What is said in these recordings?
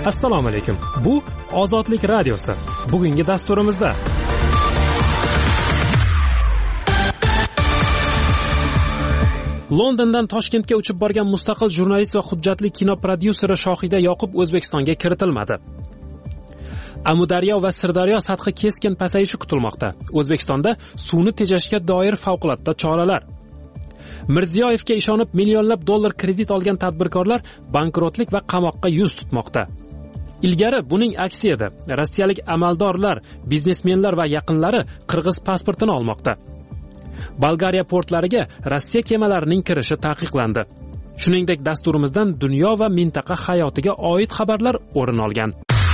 Assalomu alaykum. Bu Ozodlik radiosi. Bugungi dasturimizda Londondan Toshkentga uchib borgan mustaqil jurnalist va hujjatli kino prodyuseri Shohida Yoqub O'zbekistonga kiritilmadi. Amudaryo va Sirdaryo sathi keskin pasayishi kutilmoqda. O'zbekistonda suvni tejashga doir favqulodda choralar. Mirziyoyevga ishonib millionlab dollar kredit olgan tadbirkorlar bankrotlik va qamoqqa yuz tutmoqda. Ilgari buning aksi edi. Rossiyalik amaldorlar, biznesmenlar va yaqinlari qirg'iz pasportini olmoqda. Bolgariya portlariga Rossiya kemalarining kirishi taqiqlandi. Shuningdek, dasturimizdan dunyo va mintaqa hayotiga oid xabarlar o'rin olgan.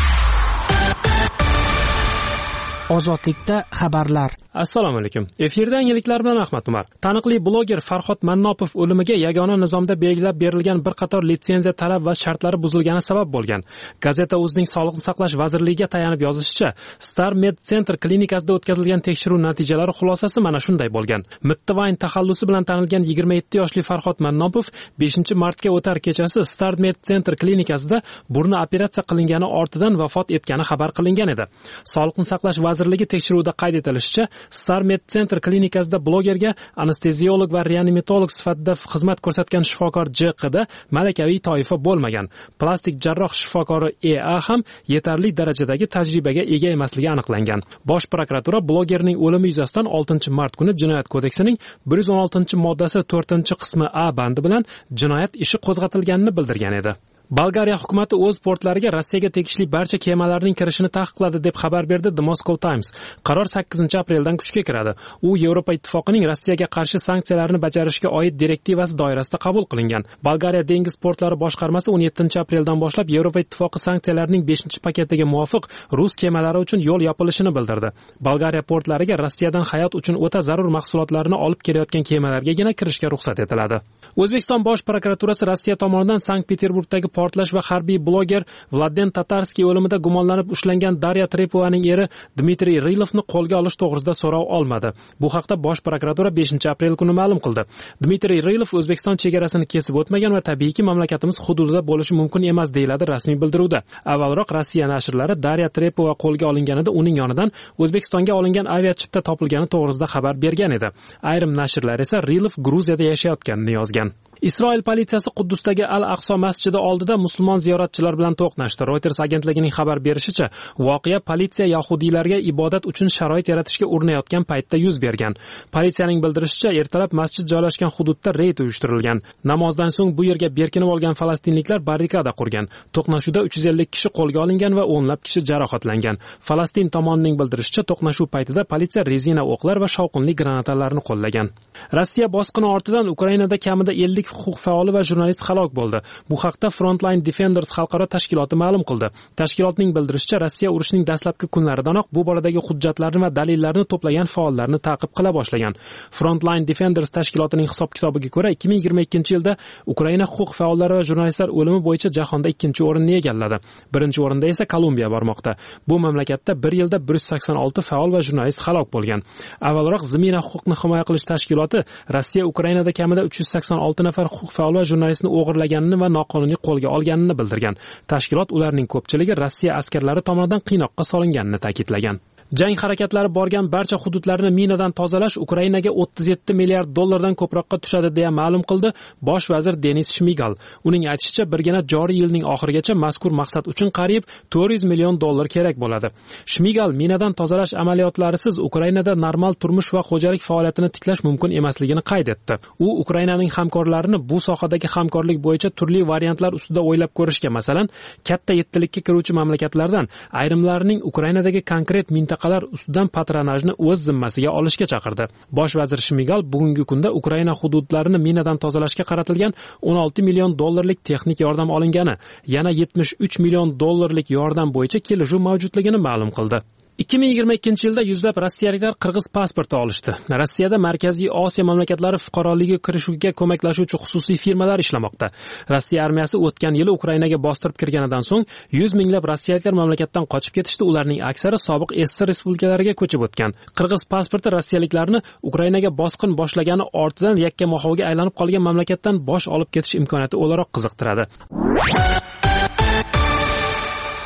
Ozodlikda xabarlar. Assalomu alaykum. Efirda yangiliklar bilan Ahmad Umar. Taniqli bloger Farhod Mannopov o'limiga yagona nizomda belgilab berilgan bir qator litsenziya talab va shartlari buzilgani sabab bo'lgan. Gazeta o'zining Sog'liqni saqlash vazirligiga tayanib yozishicha, Star Med Center klinikasida o'tkazilgan tekshiruv natijalari xulosasi mana shunday bo'lgan. Mittivayn taxallusi bilan tanilgan 27 yoshli Farhod Mannopov 5-martga o'tar kechasi Star Med Center klinikasida burni operatsiya qilingani ortidan vafot etgani xabar qilingan edi. Sog'liqni saqlash vazirligi tekshiruvida qayd etilishicha, Star Med Center klinikasida blogerga anesteziolog va reanimatolog sifatida xizmat ko'rsatgan shifokor J.Q.da malakaviy toifa bo'lmagan. Plastik jarroh shifokori E.A. ham yetarli darajadagi tajribaga ega emasligi aniqlangan. Bosh prokuratura blogerning o'limi yuzasidan 6-mart kuni Jinoyat kodeksining 116-moddasi 4-qismi A bandi bilan jinoyat ishi qo'zg'atilganini bildirgan edi. Bolgariya hukumatı o'z portlariga Rossiyaga tegishli barcha kemalarning kirishini taqiqladi deb xabar berdi The Moscow Times. Qaror 8-apreldan kuchga kiradi. U Yevropa ittifoqining Rossiyaga qarshi sanksiyalarni bajarishga oid direktivasi doirasida qabul qilingan. Bolgariya dengiz portlari boshqarmasi 17-apreldan boshlab Yevropa ittifoqi sanksiyalarining 5-paketiga muvofiq rus kemalari uchun yo'l yopilishini bildirdi. Bolgariya portlariga Rossiyadan hayot uchun o'ta zarur mahsulotlarni olib kelayotgan kemalargagina kirishga ruxsat etiladi. O'zbekiston bosh prokuraturasi Rossiya tomonidan Sankt-Peterburgdagi portlash va harbiy bloger Vladen Tatarskiy o'limida gumonlanib ushlangan Darya Trepovaning eri Dmitriy Rilovni qo'lga olish to'g'risida so'rov olmadi. Bu haqda bosh prokuratura 5-aprel kuni ma'lum qildi. Dmitriy Rilov O'zbekiston chegarasini kesib o'tmagan va tabiiyki mamlakatimiz hududida bo'lishi mumkin emas deyiladi rasmiy bildiruvda. Avvalroq Rossiya nashrlari Darya Trepova qo'lga olinganida uning yonidan O'zbekistonga olingan aviachipta topilgani to'g'risida xabar bergan edi. Ayrim nashrlar esa Rilov Gruziyada yashayotganini yozgan. Isroil politsiyasi Quddusdagi Al-Aqso masjidi oldida musulmon ziyoratchilar bilan to'qnashdi. Reuters agentligining xabar berishicha, voqea politsiya yahudiylarga ibodat uchun sharoit yaratishga urinayotgan paytda yuz bergan. Politsiyaning bildirishicha, ertalab masjid joylashgan hududda reyd uyushtirilgan. Namozdan so'ng bu yerga berkinib olgan falastinliklar barrikada qurgan. To'qnashuvda 350 kishi qo'lga olingan va o'nlab kishi jarohatlangan. Falastin tomonining bildirishicha, to'qnashuv paytida politsiya rezina o'qlar va shovqinli granatalarni qo'llagan. Rossiya bosqini ortidan Ukrainada kamida 50 huquq faoli va jurnalist halok bo'ldi. Bu haqda Frontline Defenders xalqaro tashkiloti ma'lum qildi. Tashkilotning bildirishicha, Rossiya urushining dastlabki kunlaridanoq bu boradagi hujjatlarni va dalillarni to'plagan faollarni ta'qib qila boshlagan. Frontline Defenders tashkilotining hisob-kitobiga ko'ra, 2022-yilda Ukraina huquq faollari va jurnalistlar o'limi bo'yicha jahonda 2-o'rinni egalladi. 1-o'rinda esa Kolumbiya bormoqda. Bu mamlakatda bir yilda 186 faol va jurnalist halok bo'lgan. Avvalroq Zmina huquqni himoya qilish tashkiloti Rossiya Ukrainada kamida 386 nafar huquq faol va jurnalistni o'g'irlaganini va noqonuniy qo'lga olganini bildirgan. Tashkilot ularning ko'pchiligi Rossiya askarlari tomonidan qiynoqqa solinganini ta'kidlagan. Jang harakatlari borgan barcha hududlarni minadan tozalash Ukrainaga 37 milliard dollardan ko'proqqa tushadi deya ma'lum qildi bosh vazir Denis Shmigal. Uning aytishicha, birgina joriy yilning oxirigacha mazkur maqsad uchun qariyb 400 million dollar kerak bo'ladi. Shmigal minadan tozalash amaliyotlarisiz Ukrainada normal turmush va xo'jalik faoliyatini tiklash mumkin emasligini qayd etdi. U Ukrainaning hamkorlarini bu sohadagi hamkorlik bo'yicha turli variantlar ustida o'ylab ko'rishga, masalan, katta yettilikka kiruvchi mamlakatlardan ayrimlarining Ukrainadagi konkret mintaqalar ustidan patronajni o'z zimmasiga olishga chaqirdi. Bosh vazir Shmigal bugungi kunda Ukraina hududlarini minadan tozalashga qaratilgan 16 million dollarlik texnik yordam olingani, yana 73 million dollarlik yordam bo'yicha kelishuv mavjudligini ma'lum qildi. 2022-yilda yuzlab rossiyaliklar qirg'iz pasporti olishdi. Rossiyada Markaziy Osiyo mamlakatlari fuqaroligiga kirishiga ko'maklashuvchi xususiy firmalar ishlamoqda. Rossiya armiyasi o'tgan yili Ukrainaga bostirib kirganidan so'ng 100 minglab rossiyaliklar mamlakatdan qochib ketishdi. Ularning aksari sobiq SSR respublikalariga ko'chib o'tgan. Qirg'iz pasporti rossiyaliklarni Ukrainaga bosqin boshlagani ortidan yakkamoxovga aylanib qolgan mamlakatdan bosh olib ketish imkoniyati o'laroq qiziqtiradi.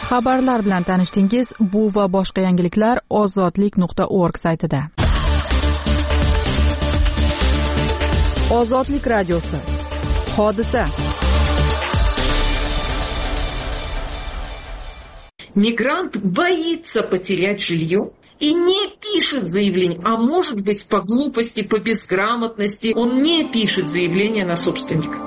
Xabarlar bilan tanishdingiz. Bu va boshqa yangiliklar ozodlik.org saytida. Ozodlik radiosi. Hodisa. Мигрант боится потерять жилье и не пишет заявление, а может быть по глупости, по безграмотности, он не пишет заявление на собственника.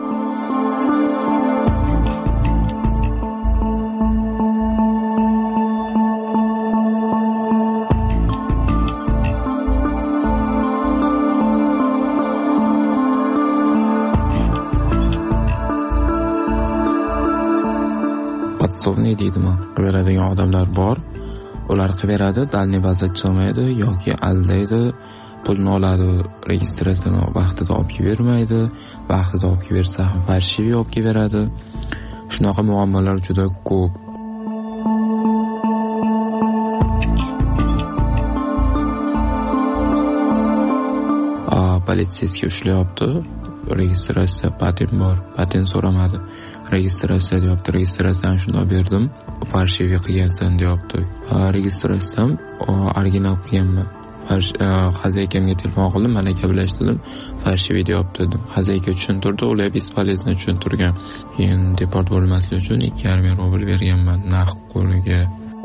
Podsovniy deydimi? Beradigan odamlar bor. Ular qilib beradi, dalniy vaziyat chiqmaydi yoki aldaydi, pulni oladi, registratsiyani vaqtida olib bermaydi, vaqtida olib bersa ham farshiviy olib beradi. Shunaqa muammolar juda ko'p. Politsiyasiga ushlayapti. Registratsiya patent bor, patent so'ramadi. Registratsiya deyapti, registratsiyani shunday berdim, farshiviy qilgansan deyapti. Registratsiyam original qilganman. Xazakamga telefon qildim, mana gaplashdim, farshiviy deyapti dedim. Xazayka tushuntirdi, ular bespolezno tushuntirgan. Keyin deport bo'lmaslik uchun 2,5 rubl berganman naqd qo'liga.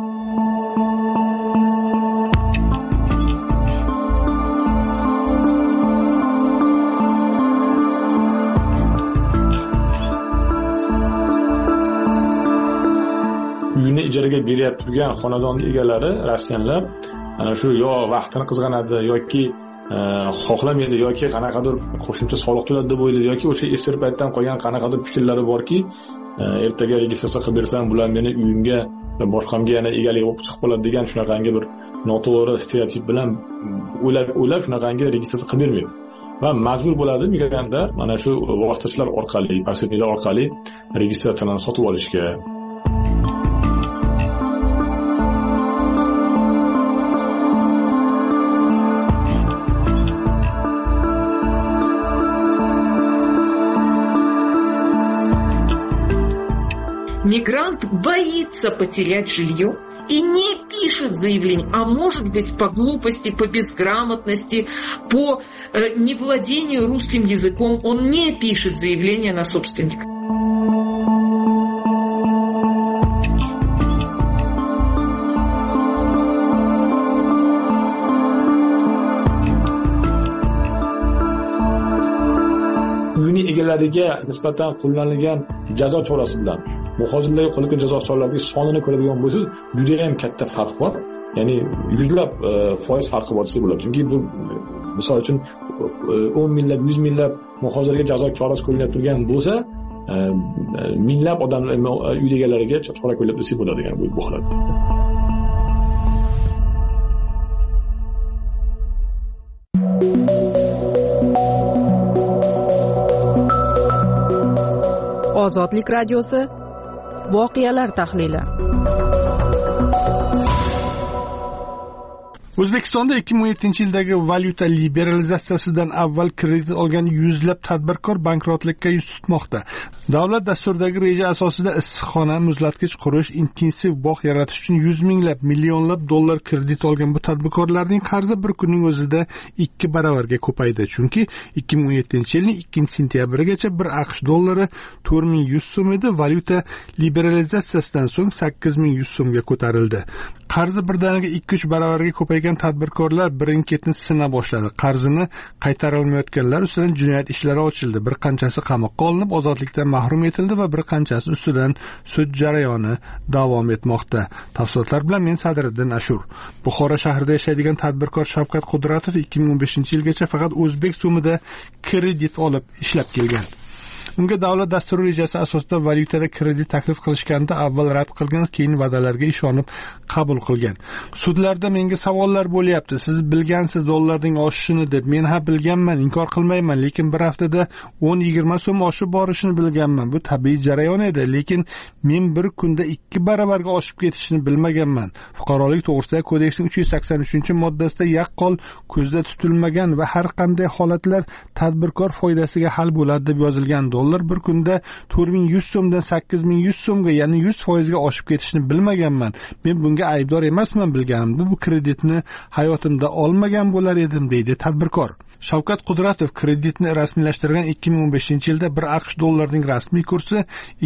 Uyni ijaraga berib turgan xonadon egalari Rossiyalar ana shu yo vaqtini qizg'anadi yoki xohlamaydi yoki qanaqadir qo'shimcha soliq to'ladi deb o'ylaydi yoki o'sha eski paytdan qolgan qanaqadir fikrlari borki, ertaga registratsiya qilib bersam bular meni uyimga boshqamga yana egalik bo'lib chiqib qoladi degan shunaqangi bir noto'g'ri stereotip bilan o'ylab shunaqangi registratsiya qilib bermaydi. Va majbur bo'ladi migrantlar mana shu vositachilar orqali, posredniklar orqali registratsiyani sotib olishga. Мигрант боится потерять жилье и не пишет заявление, а может быть по глупости, по безграмотности, по невладению русским языком, он не пишет заявление на собственника. Uyni egalariga nisbatan qo'llanilgan jazo chorasi bilan muhojirlarga qo'llangan jazo choralarining sonini ko'radigan bo'lsangiz, juda ham katta farq bor. Ya'ni yuzlab foiz farqi bor desa bo'ladi. Chunki bu misol uchun 10 minglab, 100 minglab muhojirlarga jazo chorasi qo'llanib turgan bo'lsa, minglab odamlar uy egalariga chora qo'llab desa bo'ladi degan bu holatda. Ozodlik radiosi. Voqealar tahlili. O'zbekistonda 2017-yildagi valyuta liberalizatsiyasidan avval kredit olgan yuzlab tadbirkor bankrotlikka yuz tutmoqda. Davlat dasturidagi reja asosida issiqxona, muzlatgich qurish, intensiv bog' yaratish uchun 100 minglab, millionlab dollar kredit olgan bu tadbirkorlarning qarzi bir kunning o'zida 2 baravarga ko'paydi. Chunki 2017-yilning 2-sentyabrigacha bir AQSh dollari 4100 so'm edi, valyuta liberalizatsiyasidan so'ng 8100 so'mga ko'tarildi. Qarzi birdaniga 2-3 baravarga ko'paygan tadbirkorlar birin-ketin sina boshladi. Qarzini qaytara olmayotganlar ustidan jinoyat ishlari ochildi. Bir qanchasi qamoqqa olinib, ozodlikdan mahrum etildi va bir qanchasi ustidan sud jarayoni davom etmoqda. Tafsilotlar bilan men Sadriddin Ashur. Buxoro shahrida yashaydigan tadbirkor Shavkat Qudratov 2015-yilgacha faqat o'zbek so'mida kredit olib ishlab kelgan. Unga davlat dasturi rejasi asosida valyutada kredit taklif qilishganda avval rad qilgan, keyin va'dalarga ishonib qabul qilgan. Sudlarda menga savollar bo'lyapti. Siz bilgansiz dollarning oshishini deb. Men ha bilganman, inkor qilmayman, lekin bir haftada 10-20 so'm oshib borishini bilganman. Bu tabiiy jarayon edi, lekin men bir kunda 2 baravarga oshib ketishini bilmaganman. Fuqarolik to'g'risidagi kodeksning 383-moddasida yaqqol ko'zda tutilmagan va har qanday holatlar tadbirkor foydasiga hal bo'ladi deb yozilgan. dollar bir kunda 4100 so'mdan 8100 so'mga, ya'ni 100% ga oshib ketishini bilmaganman. Men bunga aybdor emasman, bilganimda bu kreditni hayotimda olmagan bo'lar edim, deydi tadbirkor. Shavkat Qudratov kreditni rasmiylashtirgan 2015-yilda bir AQSh dollarining rasmiy kursi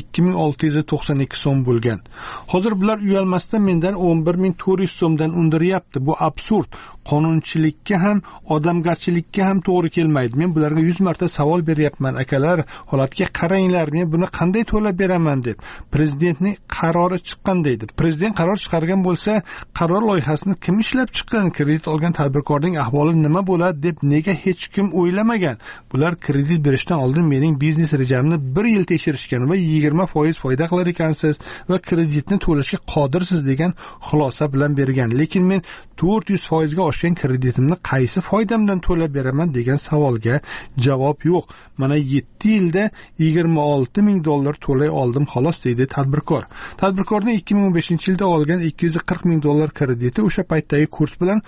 2692 so'm bo'lgan. Hozir bular uyalmasdan mendan 11400 so'mdan undiryapti. Bu absurd. Qonunchilikka ham, odamgarchilikka ham to'g'ri kelmaydi. Men bularga 100 marta savol beryapman. Akalar, holatga qaranglar, men buni qanday to'lab beraman deb. Prezidentning qarori chiqqan deydi. Prezident qaror chiqargan bo'lsa, qaror loyihasini kim ishlab chiqqan? Kredit olgan tadbirkorning ahvoli nima bo'ladi deb nega hech kim o'ylamagan? Bular kredit berishdan oldin mening biznes rejamni 1 yil tekshirishgan va 20% foyda qilar ekansiz va kreditni to'lashga qodirsiz degan xulosa bilan bergan. Lekin men 400% ga oshgan kreditimni qaysi foydamdan to'lab beraman degan savolga javob yo'q. Mana 7 yilda 26000 dollar to'lay oldim xolos, deydi tadbirkor. Tadbirkorning 2015-yilda olgan 240 dollar krediti o'sha paytdagi kurs bilan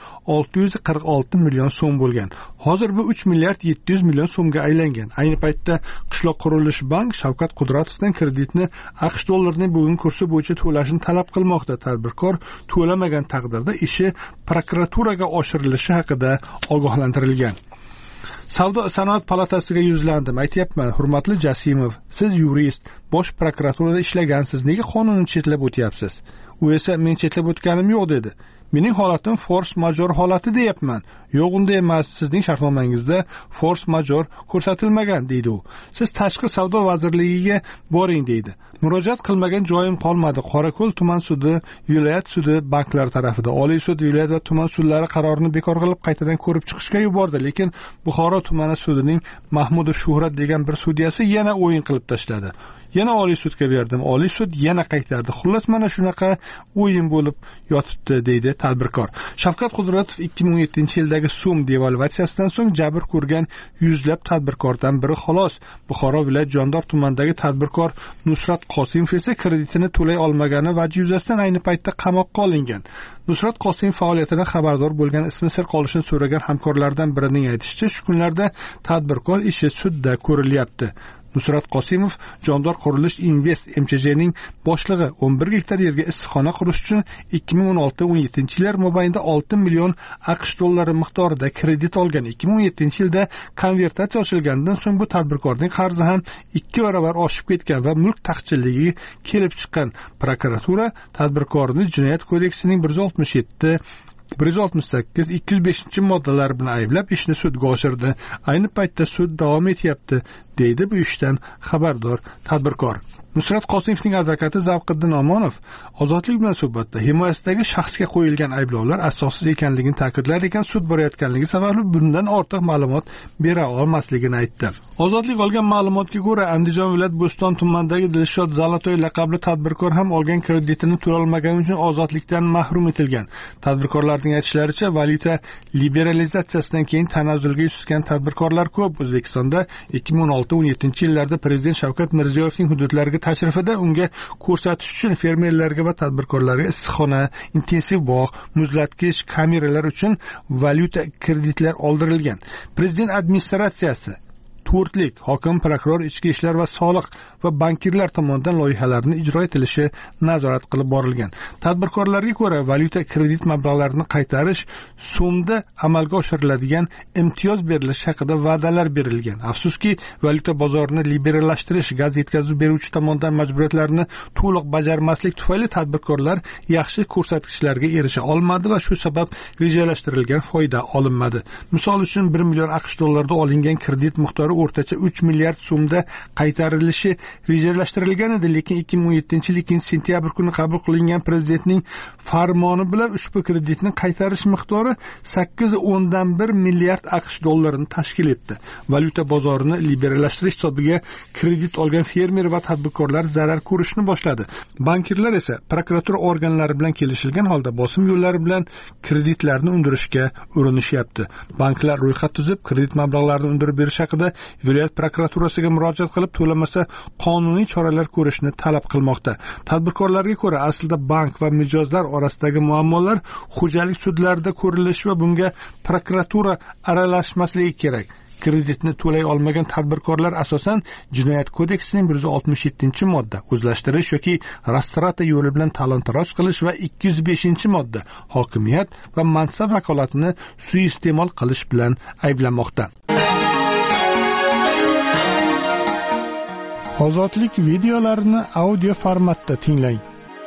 646 million so'm bo'lgan. Hozir bu 3 milliard 700 million so'mga aylangan. Ayni paytda Qishloq qurilish bank Shavkat Qudratovdan kreditni AQSh dollarining bugungi kursi bo'yicha to'lashini talab qilmoqda. Tadbirkor to'lamagan taqdirda ishi prokuraturaga oshirilishi haqida ogohlantirilgan. Savdo sanoat palatasiga yuzlandim. Aytayapman, hurmatli Jasimov, siz yurist, bosh prokuraturada ishlagansiz. Nega qonunni chetlab o'tyapsiz? U esa men chetlab o'tganim yo'q dedi. Mening holatim force major holati deyapman. Yo'q, unday emas. Sizning shartnomangizda force major ko'rsatilmagan, deydi u. Siz tashqi savdo vazirligiga boring, deydi. Murojaat qilmagan joyim qolmadi. Qorako'l tuman sudi, viloyat sudi banklar tarafida, Oliy sud, viloyat va tuman sudlari qarorini bekor qilib qaytadan ko'rib chiqishga yubordi. Lekin Buxoro tumani sudining Mahmudov Shuhrat degan bir sudyasi yana o'yin qilib tashladi. Yana Oliy sudga berdim. Oliy sud yana qaytardi. Xullas mana shunaqa o'yin bo'lib yotibdi, deydi tadbirkor. Shavkat Qudratov 2017-yildagi so'm devalvatsiyasidan so'ng jabr ko'rgan yuzlab tadbirkordan biri xolos. Buxoro viloyat Jondor tumanidagi tadbirkor Nusrat Qosimov esa kreditini to'lay olmagani vajhi yuzasidan ayni paytda qamoqqa olingan. Nusrat Qosimov faoliyatidan xabardor bo'lgan, ismi sir qolishini so'ragan hamkorlardan birining aytishicha, shu kunlarda tadbirkor ishi sudda ko'rilyapti. Nusrat Qosimov Jondor qurilish Invest MCJning boshlig'i 11 gektar yerga issiqxona qurish uchun 2016-17-yillar mobaynida 6 million AQSh dollari miqdorida kredit olgan. 2017-yilda konvertatsiya ochilgandan so'ng bu tadbirkorning qarzi ham 2 barobar oshib ketgan va mulk taqchilligi kelib chiqqan. Prokuratura tadbirkorni Jinoyat kodeksining 168-205 moddalari bilan ayblab ishni sudga oshirdi. Ayni paytda sud davom etyapti, deydi bu ishdan xabardor tadbirkor. Nusrat Qosimovning advokati Zavqiddin Omonov Ozodlik bilan suhbatda himoyasidagi shaxsga qo'yilgan ayblovlar asossiz ekanligini ta'kidlar ekan, sud borayotganligi sababli bundan ortiq ma'lumot bera olmasligini aytdi. Ozodlik olgan ma'lumotga ko'ra, Andijon viloyat Bo'ston tumanidagi Dilshod Zalatoy laqabli tadbirkor ham olgan kreditini to'lay olmagani uchun ozodlikdan mahrum etilgan. Tadbirkorlarning aytishlaricha, valyuta liberalizatsiyasidan keyin tanazzulga yuz tutgan tadbirkorlar ko'p. O'zbekistonda 2016-17-yillarda Prezident Shavkat Mirziyoyevning hududlariga tashrifida unga ko'rsatish uchun fermerlarga va tadbirkorlarga issiqxona, intensiv bog', muzlatgich, kameralar uchun valyuta kreditlar oldirilgan. Prezident administratsiyasi to'rtlik hokim, prokuror, ichki ishlar va soliq va bankirlar tomonidan loyihalarni ijro etilishi nazorat qilib borilgan. Tadbirkorlarga ko'ra, valyuta kredit mablag'larini qaytarish so'mda amalga oshiriladigan imtiyoz berilishi haqida va'dalar berilgan. Afsuski, valyuta bozorini liberallashtirish, gaz yetkazib beruvchi tomonidan majburiyatlarni to'liq bajarmaslik tufayli tadbirkorlar yaxshi ko'rsatkichlarga erisha olmadi va shu sabab rejalashtirilgan foyda olinmadi. Misol uchun 1 million AQSh dollarida olingan kredit miqdori o'rtacha 3 milliard so'mda qaytarilishi rejalashtirilgan edi, lekin 2017-yil 2-sentyabr kuni qabul qilingan prezidentning farmoni bilan ushbu kreditning qaytarish miqdori 8.1 milliard AQSh dollarini tashkil etdi. Valyuta bozorini liberallashtirish hisobiga kredit olgan fermer va tadbirkorlar zarar ko'rishni boshladi. Bankirlar esa prokuratura organlari bilan kelishilgan holda bosim yo'llari bilan kreditlarni undirishga urinishyapti. Banklar ro'yxat tuzib, kredit mablag'larini undirib berish haqida viloyat prokuraturasiga murojaat qilib, to'lamasa qonuniy choralar ko'rishni talab qilmoqda. Tadbirkorlarga ko'ra, aslida bank va mijozlar orasidagi muammolar xo'jalik sudlarida ko'rilishi va bunga prokuratura aralashmasligi kerak. kreditni to'lay olmagan tadbirkorlar asosan Jinoyat kodeksining 167-modda o'zlashtirish yoki rastrata yo'li bilan talon-taroj qilish va 205-modda hokimiyat va mansab vakolatini suiiste'mol qilish bilan ayblanmoqda. Ozodlik videolarini audio formatda tinglang.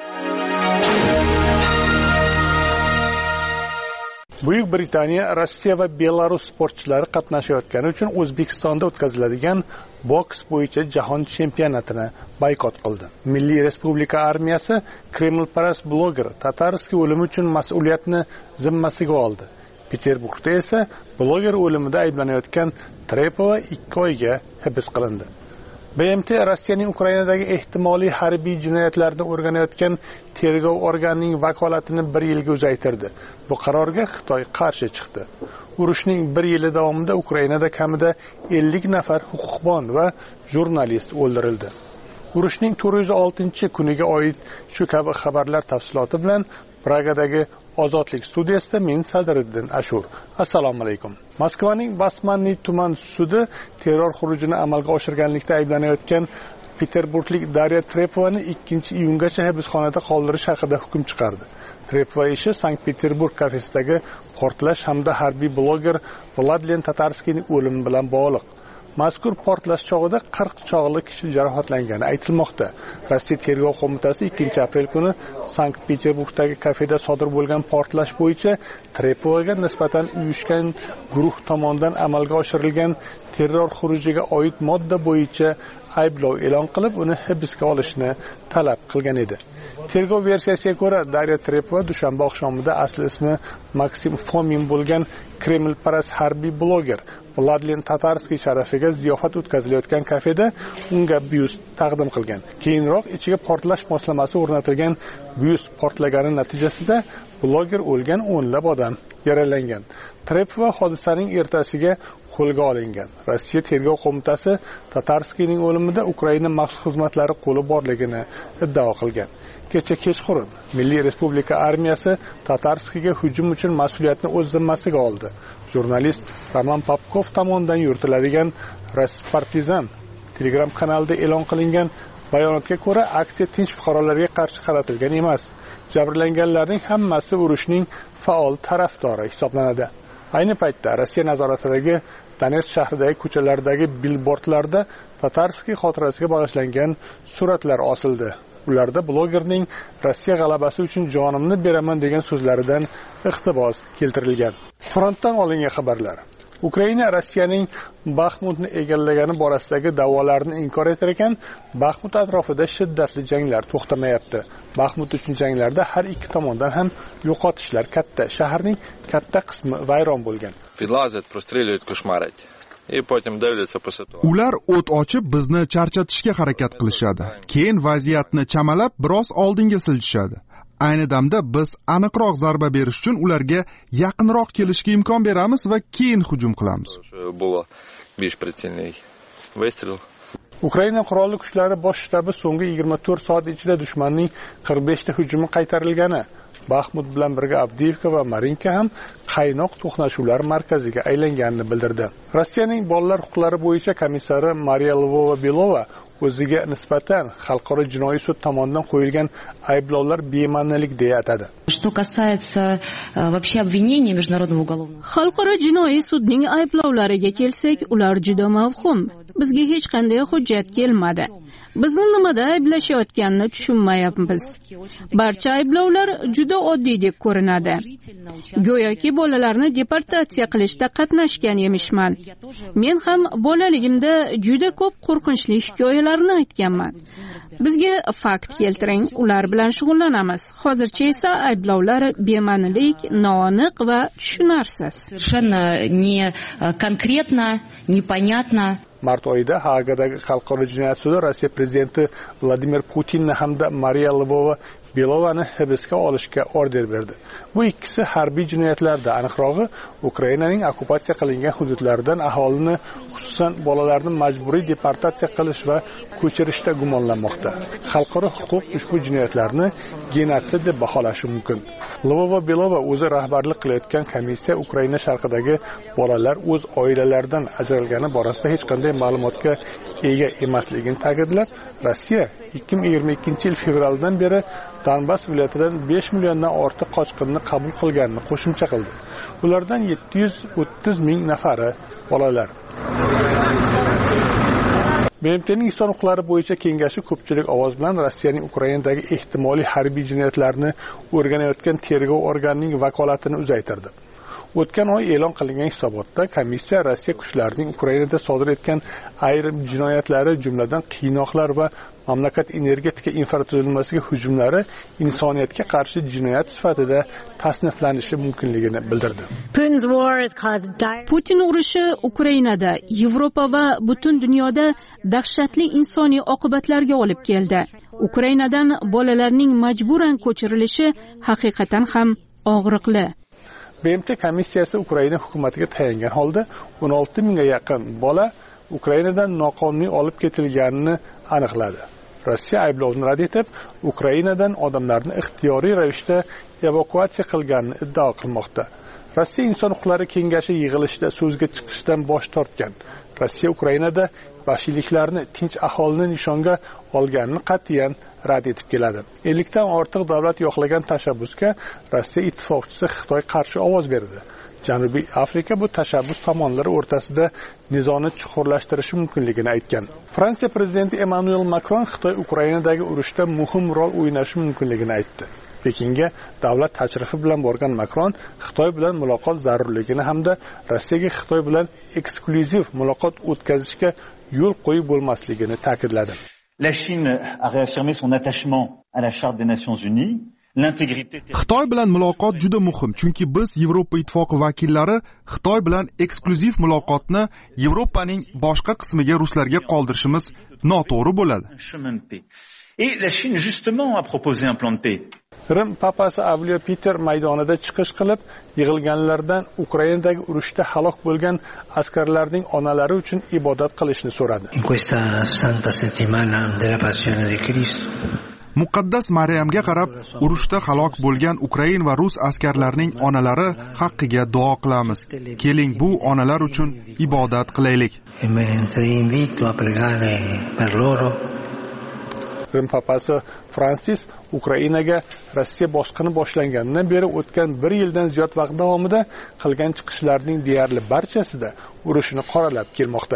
Buyuk Britaniya Rossiya va Belarus sportchilari qatnashayotgani uchun O'zbekistonda o'tkaziladigan boks bo'yicha jahon chempionatini boykot qildi. Milliy Respublika armiyasi Kremlparast bloger Tatarskiy o'limi uchun mas'uliyatni zimmasiga oldi. Peterburgda esa bloger o'limida ayblanayotgan Trepova 2 oyga hibs qilindi. BMT Rossiyaning Ukrainadagi ehtimoliy harbiy jinoyatlarni o'rganayotgan tergov organining vakolatini 1 yilga uzaytirdi. Bu qarorga Xitoy qarshi chiqdi. Urushning 1 yili davomida Ukrainada kamida 50 nafar huquqbon va jurnalist o'ldirildi. Urushning 406-kuniga oid shu kabi xabarlar tafsiloti bilan Pragadagi Ozodlik studiyasida men Sadriddin Ashur. Assalomu alaykum. Moskvaning Basmanniy tuman sudi terror xurujini amalga oshirganlikda ayblanayotgan Peterburglik Darya Trepovani 2-iyungacha hibsxonada qoldirish haqida hukm chiqardi. Trepova ishi Sankt-Peterburg kafesidagi portlash hamda harbiy bloger Vladlen Tatarskiyning o'limi bilan bog'liq. Mazkur portlash chog'ida 40 chog'li kishi jarohatlangani aytilmoqda. Rossiya tergov qo'mitasi 2-aprel kuni Sankt-Peterburgdagi kafeda sodir bo'lgan portlash bo'yicha Trepovaga nisbatan uyushgan guruh tomonidan amalga oshirilgan terror xurujiga oid modda bo'yicha ayblov e'lon qilib, uni hibsga olishni talab qilgan edi. Tergov versiyasiga ko'ra, Darya Trepova dushanba oqshomida asli ismi Maksim Fomin bo'lgan Kremlparast harbiy bloger Vladlen Tatarskiy sharafiga ziyofat o'tkazilayotgan kafeda unga byust taqdim qilgan. Keyinroq ichiga portlash moslamasi o'rnatilgan byust portlagani natijasida bloger o'lgan, o'nlab odam yaralangan. Trepova hodisaning ertasiga qo'lga olingan. Rossiya tergov qo'mitasi Tatarskiyning o'limida Ukraina maxsus xizmatlari qo'li borligini iddao qilgan. Kecha kechqurun Milliy Respublika armiyasi Tatarskiyga hujum uchun mas'uliyatni o'z zimmasiga oldi. Jurnalist Roman Popkov tomonidan yuritiladigan Raspartizan Telegram kanalida e'lon qilingan bayonotga ko'ra, aksiya tinch fuqarolarga qarshi qaratilgan emas. Jabrlanganlarning hammasi urushning faol tarafdori hisoblanadi. Ayni paytda Rossiya nazoratidagi Donetsk shahridagi ko'chalardagi billbordlarda Tatarskiy xotirasiga bag'ishlangan suratlar osildi. Ularda blogerning Rossiya g'alabasi uchun jonimni beraman degan so'zlaridan iqtibos keltirilgan. Frontdan olingan xabarlar. Ukraina Rossiyaning Baxmutni egallagani borasidagi da'volarni inkor etar ekan, Baxmut atrofida shiddatli janglar to'xtamayapti. Baxmut uchun janglarda har ikki tomondan ham yo'qotishlar katta. Shaharning katta qismi vayron bo'lgan. Ular o't ochib bizni charchatishga harakat qilishadi. Keyin vaziyatni chamalab biroz oldinga siljishadi. Ayni damda biz aniqroq zarba berish uchun ularga yaqinroq kelishga imkon beramiz va keyin hujum qilamiz. Ukraina qurolli kuchlari bosh shtabi so'nggi 24 soat ichida dushmanning 45 ta hujumi qaytarilgani, Baxmut bilan birga Avdiivka va Marinka ham qaynoq to'qnashuvlar markaziga aylanganini bildirdi. Rossiyaning bolalar huquqlari bo'yicha komissari Mariya Lvova-Belova o'ziga nisbatan xalqaro jinoiy sud tomonidan qo'yilgan ayblovlar bema'nilik deya atadi. Xalqaro jinoiy sudning ayblovlariga kelsak, ular juda mavhum. Bizga hech qanday hujjat kelmadi. Bizni nimada ayblashayotganini tushunmayapmiz. Barcha ayblovlar juda oddiy deb ko'rinadi. Go'yoki bolalarni deportatsiya qilishda qatnashgan emishman. Men ham bolaligimda juda ko'p qo'rqinchli hikoyalarni aytganman. Bizga fakt keltiring, ular bilan shug'ullanamiz. Hozircha esa ayblovlar bema'nilik, noaniq va tushunarsiz. Mart oyida Haagadagi xalqaro jinoyat sudi Rossiya prezidenti Vladimir Putinni hamda Mariya Lvova Belovani hibsga olishga order berdi. Bu ikkisi harbiy jinoyatlarda, aniqrog'i Ukrainaning okkupatsiya qilingan hududlaridan aholini, xususan bolalarni majburiy deportatsiya qilish va ko'chirishda gumonlanmoqda. Xalqaro huquq ushbu jinoyatlarni genotsid deb baholashi mumkin. Lyubova Belova o'zi rahbarlik qilayotgan komissiya Ukraina sharqidagi bolalar o'z oilalaridan ajralgani borasida hech qanday ma'lumotga ega emasligini ta'kidlab, Rossiya 2022-yil fevraldan beri Donbass viloyatidan 5 milliondan ortiq qochqinni qabul qilganini qo'shimcha qildi. Ulardan 730 ming nafari bolalar. BMTning inson huquqlari bo'yicha kengashi ko'pchilik ovoz bilan Rossiyaning Ukrainadagi ehtimoliy harbiy jinoyatlarni o'rganayotgan tergov organining vakolatini uzaytirdi. O'tgan oy e'lon qilingan hisobotda komissiya Rossiya kuchlarining Ukrainada sodir etgan ayrim jinoyatlari, jumladan qiynoqlar va mamlakat energetika infratuzilmasiga hujumlari insoniyatga qarshi jinoyat sifatida tasniflanishi mumkinligini bildirdi. Putin urushi Ukrainada, Yevropa va butun dunyoda dahshatli insoniy oqibatlarga olib keldi. Ukrainadan bolalarning majburan ko'chirilishi haqiqatan ham og'riqli. BMT komissiyasi Ukraina hukumatiga tayangan holda 16 mingga yaqin bola Ukrainadan noqonuniy olib ketilganini aniqladi. Rossiya ayblovni rad etib, Ukrainadan odamlarni ixtiyoriy ravishda evakuatsiya qilganini iddao qilmoqda. Rossiya Inson huquqlari kengashi yig'ilishida so'zga chiqishdan bosh tortgan. Rossiya Ukrainada vahshiyliklarni tinch aholini nishonga olganini qat'iyan rad etib keladi. 50 dan ortiq davlat yoqlagan tashabbusga Rossiya ittifoqchisi Xitoy qarshi ovoz berdi. Janubiy Afrika bu tashabbus tomonlari o'rtasida nizoni chuqurlashtirishi mumkinligini aytgan. Fransiya prezidenti Emmanuel Macron Xitoy Ukrainadagi urushda muhim rol o'ynashi mumkinligini aytdi. Pekinga davlat tashrifi bilan borgan Macron Xitoy bilan muloqot zarurligini hamda Rossiyaga Xitoy bilan eksklyuziv muloqot o'tkazishga yo'l qo'yib bo'lmasligini ta'kidladi. La Chine a réaffirmé son attachement à la Charte des Nations Unies. Xitoy bilan muloqot juda muhim, chunki biz Yevropa ittifoqi vakillari Xitoy bilan eksklyuziv muloqotni Yevropaning boshqa qismiga ruslarga qoldirishimiz noto'g'ri bo'ladi. Et la Chine justement a proposé un plan de paix. Rim papasi Avliyo Peter maydonida chiqish qilib, yig'ilganlardan Ukrainadagi urushda halok bo'lgan askarlarning onalari uchun ibodat qilishni so'radi. In questa santa settimana della passione di Cristo Muqaddas Maryamga qarab, urushda halok bo'lgan Ukrain va rus askarlarining onalari haqqiga duo qilamiz. Keling, bu onalar uchun ibodat qilaylik. Rim papasi Fransis Ukrainaga Rossiya bosqini boshlanganidan beri o'tgan 1 yildan ziyod vaqt davomida qilgan chiqishlarining deyarli barchasida urushni qoralab kelmoqda.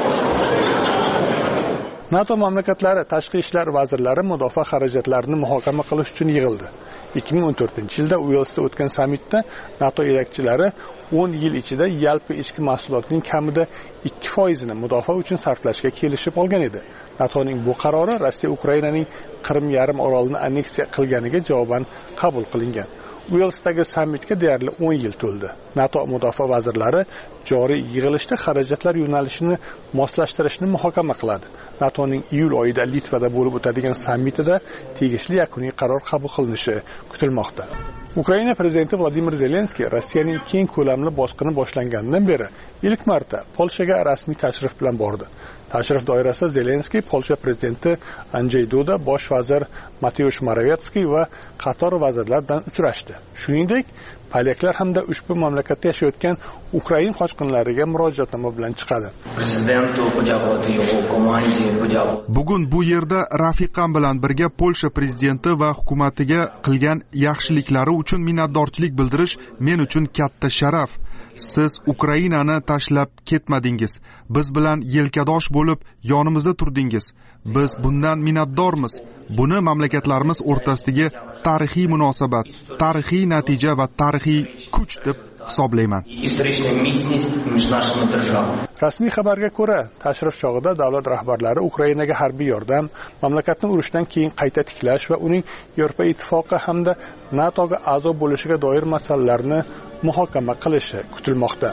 NATO mamlakatlari tashqi ishlar vazirlari mudofaa xarajatlarini muhokama qilish uchun yig'ildi. 2014-yilda Uelsda o'tgan sammitda NATO yetakchilari 10 yil ichida yalpi ichki mahsulotning kamida 2% mudofaa uchun sarflashga kelishib olgan edi. NATOning bu qarori Rossiya Ukrainaning Qrim yarim orolini anneksiya qilganiga javoban qabul qilingan. Uelsdagi sammitga deyarli 10 yil to'ldi. NATO mudofaa vazirlari joriy yig'ilishda xarajatlar yo'nalishini moslashtirishni muhokama qiladi. NATOning iyul oyida Litvada bo'lib o'tadigan sammitida tegishli yakuniy qaror qabul qilinishi kutilmoqda. Ukraina prezidenti Vladimir Zelenskiy Rossiyaning keng ko'lamli bosqini boshlanganidan beri ilk marta Polshaga rasmiy tashrif bilan bordi. Tashrif doirasida Zelenskiy Polsha prezidenti Andrzej Duda, bosh vazir Mateusz Morawiecki va qator vazirlar bilan uchrashdi. Shuningdek, polyaklar hamda ushbu mamlakatda yashayotgan Ukrain qochqinlariga murojaatnoma bilan chiqadi. Bugun bu yerda rafiqam bilan birga Polsha prezidenti va hukumatiga qilgan yaxshiliklari uchun minnatdorchilik bildirish men uchun katta sharaf. Siz Ukrainani tashlab ketmadingiz. Biz bilan yelkadosh bo'lib yonimizda turdingiz. Biz bundan minnatdormiz. Buni mamlakatlarimiz o'rtasidagi tarixiy munosabat, tarixiy natija va tarixiy kuch deb hisoblayman. Rasmiy xabarga ko'ra, tashrif chog'ida davlat rahbarlari Ukrainaga harbiy yordam, mamlakatni urushdan keyin qayta tiklash va uning Yevropa ittifoqi hamda NATOga a'zo bo'lishiga doir masalalarni muhokama qilishi kutilmoqda.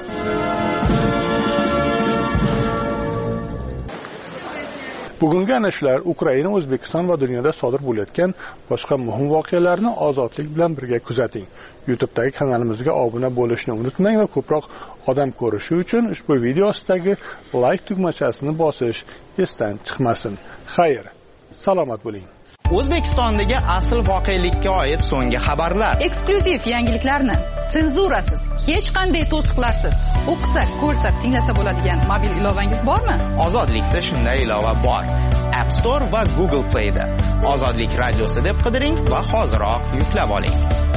Bugungi ana shular Ukraina, O'zbekiston va dunyoda sodir bo'layotgan boshqa muhim voqealarni ozodlik bilan birga kuzating. YouTube'dagi kanalimizga obuna bo'lishni unutmang va ko'proq odam ko'rishi uchun ushbu video ostidagi like tugmachasini bosish esdan chiqmasin. Xayr, salomat bo'ling. O'zbekistondagi asl voqelikka oid so'nggi xabarlar. Eksklyuziv yangiliklarni senzurasiz, hech qanday to'siqlarsiz o'qisa, ko'rsa, tinglasa bo'ladigan mobil ilovangiz bormi? Ozodlikda shunday ilova bor. App Store va Google Play da. Ozodlik radiosi deb qidiring va hoziroq yuklab oling.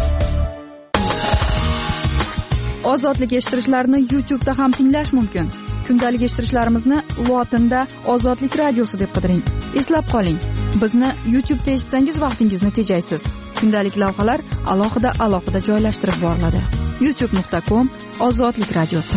Ozodlik eshittirishlarni YouTube'da ham tinglash mumkin. Kundalik eshittirishlarimizni lotinda Ozodlik radiosi deb qidiring. Eslab qoling, bizni YouTube'da eshitsangiz vaqtingizni tejaysiz. Kundalik lavhalar alohida joylashtirib boriladi. youtube.com Ozodlik radiosi.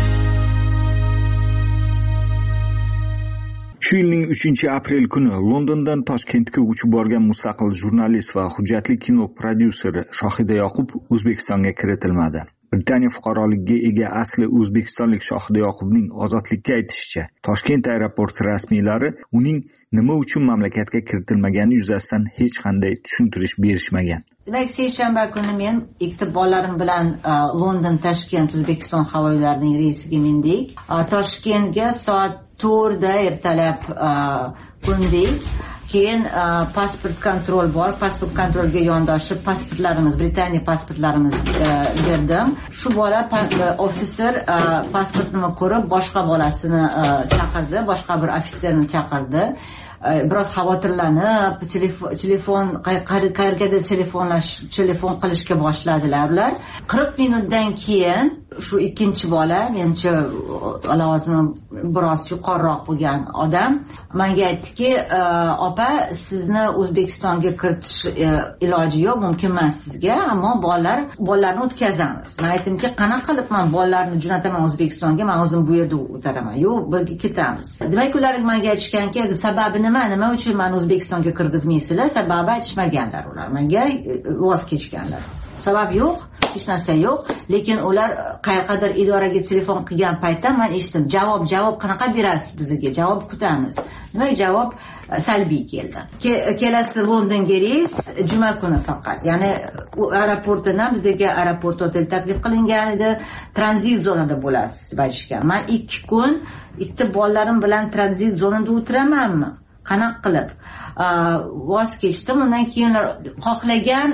Shu yilning 3-aprel kuni Londondan Toshkentga uchib borgan mustaqil jurnalist va hujjatli kino prodyuseri Shohida Yoqub O'zbekistonga kiritilmadi. Britaniya fuqaroligiga ega asli o'zbekistonlik Shohida Yoqubning ozodlikka aytishicha, Toshkent aeroporti rasmiylari uning nima uchun mamlakatga kiritilmagani yuzasidan hech qanday tushuntirish berishmagan. Demak, seshanba kuni men ikkita bolalarim bilan London Toshkent O'zbekiston havo yo'llarining reysiga mindik. Toshkentga soat 4da ertalab qo'ndik. Keyin pasport kontrol bor. Pasport kontrolga yondoshib pasportlarimiz, Britaniya pasportlarimiz berdim. Shu bola ofitser pasportini ko'rib boshqa bolasini chaqirdi, boshqa bir ofitserni chaqirdi. Biroz xavotirlanib, telefon qayergadir telefon qilishga boshladilar ular. 40 minutdan keyin shu ikkinchi bola, menimcha lavozimi biroz yuqoriroq bo'lgan odam menga aytdiki, opa, sizni O'zbekistonga kiritish iloji yo'q, mumkin emas sizga, ammo bolalarni o'tkazamiz. Men aytdimki, qanaqa qilib men bolalarni jo'nataman O'zbekistonga, men o'zim bu yerda o'taraman. Yo'q, birga ketamiz. Demak, ular menga aytishganki, sababi nima uchun meni O'zbekistonga kirgizmaysizlar? Sababi aytishmaganlar ular. Menga voz kechganlar. Sabab yo'q, hech narsa yo'q, lekin ular qayergadir idoraga telefon qilgan paytda men eshitdim, javob qanaqa berasiz bizga? Javob kutamiz. Demak, javob salbiy keldi. Kelasi Londonga reys juma kuni faqat. Ya'ni aeroportdan bizga aeroport hotel taklif qilingan edi, tranzit zonada bo'lasiz deb aytishgan. Men 2 kun ikkita bolalarim bilan tranzit zonada o'tiramanmi? Qanaqa qilib? Voz kechdim. Undan keyin xohlagan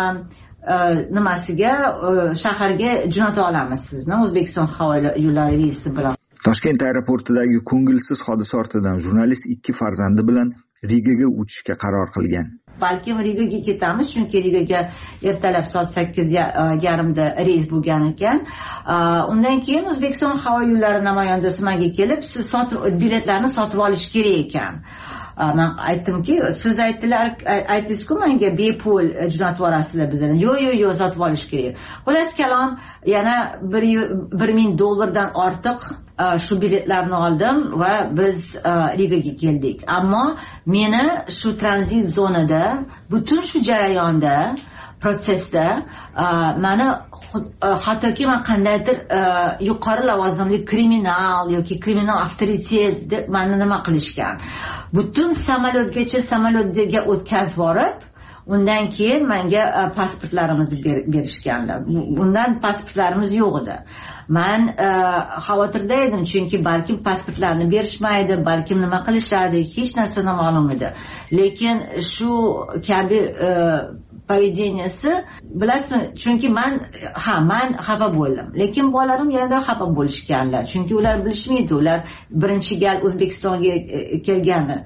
nimasiga shaharga jo'nata olamiz sizni O'zbekiston havo yo'llari reysi bilan. Toshkent aeroportidagi ko'ngilsiz hodisa ortidan jurnalist 2 farzandi bilan Rigaga uchishga qaror qilgan. Balkim Rigaga ketamiz, chunki Rigaga ertalab soat 8:30da reys bo'lgan ekan. Undan keyin O'zbekiston havo yo'llari namoyandasi menga kelib, siz biletlarni sotib olish kerak ekan. Men aytdimki, siz aytdingiz-ku menga bepul jo'natib yuborasizlar bizdan. Yo'q, sotib olish kerak. Xullas kalom, yana $1,000 ortiq shu biletlarni oldim va biz Rigaga keldik. Ammo meni shu tranzit zonada, butun shu jarayonda, protsessda meni hattoki men qandaydir yuqori lavozimli kriminal yoki kriminal avtoritet deb meni nima qilishgan. Butun samolyotga o'tkazib borib, undan keyin menga pasportlarimizni berishganlar. Bundan pasportlarimiz yo'q edi. Men xavotirda edim, chunki balkim pasportlarni berishmaydi, balkim nima qilishadi, hech narsa noma'lum edi. Lekin shu kabi поведенияsi, bilasizmi, chunki men xafa bo'ldim, lekin bolalarim yana xafa bo'lishganlar, chunki ular bilishmaydi, ular birinchi gal O'zbekistonga kelgani,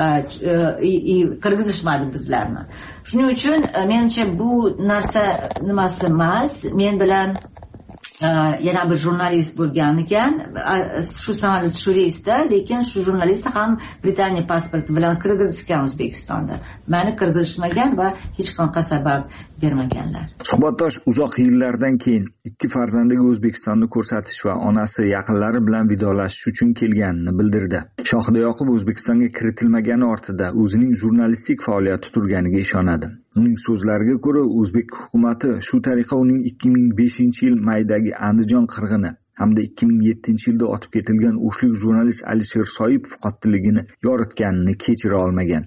kirgizishmadi bizlarni. Shuning uchun menimcha bu narsa nimasi emas. Men bilan yana bir jurnalist bo'lgan ekan, shu samolyot shu reysda, lekin shu jurnalist ham Britaniya pasporti bilan kirgizishgan O'zbekistonda. Meni kirgizishmagan va hech qanaqa sabab bermaganlar. Suhbatdosh uzoq yillardan keyin 2 farzandiga O'zbekistonni ko'rsatish va onasi yaqinlari bilan vidolashish uchun kelganini bildirdi. Shohida Yoqub O'zbekistonga kiritilmagani ortida o'zining jurnalistik faoliyati turganiga ishonadi. Uning so'zlariga ko'ra, o'zbek hukumatı shu tariqa uning 2005-yil maydagi Andijon qirg'ini hamda 2007-yilda otib ketilgan o'shlik jurnalist Alisher Soipov qotilligini yoritganini kechira olmagan.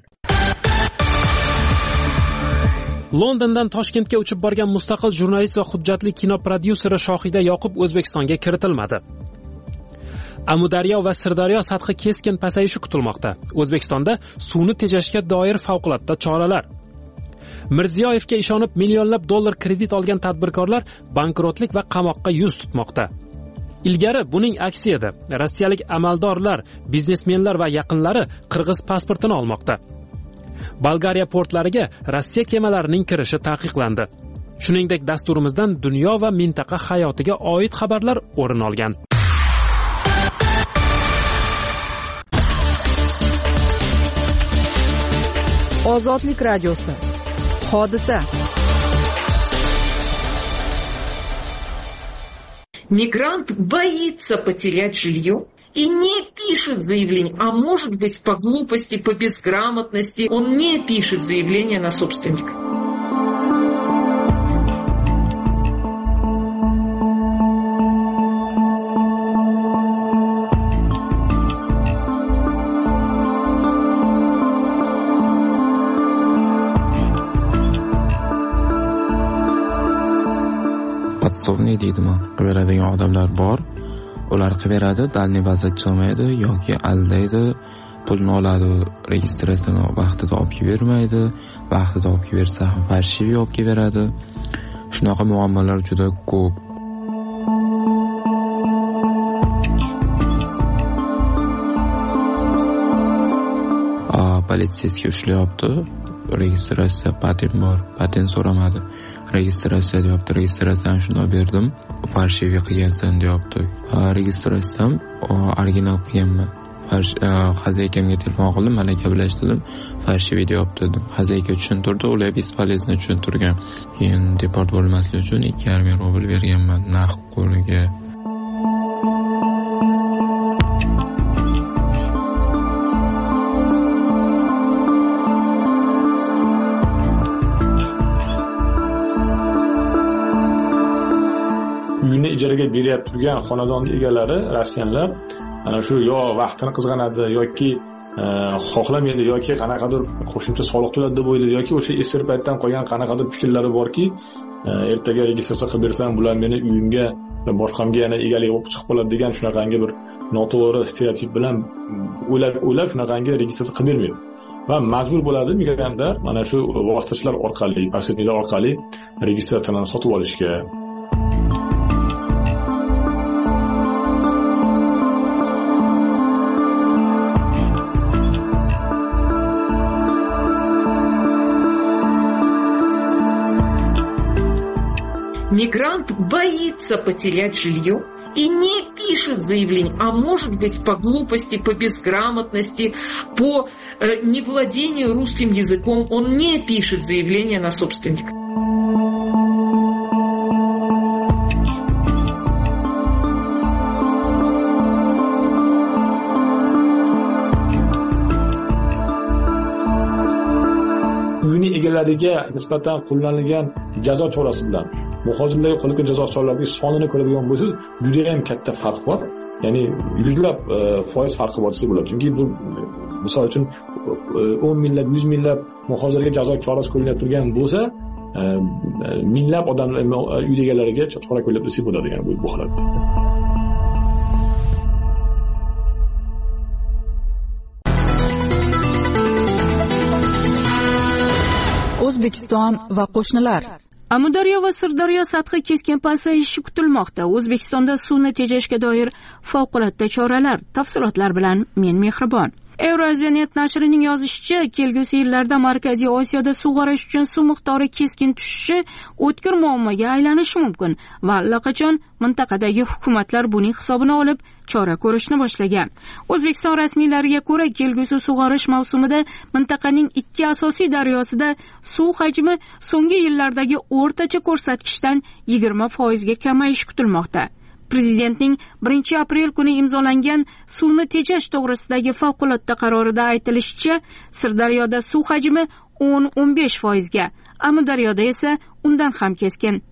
Londondan Toshkentga uchib borgan mustaqil jurnalist va hujjatli kino prodyuseri Shohida Yoqub O'zbekistonga kiritilmadi. Amudaryo va Sirdaryo sathi keskin pasayishi kutilmoqda. O'zbekistonda suvni tejashga doir favqulodda choralar. Mirziyoyevga ishonib millionlab dollar kredit olgan tadbirkorlar bankrotlik va qamoqqa yuz tutmoqda. Ilgari buning aksi edi. Rossiyalik amaldorlar, biznesmenlar va yaqinlari qirg'iz pasportini olmoqda. Bolgariya portlariga Rossiya kemalarining kirishi taqiqlandi. Shuningdek, dasturimizdan dunyo va mintaqa hayotiga oid xabarlar o'rin olgan. Ozodlik radiosi. Hodisa. Мигрант боится потерять жилье и не пишет заявление, а может быть по глупости, по безграмотности, он не пишет заявление на собственника. Podsobniy deydimi? Qilaveradigan odamlar bor. Ular qilaveradi, dalniy vaziyat olmaydi yoki aldaydi, pulni oladi, registratsiyani vaqtida olib bermaydi, vaqtida olib bersa ham farshiy olib beradi. Shunaqa muammolar juda ko'p. Politsiyasiga ushlayapti. Registratsiya patent bor, patent so'ramadi. Registratsiya deyapti, registratsiyani shunday berdim, farshiy qilgansan deyapti. Registratsiyam original qilganman. Xazayikamga telefon qildim, mana gaplashdim, farshiy deyapti dedim. Xazayika tushuntirdi, ular bespolezno tushuntirgan. Keyin deport bo'lmaslik uchun 2,5 rubl berganman naqd qo'liga. Uyni ijaraga berib turgan xonadon egalari Rossiyalar ana shu yo vaqtini qizg'anadi yoki xohlamaydi yoki qanaqadir qo'shimcha soliq to'ladi deb o'ylaydi yoki o'sha eski paytdan qolgan qanaqadir fikrlari borki, ertaga registratsiya qilib bersam bular meni uyimga va boshqamga yana egalik bo'lib chiqib qoladi degan shunaqangi bir noto'g'ri stereotip bilan o'ylab shunaqangi registratsiya qilib bermaydi. Va majbur bo'ladi migrantlar mana shu vositachilar orqali, posredniklar orqali registratsiyani sotib olishga. Мигрант боится потерять жилье и не пишет заявление, а может быть по глупости, по безграмотности, по невладению русским языком, он не пишет заявление на собственника. Uyni egalariga nisbatan qo'llanilgan jazo chorasi bilan muhojirlarga qo'llangan jazo choralarining sonini ko'radigan bo'lsangiz, juda ham katta farq bor. Ya'ni yuzlab foiz farqi bor desa bo'ladi. Chunki bu misol uchun 10 minglab, 100 minglab muhojirlarga jazo chorasi qo'llanib turgan bo'lsa, minglab odamlar uy egalariga chora qo'llab desa bo'ladi, ya'ni bu holat. O'zbekiston va qo'shnilar. Amudaryo va Sirdaryo sathi keskin pasayishi kutilmoqda. O'zbekistonda suvni tejashga doir favqulodda choralar. Tafsilotlar bilan men Mehribon. Euroziyanet nashrining yozishicha, kelgusi yillarda Markaziy Osiyoda sug'orish uchun suv miqdori keskin tushishi o'tkir muammoga aylanishi mumkin va allaqachon mintaqadagi hukumatlar buning hisobini olib chora ko'rishni boshlagan. O'zbekiston rasmiylariga ko'ra, kelgusi sug'orish mavsumida mintaqaning 2 asosiy daryosida suv hajmi so'nggi yillardagi o'rtacha ko'rsatkichdan 20% ga kamayishi kutilmoqda. Prezidentning 1-aprel kuni imzolangan suvni tejash to'g'risidagi favqulodda qarorida aytilishicha, Sirdaryoda suv hajmi 10-15% ga, Amudaryoda esa undan ham keskin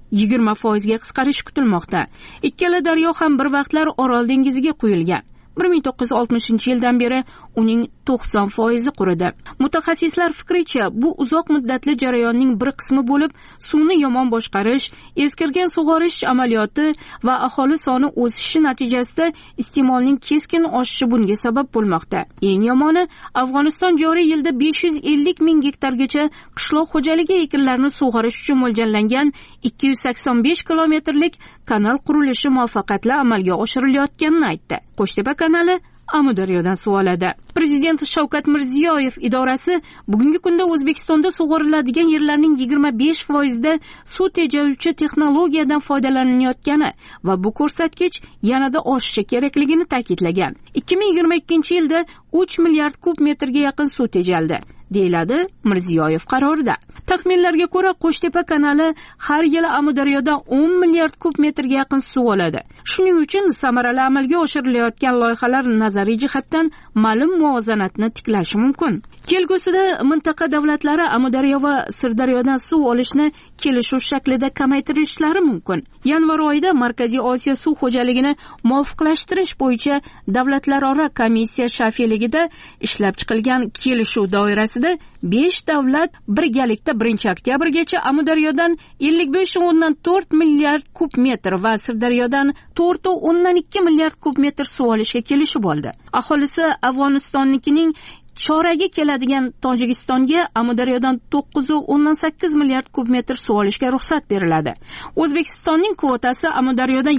20% qisqarishi kutilmoqda. Ikkala daryo ham bir vaqtlar Orol dengiziga quyilgan. 1960-yildan beri uning 90% quridi. Mutaxassislar fikricha, bu uzoq muddatli jarayonning bir qismi bo'lib, suvni yomon boshqarish, eskirgan sug'orish amaliyoti va aholi soni o'sishi natijasida iste'molning keskin oshishi bunga sabab bo'lmoqda. Eng yomoni, Afg'oniston joriy yilda 550 ming gektargacha qishloq xo'jaligi ekinlarini sug'orish uchun mo'ljallangan 285 kilometrlik kanal qurilishi muvaffaqiyatli amalga oshirilayotganini aytdi. Qo'shtepa kanali Amudaryodan suv oladi. Prezident Shavkat Mirziyoyev idorasi bugungi kunda O'zbekistonda sug'oriladigan yerlarning 25% suv tejovchi texnologiyadan foydalanayotgani va bu ko'rsatkich yanada oshishi kerakligini ta'kidlagan. 2022-yilda 3 milliard kub metrga yaqin suv tejaldi, deyiladi Mirziyoyev qarorida. Taxminlarga ko'ra, Qo'shtepa kanali har yili Amudaryodan 10 milliard kub metrga yaqin suv oladi. Shuning uchun samarali amalga oshirilayotgan loyihalar nazariy jihatdan ma'lum muvozanatni tiklashi mumkin. Kelgusida mintaqa davlatlari Amudaryo va Sirdaryodan suv olishni kelishuv shaklida kamaytirishlari mumkin. Yanvar oyida Markaziy Osiyo suv xo'jaligini muvofiqlashtirish bo'yicha davlatlararo komissiya shafeligida ishlab chiqilgan kelishuv doirasida 5 davlat birgalikda 1-oktyabr Amudaryodan 55.4 milliard kub metr va Sirdaryodan 4.2 milliard kub metr suv olishga kelishib oldi. Aholisi Afg'onistonnikining choragi keladigan Tojikistonga Amudaryodan 9.8 milliard kub metr suv olishga ruxsat beriladi. O'zbekistonning kvotasi Amudaryodan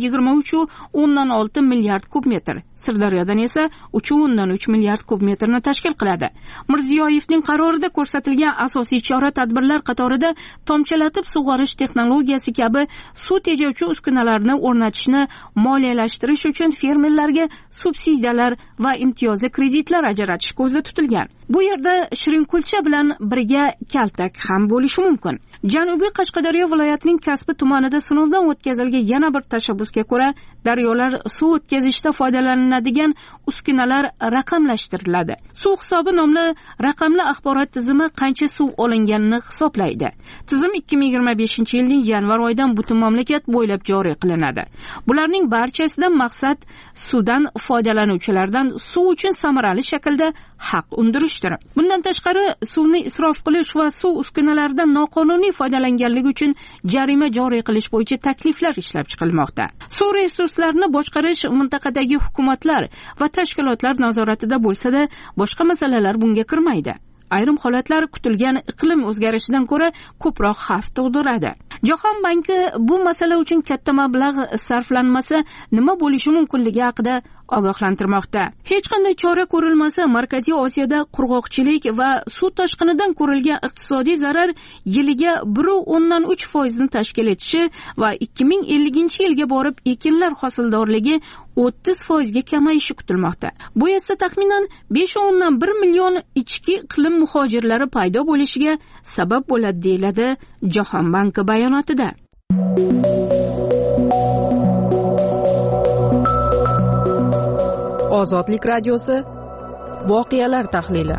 23.6 milliard kub metr, Sirdaryodan esa 3.3 milliard kub metrni tashkil qiladi. Mirziyoyevning qarorida ko'rsatilgan asosiy chora-tadbirlar qatorida tomchilatib sug'orish texnologiyasi kabi suv tejovchi uskunalarni o'rnatishni moliyalashtirish uchun fermerlarga subsidiyalar va imtiyozli kreditlar ajratish ko'zda tutilgan. Bu yerda Shirinkulcha bilan birga Kaltak ham bo'lishi mumkin. Janubiy Qashqadaryo viloyatining Kasbi tumanida sinovdan o'tkazilgan yana bir tashabbusga ko'ra, daryolar suv o'tkazishda foydalaniladigan uskunalar raqamlashtiriladi. Suv hisobi nomli raqamli axborot tizimi qancha suv olinganini hisoblaydi. Tizim 2025-yilning yanvar oyidan butun mamlakat bo'ylab joriy qilinadi. Bularning barchasidan maqsad suvdan foydalanuvchilardan suv uchun samarali shaklda haq undirishdir. Bundan tashqari, suvni isrof qilish va suv uskunalaridan noqonuniy foydalanganligi uchun jarima joriy qilish bo'yicha takliflar ishlab chiqilmoqda. Suv resurslarini boshqarish mintaqadagi hukumatlar va tashkilotlar nazoratida bo'lsa-da, boshqa masalalar bunga kirmaydi. Ayrim holatlar kutilgan iqlim o'zgarishidan ko'ra ko'proq xavf tug'diradi. Jahon banki bu masala uchun katta mablag' sarflanmasa nima bo'lishi mumkinligi haqida ogohlantirmoqda. Hech qanday chora ko'rilmasa, Markaziy Osiyoda qurg'oqchilik va suv toshqinidan ko'rilgan iqtisodiy zarar yiliga 1.3% ni tashkil etishi va 2050-yilga borib ekinlar hosildorligi 30% ga kamayishi kutilmoqda. Bu esa taxminan 5.1 million ichki iqlim muhojirlari paydo bo'lishiga sabab bo'ladi, deyiladi Jahon banki bayonotida. Ozodlik radiosi voqealar tahlili.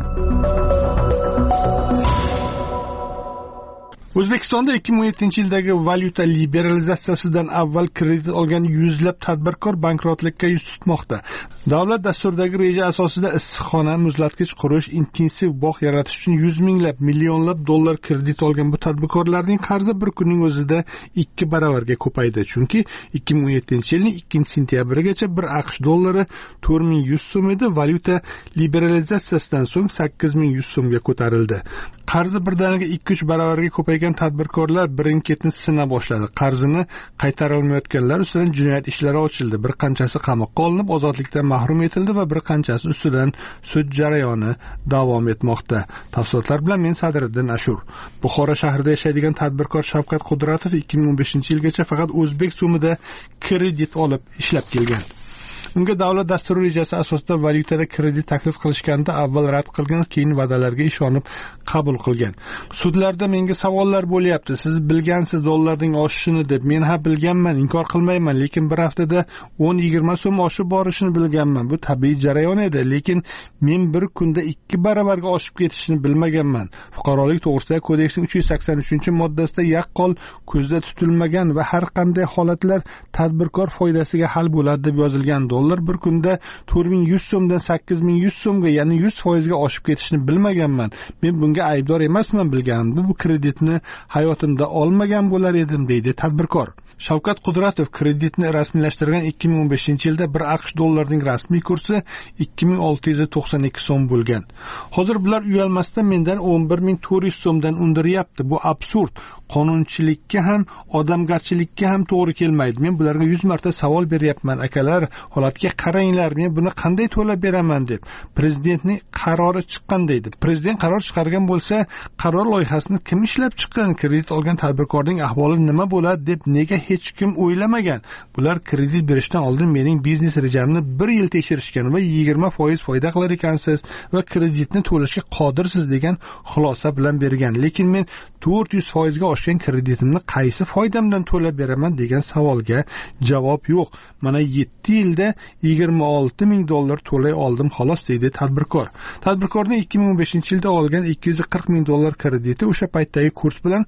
O'zbekistonda 2017-yildagi valyuta liberalizatsiyasidan avval kredit olgan yuzlab tadbirkor bankrotlikka yuz tutmoqda. Davlat dasturidagi reja asosida issiqxona, muzlatkich qurish, intensiv bog' yaratish uchun 100 minglab, millionlab dollar kredit olgan bu tadbirkorlarning qarzi bir kunning o'zida 2 baravarga ko'paydi. Chunki 2017-yilning 2-sentyabrigacha bir AQSh dollari 4100 so'm edi, valyuta liberalizatsiyasidan so'ng 8100 so'mga ko'tarildi. Qarzi birdaniga 2-3 baravarga ko'paygan tadbirkorlar birin-ketin sina boshladi. Qarzini qaytara olmayotganlar ustidan jinoyat ishlari ochildi. Bir qanchasi qamoqqa olinib, ozodlikdan mahrum etildi va bir qanchasi ustidan sud jarayoni davom etmoqda. Tafsilotlar bilan men Sadriddin Ashur. Buxoro shahrida yashaydigan tadbirkor Shavkat Qudratov 2015-yilgacha faqat o'zbek so'mida kredit olib ishlab kelgan. Unga davlat dasturi rejasi asosida valyutada kredit taklif qilishganda avval rad qilgan, keyin va'dalarga ishonib qabul qilgan. Sudlarda menga savollar bo'lyapti. Siz bilgansiz dollarning oshishini deb. Men ha bilganman, inkor qilmayman, lekin bir haftada 10-20 so'm oshib borishini bilganman. Bu tabiiy jarayon edi, lekin men bir kunda 2 barobarga oshib ketishini bilmaganman. Fuqarolik to'g'risidagi kodeksning 383-moddasida yaqqol ko'zda tutilmagan va har qanday holatlar tadbirkor foydasiga hal bo'ladi deb yozilgan. Dollar bir kunda 4100 so'mdan 8100 so'mga, ya'ni 100% ga oshib ketishini bilmaganman. Men bunga aybdor emasman, bilganimda bu kreditni hayotimda olmagan bo'lar edim, deydi tadbirkor. Shavkat Qudratov kreditni rasmiylashtirgan 2015-yilda bir AQSh dollarining rasmiy kursi 2692 so'm bo'lgan. Hozir bular uyalmasdan mendan 11400 so'mdan undiryapti. Bu absurd. Qonunchilikka ham, odamgarchilikka ham to'g'ri kelmaydi. Men bularga 100 marta savol beryapman. Akalar, holatga qaranglar, men buni qanday to'lab beraman deb. Prezidentning qarori chiqqan deydi. Prezident qaror chiqargan bo'lsa, qaror loyihasini kim ishlab chiqqan? Kredit olgan tadbirkorning ahvoli nima bo'ladi deb nega hech kim o'ylamagan? Bular kredit berishdan oldin mening biznes rejamni 1 yil tekshirishgan va 20% foyda qilar ekansiz va kreditni to'lashga qodirsiz degan xulosa bilan bergan. Lekin men 400% ga oshgan kreditimni qaysi foydamdan to'lab beraman degan savolga javob yo'q. Mana 7 yilda 26,000 dollar to'lay oldim xolos, deydi tadbirkor. Tadbirkorning 2015-yilda olgan 240,000 dollar krediti o'sha paytdagi kurs bilan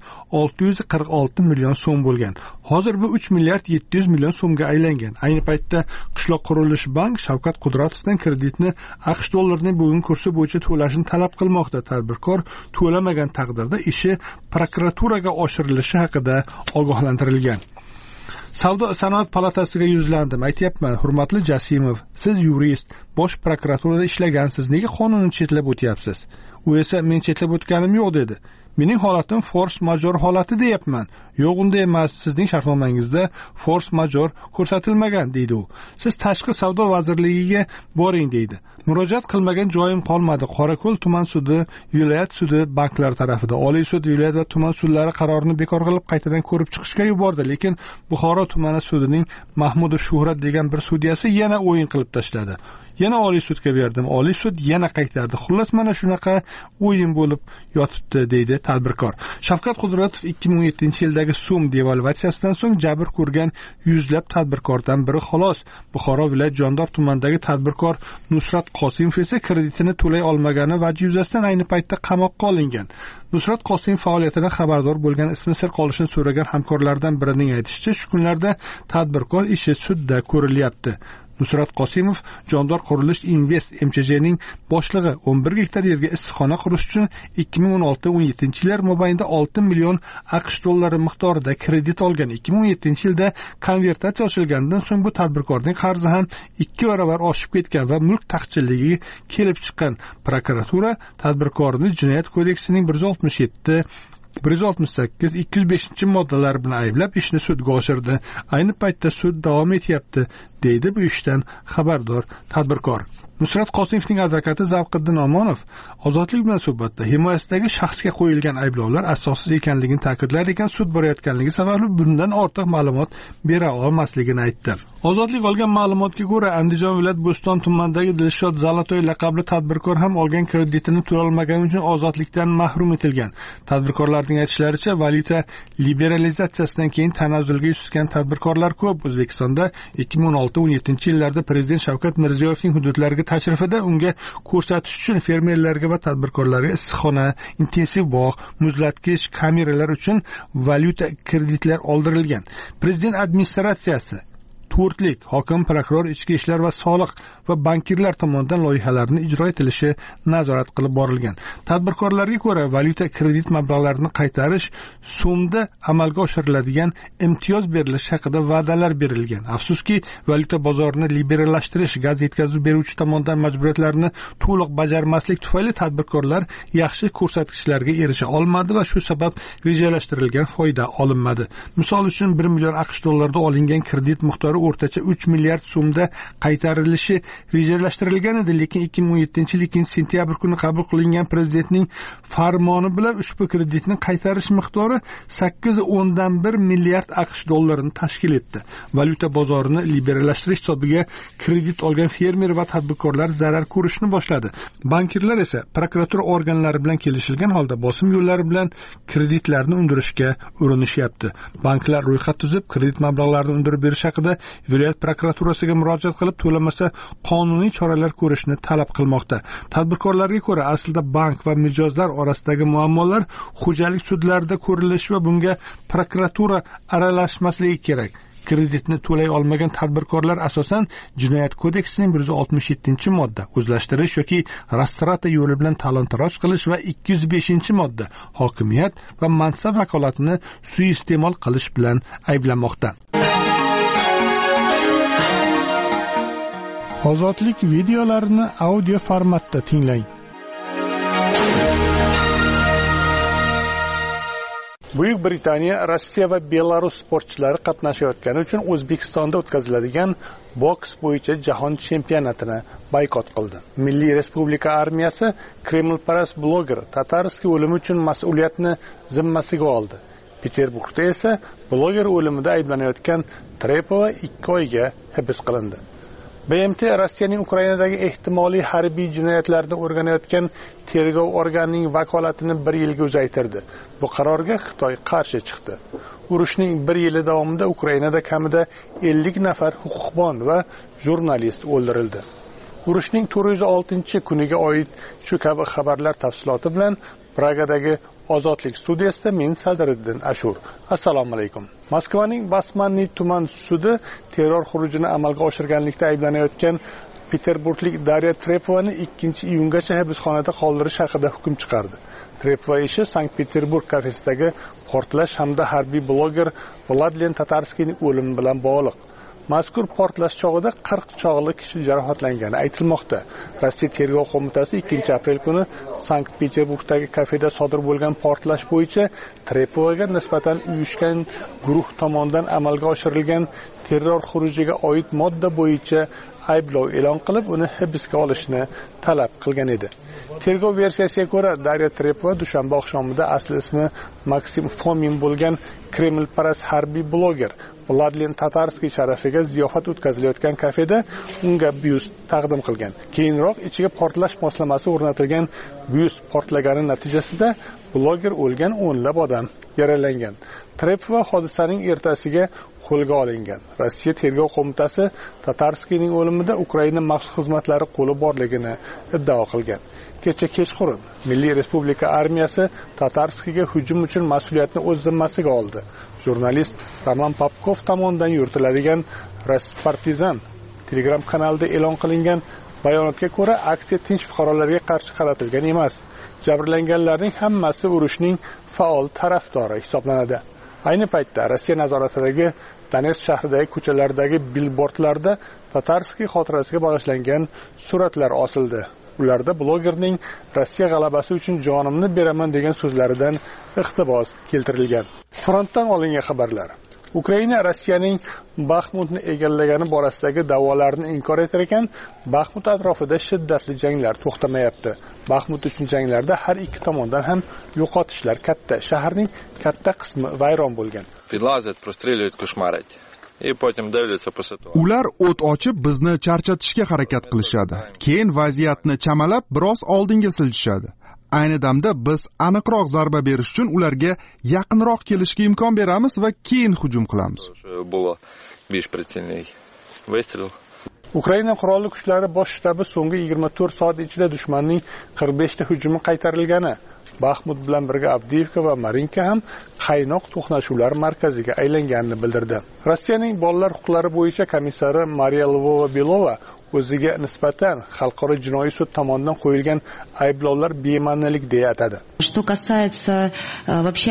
646 million so'm bo'lgan. Hozir bu 3 milliard 700 million so'mga aylangan. Ayni paytda Qishloq qurilish bank Shavkat Qudratovdan kreditni AQSh dollarining bugungi kursi bo'yicha to'lashini talab qilmoqda. Tadbirkor to'lamagan taqdirda ishi prokuraturaga oshirilishi haqida ogohlantirilgan. Savdo sanoat palatasiga yuzlandim. Aytayapman, hurmatli Jasimov, siz yurist, bosh prokuraturada ishlagansiz, nega qonunni chetlab o'tyapsiz? U esa men chetlab o'tganim yo'q dedi. Mening holatim force major holati deyapman. Yo'q, unday emas. Sizning shartnomangizda force major ko'rsatilmagan, deydi u. Siz tashqi savdo vazirligiga boring, deydi. Murojaat qilmagan joyim qolmadi. Qorako'l tuman sudi, viloyat sudi banklar tarafida, Oliy sud, viloyat va tuman sudlari qarorini bekor qilib qaytadan ko'rib chiqishga yubordi, lekin Buxoro tumani sudining Mahmudov Shuhrat degan bir sudyasi yana o'yin qilib tashladi. Yana Oliy sudga berdim. Oliy sud yana qaytardi. Xullas mana shunaqa o'yin bo'lib yotibdi, deydi tadbirkor. Shavkat Qudratov 2017-yildagi so'm devalvatsiyasidan so'ng jabr ko'rgan yuzlab tadbirkordan biri xolos. Buxoro viloyat Jondor tumanidagi tadbirkor Nusrat Qosimov esa kreditini to'lay olmagani vajhi yuzasidan ayni paytda qamoqqa olingan. Nusrat Qosimov faoliyatidan xabardor bo'lgan, ismi sir qolishini so'ragan hamkorlardan birining aytishicha, shu kunlarda tadbirkor ishi sudda ko'rilyapti. Nusrat Qosimov Jondor Qurilish Invest MCJning boshlig'i 11 gektar yerga issiqxona qurish uchun 2016-17-yillar mobaynida 6 million AQSh dollari miqdorida kredit olgan. 2017-yilda konvertatsiya ochilgandan so'ng bu tadbirkorning qarzi ham 2 barobar oshib ketgan va mulk taqchilligi kelib chiqqan. Prokuratura tadbirkorni Jinoyat kodeksining 168-205-moddalari bilan ayblab ishni sudga oshirdi. Ayni paytda sud davom etyapti, deydi bu ishdan xabardor tadbirkor. Nusrat Qosimovning advokati Zavqiddin Omonov Ozodlik bilan suhbatda himoyasidagi shaxsga qo'yilgan ayblovlar asossiz ekanligini ta'kidlar ekan, sud borayotganligi sababli bundan ortiq ma'lumot bera olmasligini aytdi. Ozodlik olgan ma'lumotga ko'ra, Andijon viloyat Bo'ston tumanidagi Dilshod Zalatoy laqabli tadbirkor ham olgan kreditini to'lolmagani uchun ozodlikdan mahrum etilgan. Tadbirkorlarning aytishlaricha, valyuta liberalizatsiyasidan keyin tanazzulga yuz tutgan tadbirkorlar ko'p. O'zbekistonda 2016-17-yillarda Prezident Shavkat Mirziyoyevning hududlariga tashrifida unga ko'rsatish uchun fermerlarga va tadbirkorlarga issiqxona, intensiv bog', muzlatgich, kameralar uchun valyuta kreditlar oldirilgan. Prezident administratsiyasi, to'rtlik, hokim, prokuror, ichki ishlar va soliq va bankirlar tomonidan loyihalarni ijro etilishi nazorat qilib borilgan. Tadbirkorlarga ko'ra, valyuta kredit mablag'larini qaytarish so'mda amalga oshiriladigan imtiyoz berilishi haqida va'dalar berilgan. Afsuski, valyuta bozorini liberallashtirish, gaz yetkazib beruvchi tomonidan majburiyatlarni to'liq bajarmaslik tufayli tadbirkorlar yaxshi ko'rsatkichlarga erisha olmadi va shu sabab rejalashtirilgan foyda olinmadi. Misol uchun 1 million AQSh dollarida olingan kredit miqdori o'rtacha 3 milliard so'mda qaytarilishi rejalashtirilgan edi, lekin 2017-yil 2-sentyabr kuni qabul qilingan prezidentning farmoni bilan ushbu kreditni qaytarish miqdori 8.1 milliard AQSh dollarini tashkil etdi. Valyuta bozorini liberallashtirish hisobiga kredit olgan fermer va tadbirkorlar zarar ko'rishni boshladi. Bankirlar esa prokuratura organlari bilan kelishilgan holda bosim yo'llari bilan kreditlarni undirishga urinishyapti. Banklar ro'yxat tuzib, kredit mablag'larini undirib berish haqida viloyat prokuraturasiga murojaat qilib, to'lamasa qonuniy choralar ko'rishni talab qilmoqda. Tadbirkorlarga ko'ra, aslida bank va mijozlar orasidagi muammolar xo'jalik sudlarida ko'rilishi va bunga prokuratura aralashmasligi kerak. Kreditni to'lay olmagan tadbirkorlar asosan Jinoyat kodeksining 167-modda o'zlashtirish yoki rastrata yo'li bilan talon-taroj qilish va 205-modda hokimiyat va mansab vakolatini suiiste'mol qilish bilan ayblanmoqda. Ozodlik videolarini audio formatda tinglang. Buyuk Britaniya, Rossiya va Belarus sportchilari qatnashayotgani uchun O'zbekistonda o'tkaziladigan boks bo'yicha jahon chempionatini boykot qildi. Milliy Respublika armiyasi Kremlparast bloger Tatarskiy o'limi uchun mas'uliyatni zimmasiga oldi. Peterburgda esa bloger o'limida ayblanayotgan Trepova 2 oyga hibs qilindi. BMT Rossiyaning Ukrainadagi ehtimoliy harbiy jinoyatlarni o'rganayotgan tergov organining vakolatini 1 yilga uzaytirdi. Bu qarorga Xitoy qarshi chiqdi. Urushning 1 yili davomida Ukrainada kamida 50 nafar huquqbon va jurnalist o'ldirildi. Urushning 406-kuniga oid shu kabi xabarlar tafsiloti bilan Pragadagi Ozodlik studiyasida men Sadriddin Ashur. Assalomu alaykum. Moskvaning Basmanniy tuman sudi terror xurujini amalga oshirganlikda ayblanayotgan Peterburglik Darya Trepovani 2-iyungacha hibsxonada qoldirish haqida hukm chiqardi. Trepova ishi Sankt-Peterburg kafesidagi portlash hamda harbiy bloger Vladlen Tatarskiyning o'limi bilan bog'liq. Mazkur portlash chog'ida 40 chog'li kishi jarohatlangani aytilmoqda. Rossiya tergov qo'mitasi 2-aprel kuni Sankt-Peterburgdagi kafeda sodir bo'lgan portlash bo'yicha Trepovaga nisbatan uyushgan guruh tomonidan amalga oshirilgan terror xurujiga oid modda bo'yicha ayblov e'lon qilib, uni hibsga olishni talab qilgan edi. Tergov versiyasiga ko'ra, Darya Trepova dushanba oqshomida asli ismi Maksim Fomin bo'lgan Kremlparast harbiy bloger Vladlen Tatarskiy sharafiga ziyofat o'tkazilayotgan kafeda unga byust taqdim qilgan. Keyinroq ichiga portlash moslamasi o'rnatilgan byust portlagani natijasida bloger o'lgan, o'nlab odam yaralangan. Trepova hodisaning ertasiga qo'lga olingan. Rossiya tergov qo'mitasi Tatarskiyning o'limida Ukraina maxsus xizmatlari qo'li borligini iddao qilgan. Kecha kechqurun Milliy Respublika armiyasi Tatarskiyga hujum uchun mas'uliyatni o'z zimmasiga oldi. Jurnalist Roman Popkov tomonidan yuritiladigan Raspartizan Telegram kanalida e'lon qilingan bayonotga ko'ra, aksiya tinch fuqarolarga qarshi qaratilgan emas. Jabrlanganlarning hammasi urushning faol tarafdori hisoblanadi. Ayni paytda Rossiya nazoratidagi Donetsk shahridagi ko'chalardagi billbordlarda Tatarskiy xotirasiga bag'ishlangan suratlar osildi. Ularda blogerning Rossiya g'alabasi uchun jonimni beraman degan so'zlaridan iqtibos keltirilgan. Frontdan olingan xabarlar. Ukraina Rossiyaning Baxmutni egallagani borasidagi da'volarni inkor etar ekan, Baxmut atrofida shiddatli janglar to'xtamayapti. Baxmut uchun janglarda har ikki tomondan ham yo'qotishlar katta. Shaharning katta qismi vayron bo'lgan. Ular o't ochib bizni charchatishga harakat qilishadi. Keyin vaziyatni chamalab biroz oldinga siljishadi. Ayni damda biz aniqroq zarba berish uchun ularga yaqinroq kelishga imkon beramiz va keyin hujum qilamiz. Ukraina qurolli kuchlari bosh shtabi so'nggi 24 soat ichida dushmanning 45 ta hujumi qaytarilgani, Baxmut bilan birga Avdiivka va Marinka ham qaynoq to'qnashuvlar markaziga aylanganini bildirdi. Rossiyaning bolalar huquqlari bo'yicha komissari Mariya Lvova-Belova o'ziga nisbatan xalqaro jinoiy sud tomonidan qo'yilgan ayblovlar bema'nilik deya atadi.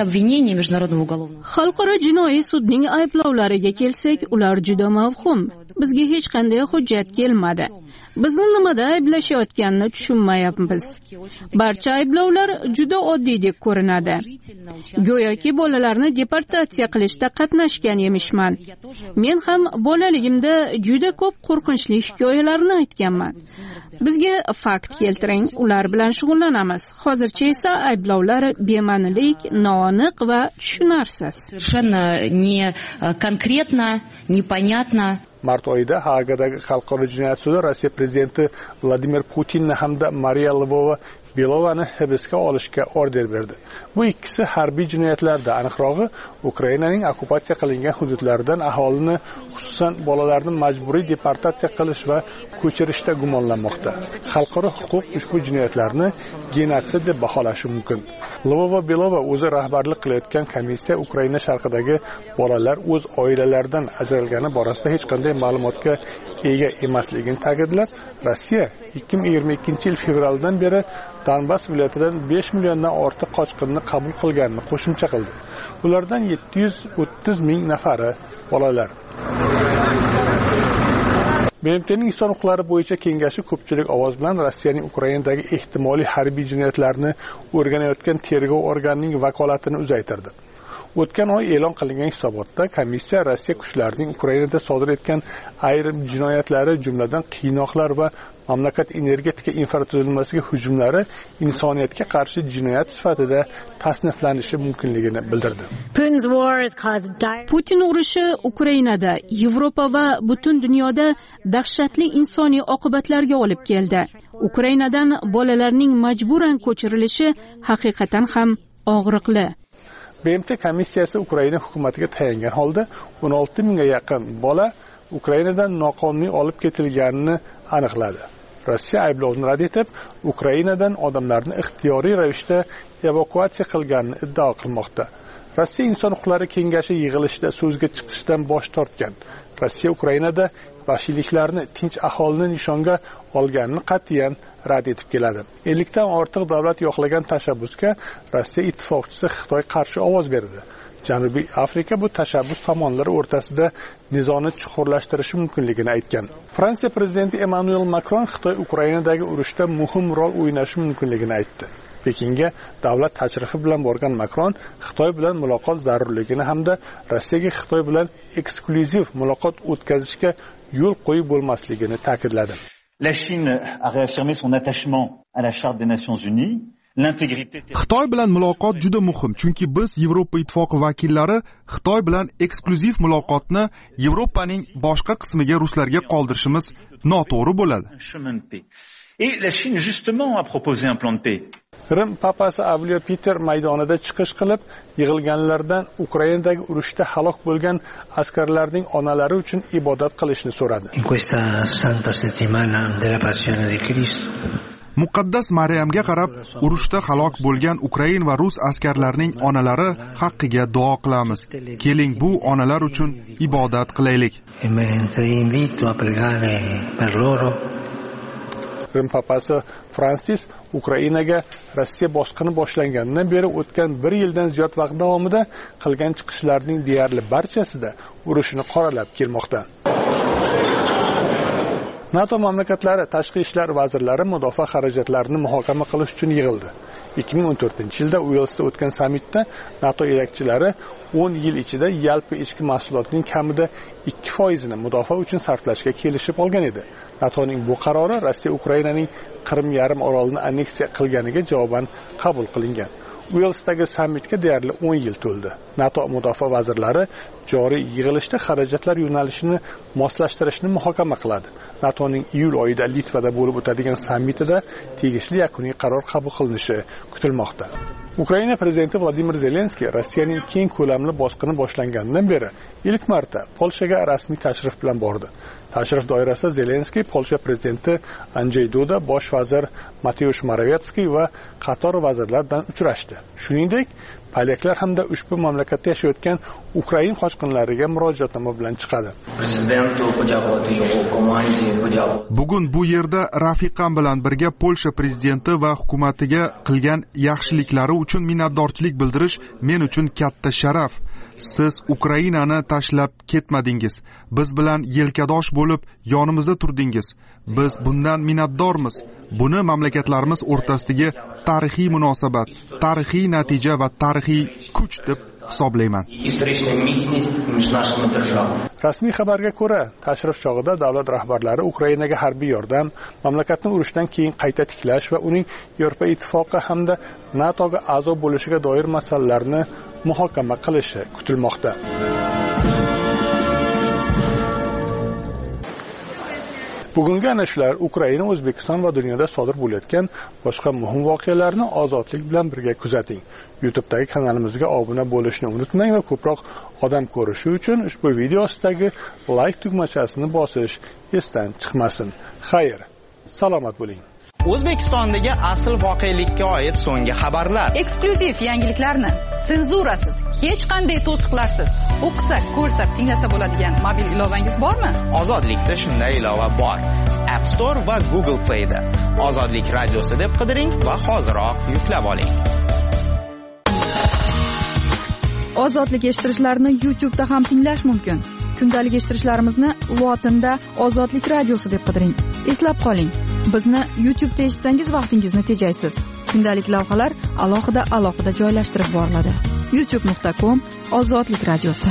Xalqaro jinoiy sudning ayblovlariga kelsak, ular juda mavhum. bizga hech qanday hujjat kelmadi. Bizni nimada ayblashayotganini tushunmayapmiz. Barcha ayblovlar juda oddiydek ko'rinadi. Go'yoki bolalarni deportatsiya qilishda qatnashgan emishman. Men ham bolaligimda juda ko'p qo'rqinchli hikoyalarni aytganman. Bizga fakt keltiring, ular bilan shug'ullanamiz. Hozircha esa ayblovlar bema'nilik, noaniq va tushunarsiz. Совершенно не конкретно, непонятно. Mart oyida Haagadagi xalqaro jinoyat sudi Rossiya prezidenti Vladimir Putinni hamda Mariya Lvova-Belovani hibsga olishga order berdi. Bu ikkisi harbiy jinoyatlarda, aniqrog'i Ukrainaning okupatsiya qilingan hududlaridan aholini, xususan bolalarni majburiy deportatsiya qilish va ko'chirishda gumonlanmoqda. Xalqaro huquq ushbu jinoyatlarni genotsid deb baholashi mumkin. Lvova-Belova o'zi rahbarlik qilayotgan komissiya Ukraina sharqidagi bolalar o'z oilalaridan ajralgani borasida hech qanday ma'lumotga ega emasligini ta'kidlab, Rossiya 2022-yil fevraldan beri Donbass viloyatidan 5 milliondan ortiq qochqinni qabul qilganini qo'shimcha qildi. Ulardan 730 ming nafari bolalar. BMTning inson huquqlari bo'yicha kengashi ko'pchilik ovoz bilan Rossiyaning Ukrainadagi ehtimoliy harbiy jinoyatlarni o'rganayotgan tergov organining vakolatini uzaytirdi. O'tgan oy e'lon qilingan hisobotda komissiya Rossiya kuchlarining Ukrainada sodir etgan ayrim jinoyatlari, jumladan qiynoqlar va mamlakat energetika infratuzilmasiga hujumlari insoniyatga qarshi jinoyat sifatida tasniflanishi mumkinligini bildirdi. Putin urushi Ukrainada, Yevropa va butun dunyoda dahshatli insoniy oqibatlarga olib keldi. Ukrainadan bolalarning majburan ko'chirilishi haqiqatan ham og'riqli. BMT komissiyasi Ukraina hukumatiga tayangan holda 16 mingga yaqin bola Ukrainadan noqonuniy olib ketilganini aniqladi. Rossiya ayblovni rad etib, Ukrainadan odamlarni ixtiyoriy ravishda evakuatsiya qilganini iddao qilmoqda. Rossiya Inson huquqlari kengashi yig'ilishida so'zga chiqishdan bosh tortgan. Rossiya Ukrainada vahshiyliklarni tinch aholini nishonga olganini qat'iyan rad etib keladi. 50 dan ortiq davlat yo'qlagan tashabbusga Rossiya ittifoqchisi Xitoy qarshi ovoz berdi. Janubiy Afrika bu tashabbus tomonlari o'rtasida nizoni chuqurlashtirishi mumkinligini aytgan. Fransiya prezidenti Emmanuel Macron Xitoy Ukrainadagi urushda muhim rol o'ynashi mumkinligini aytdi. Pekinga davlat tashrifi bilan borgan Macron Xitoy bilan muloqot zarurligini hamda Rossiyaga Xitoy bilan eksklyuziv muloqot o'tkazishga yo'l qo'yib bo'lmasligini ta'kidladi. La Chine a réaffirmé son attachement à la Charte des Nations Unies. Xitoy bilan muloqot juda muhim, chunki biz Yevropa ittifoqi vakillari Xitoy bilan eksklyuziv muloqotni Yevropaning boshqa qismiga ruslarga qoldirishimiz noto'g'ri bo'ladi. Et la Chine justement a proposé un plan de paix. Rim papasi Avliyo Peter maydonida chiqish qilib, yig'ilganlardan Ukrainadagi urushda halok bo'lgan askarlarning onalari uchun ibodat qilishni so'radi. In questa santa settimana della Passione di Cristo Muqaddas Maryamga qarab, urushda halok bo'lgan Ukrain va rus askarlarining onalari haqqiga duo qilamiz. Keling, bu onalar uchun ibodat qilaylik. Rim papasi Fransis Ukrainaga Rossiya bosqini boshlangandan beri o'tgan 1 yildan ziyod vaqt davomida qilgan chiqishlarining deyarli barchasida urushni qoralab kelmoqda. NATO mamlakatlari tashqi ishlar vazirlari mudofaa xarajatlarini muhokama qilish uchun yig'ildi. 2014-yilda Uelsda o'tgan sammitda NATO yetakchilari 10 yil ichida yalpi ichki mahsulotning kamida 2% mudofaa uchun sarflashga kelishib olgan edi. NATOning bu qarori Rossiya Ukrainaning Qrim yarim orolini anneksiya qilganiga javoban qabul qilingan. Uelsdagi sammitga deyarli 10 yil to'ldi. NATO mudofaa vazirlari joriy yig'ilishda xarajatlar yo'nalishini moslashtirishni muhokama qiladi. NATOning iyul oyida Litvada bo'lib o'tadigan sammitida tegishli yakuniy qaror qabul qilinishi kutilmoqda. Ukraina prezidenti Vladimir Zelenskiy Rossiyaning keng ko'lamli bosqini boshlanganidan beri ilk marta Polshaga rasmiy tashrif bilan bordi. Tashrif doirasida Zelenskiy Polsha prezidenti Andrzej Duda, bosh vazir Mateusz Morawiecki va qator vazirlar bilan uchrashdi. Shuningdek, polyaklar hamda ushbu mamlakatda yashayotgan Ukrain qochqinlariga murojaatnoma bilan chiqadi. Bugun bu yerda rafiqam bilan birga Polsha prezidenti va hukumatiga qilgan yaxshiliklari uchun minnatdorchilik bildirish men uchun katta sharaf. siz Ukrainani tashlab ketmadingiz. Biz bilan yelkadosh bo'lib yonimizda turdingiz. Biz bundan minnatdormiz. Buni mamlakatlarimiz o'rtasidagi tarixiy munosabat, tarixiy natija va tarixiy kuch deb hisoblayman. Rasmiy xabarga ko'ra, tashrif chog'ida davlat rahbarlari Ukrainaga harbiy yordam, mamlakatni urushdan keyin qayta tiklash va uning Yevropa ittifoqi hamda NATOga a'zo bo'lishiga doir masalalarni muhokama qilishi kutilmoqda. Bugungi ana shular Ukraina, O'zbekiston va dunyoda sodir bo'layotgan boshqa muhim voqealarni ozodlik bilan birga kuzating. YouTube'dagi kanalimizga obuna bo'lishni unutmang va ko'proq odam ko'rishi uchun ushbu video ostidagi like tugmachasini bosish esdan chiqmasin. Xayr, salomat bo'ling. O'zbekistondagi asl voqelikka oid so'nggi xabarlar. Eksklyuziv yangiliklarni senzurasiz, hech qanday to'siqlarsiz o'qisa, ko'rsa, tinglasa bo'ladigan mobil ilovangiz bormi? Ozodlikda shunday ilova bor. App Store va Google Play da Ozodlik radiosi deb qidiring va hoziroq yuklab oling. Ozodlik eshittirishlarni YouTube'da ham tinglash mumkin. Kundalik eshittirishlarimizni lotinda Ozodlik radiosi deb qidiring. Eslab qoling, bizni YouTube'da eshitsangiz vaqtingizni tejaysiz. Kundalik lavhalar alohida joylashtirib boriladi. youtube.com Ozodlik radiosi.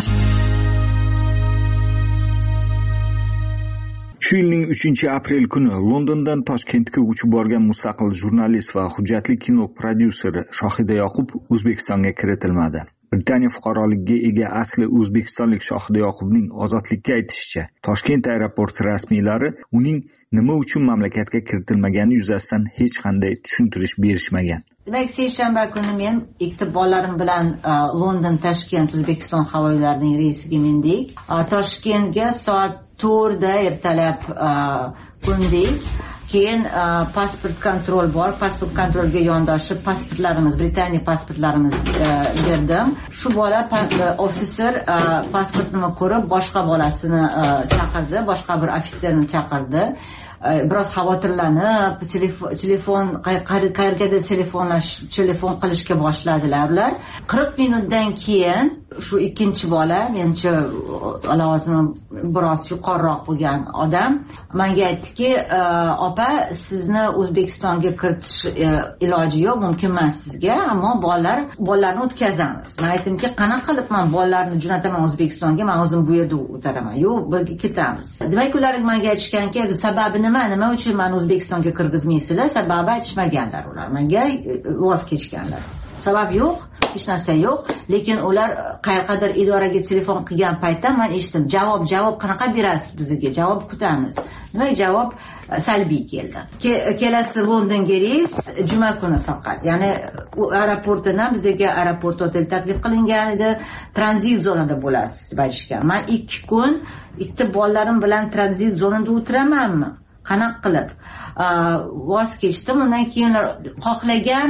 Shu yilning 3-aprel kuni Londondan Toshkentga uchib borgan mustaqil jurnalist va hujjatli kino prodyuseri Shohida Yoqub O'zbekistonga kiritilmadi. Britaniya fuqaroligiga ega asli o'zbekistonlik Shohida Yoqubning ozodlikka aytishicha, Toshkent aeroporti rasmiylari uning nima uchun mamlakatga kiritilmagani yuzasidan hech qanday tushuntirish berishmagan. Demak, seshanba kuni men ikkita bolalarim bilan London Toshkent O'zbekiston havo yo'llarining reysiga mindik. Toshkentga soat 4 da ertalab qo'ndik. Keyin pasport kontrol bor. Pasport kontrolga yondoshib Britaniya pasportlarimizni berdim. Shu bola ofitser pasportni ko'rib boshqa bolasini chaqirdi, boshqa bir ofitserni chaqirdi. Biroz xavotirlanib, telefon qayergadir telefon qilishga boshladilar ular. 40 minutdan keyin shu ikkinchi bola, menimcha lavozimi biroz yuqoriroq bo'lgan odam menga aytdiki, opa, sizni O'zbekistonga kiritish iloji yo'q, mumkin emas sizga, ammo bolalarni o'tkazamiz. Men aytdimki, qanaqa qilib men bolalarni jo'nataman O'zbekistonga, men o'zim bu yerda o'taraman. Yo'q, birga ketamiz. Demak, ular menga aytishganki, sababi nima uchun meni O'zbekistonga kirgizmaysizlar? Sababi aytishmaganlar ular. Menga voz kechganlar. Sabab yo'q, hech narsa yo'q, lekin ular qayerqadir idoraga telefon qilgan paytda men eshitdim, javob qanaqa berasiz bizga? Javob kutamiz. Demak, javob salbiy keldi. Kelasi Londonga reys juma kuni faqat. Ya'ni aeroportdan bizga aeroport otel taklif qilingan edi, tranzit zonada bo'lasiz deb aytishgan. Men 2 kun ikkita bolalarim bilan tranzit zonada o'tiramanmi? Qanaqa qilib? Voz kechdim. Undan keyin xohlagan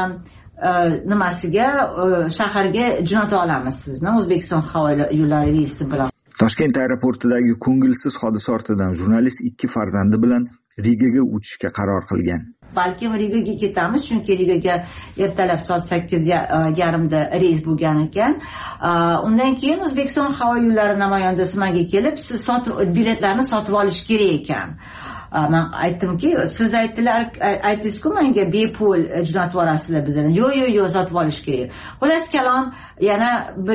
nimasiga shaharga jo'nata olamiz sizni O'zbekiston havo yo'llari reysi bilan. Toshkent aeroportidagi ko'ngilsiz hodisa ortidan jurnalist 2 farzandi bilan Rigaga uchishga qaror qilgan. Balkim Rigaga ketamiz, chunki Rigaga ertalab soat 8:30 da reys bo'lgan ekan. Undan keyin O'zbekiston havo yo'llari namoyandasi menga kelib, siz biletlarni sotib olish kerak ekan. Men aytdimki, siz aytdingiz-ku menga bepul jo'natib yuborasizlar bizlarni. Yo'q, sotib olish kerak. Xullas kalom, yana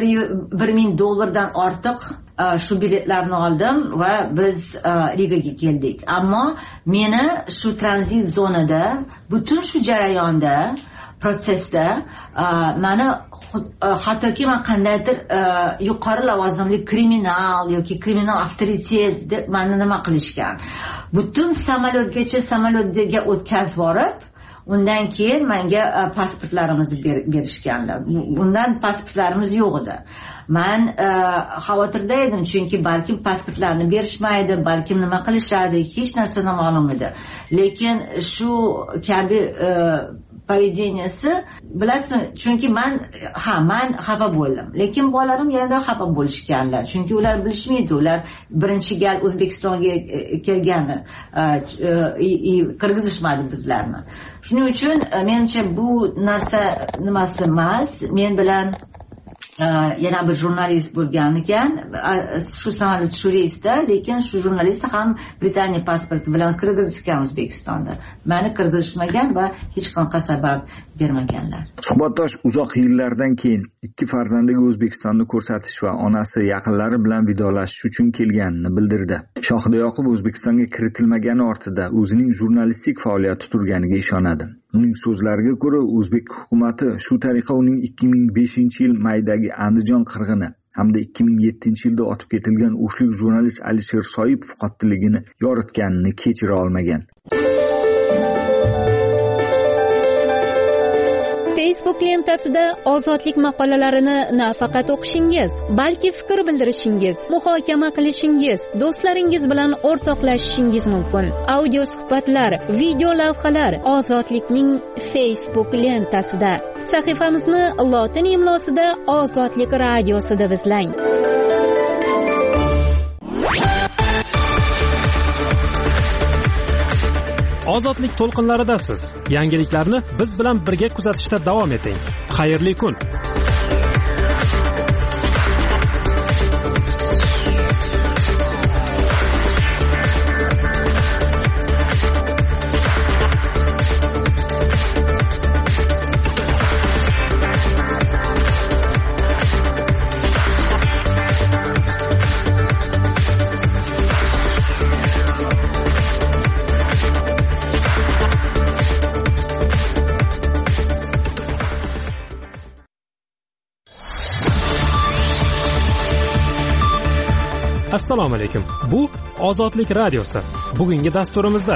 $1,000 ortiq shu biletlarni oldim va biz Rigaga keldik. Ammo meni shu tranzit zonada, butun shu jarayonda, protsessda meni hattoki men qandaydir yuqori lavozimli kriminal yoki kriminal avtoritet deb meni nima qilishgan. Butun samolyotga o'tkazib borib, undan keyin menga pasportlarimizni berishganlar. Bundan pasportlarimiz yo'q edi. Men xavotirda edim, chunki balkim pasportlarni berishmaydi, balkim nima qilishadi, hech narsa noma'lum edi. Lekin shu kabi поведенияsi, bilasizmi, chunki men xafa bo'ldim, lekin bolalarim yana xafa bo'lishganlar, chunki ular bilishmaydi, ular birinchi gal O'zbekistonga kelgani, qirg'izishmadi bizlarni. Shuning uchun menimcha bu narsa nimasi emas, men bilan yana bir jurnalist bo'lgan ekan, shu samolyot shu reysda, lekin shu jurnalist ham Britaniya pasporti bilan kirgizishgan O'zbekistonda. Meni kirgizishmagan va hech qanaqa sabab bermaganlar. Suhbatdosh uzoq yillardan keyin ikki farzandiga O'zbekistonni ko'rsatish va onasi yaqinlari bilan vidolashish uchun kelganini bildirdi. Shohida Yoqub O'zbekistonga kiritilmagani ortida o'zining jurnalistik faoliyati turganiga ishonadi. Uning so'zlariga ko'ra, o'zbek hukumatı shu tariqa uning 2005-yil maydagi Andijon qirg'ini hamda 2007-yilda otib ketilgan o'shlik jurnalist Alisher Soipov qotilligini yoritganini kechira olmagan. Facebook lentasida ozodlik maqolalarini nafaqat o'qishingiz, balki fikr bildirishingiz, muhokama qilishingiz, do'stlaringiz bilan o'rtoqlashishingiz mumkin. Audio suhbatlar, video lavhalar Ozodlikning Facebook lentasida. Sahifamizni lotin imlosida Ozodlik radiosi deb izlang. Ozodlik to'lqinlaridasiz. Yangiliklarni biz bilan birga kuzatishda davom eting. Xayrli kun. Assalomu alaykum. Bu Ozodlik radiosi. Bugungi dasturimizda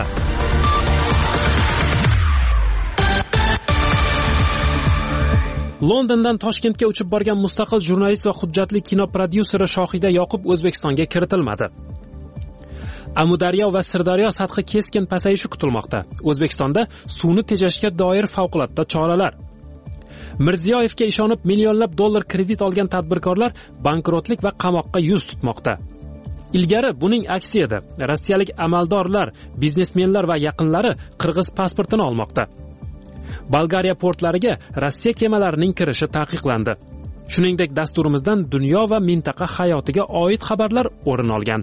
Londondan Toshkentga uchib borgan mustaqil jurnalist va hujjatli kino prodyuseri Shohida Yoqub O'zbekistonga kiritilmadi. Amudaryo va Sirdaryo sathi keskin pasayishi kutilmoqda. O'zbekistonda suvni tejashga doir favqulodda choralar. Mirziyoyevga ishonib millionlab dollar kredit olgan tadbirkorlar bankrotlik va qamoqqa yuz tutmoqda. Ilgari buning aksi edi. Rossiyalik amaldorlar, biznesmenlar va yaqinlari qirg'iz pasportini olmoqda. Bolgariya portlariga Rossiya kemalarining kirishi taqiqlandi. Shuningdek, dasturimizdan dunyo va mintaqa hayotiga oid xabarlar o'rin olgan.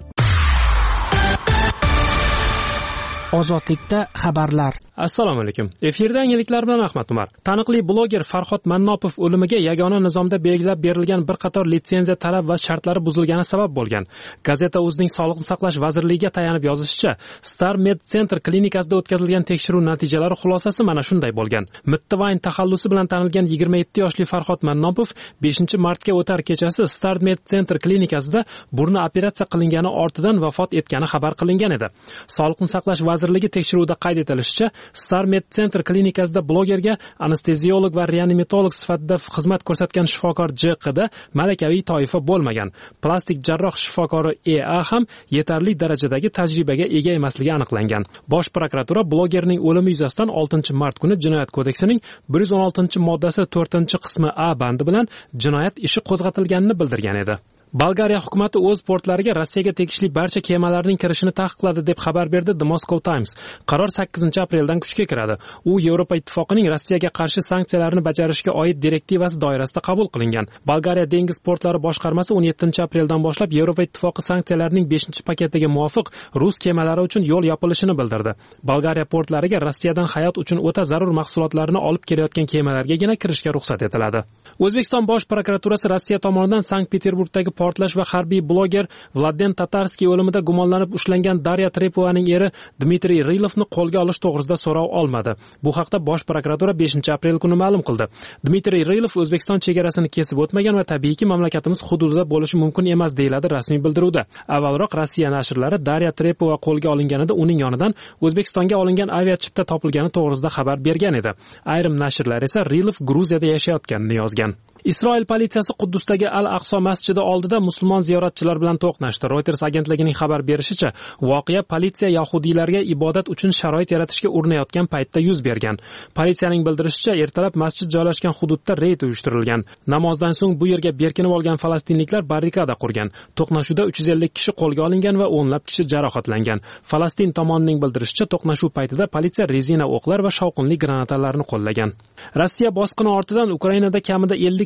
Ozodlikda xabarlar. Assalomu alaykum. Efirda yangiliklar bilan Ahmad Umar. Taniqli bloger Farhod Mannopov o'limiga yagona nizomda belgilab berilgan bir qator litsenziya talab va shartlari buzilgani sabab bo'lgan. Gazeta o'zining Sog'liqni saqlash vazirligiga tayanib yozishicha, Star Med Center klinikasida o'tkazilgan tekshiruv natijalari xulosasi mana shunday bo'lgan. Mittivayn taxallusi bilan tanilgan 27 yoshli Farhod Mannopov 5-martga o'tar kechasi Star Med Center klinikasida burni operatsiya qilingani ortidan vafot etgani xabar qilingan edi. Sog'liqni saqlash vazirligi tekshiruvida qayd etilishicha, Star Med Center klinikasida blogerga anesteziolog va reanimatolog sifatida xizmat ko'rsatgan shifokor J.Q.da malakaviy toifa bo'lmagan. Plastik jarroh shifokori E.A. ham yetarli darajadagi tajribaga ega emasligi aniqlangan. Bosh prokuratura blogerning o'limi yuzasidan 6-mart kuni Jinoyat kodeksining 116-moddasi 4-qismi A bandi bilan jinoyat ishi qo'zg'atilganini bildirgan edi. Bolgariya hukumati o'z portlariga Rossiyaga tegishli barcha kemalarning kirishini taqiqladi deb xabar berdi The Moscow Times. Qaror 8-apreldan kuchga kiradi. U Yevropa ittifoqining Rossiyaga qarshi sanksiyalarni bajarishga oid direktivasi doirasida qabul qilingan. Bolgariya dengiz portlari boshqarmasi 17-apreldan boshlab Yevropa ittifoqi sanksiyalarining 5-paketiga muvofiq rus kemalari uchun yo'l yopilishini bildirdi. Bolgariya portlariga Rossiyadan hayot uchun o'ta zarur mahsulotlarni olib kelayotgan kemalargagina kirishga ruxsat etiladi. O'zbekiston bosh prokuraturasi Rossiya tomonidan Sankt-Peterburgdagi portlash va harbiy bloger Vladen Tatarskiy o'limida gumonlanib ushlangan Darya Trepovaning eri Dmitriy Rilovni qo'lga olish to'g'risida so'rov olmadi. Bu haqda bosh prokuratura 5-aprel kuni ma'lum qildi. Dmitriy Rilov O'zbekiston chegarasini kesib o'tmagan va tabiiyki mamlakatimiz hududida bo'lishi mumkin emas deyiladi rasmiy bildiruvda. Avvalroq Rossiya nashrlari Darya Trepova qo'lga olinganida uning yonidan O'zbekistonga olingan aviachipta topilgani to'g'risida xabar bergan edi. Ayrim nashrlar esa Rilov Gruziyada yashayotganini yozgan. Isroil politsiyasi Quddusdagi Al-Aqso masjidi oldida musulmon ziyoratchilar bilan to'qnashdi. Reuters agentligining xabar berishicha, voqea politsiya yahudiylarga ibodat uchun sharoit yaratishga urinayotgan paytda yuz bergan. Politsiyaning bildirishicha, ertalab masjid joylashgan hududda reyd uyushtirilgan. Namozdan so'ng bu yerga berkinib olgan falastinliklar barrikada qurgan. To'qnashuvda 350 kishi qo'lga olingan va o'nlab kishi jarohatlangan. Falastin tomonining bildirishicha, to'qnashuv paytida politsiya rezina o'qlar va shovqinli granatalarni qo'llagan. Rossiya bosqini ortidan Ukrainada kamida 50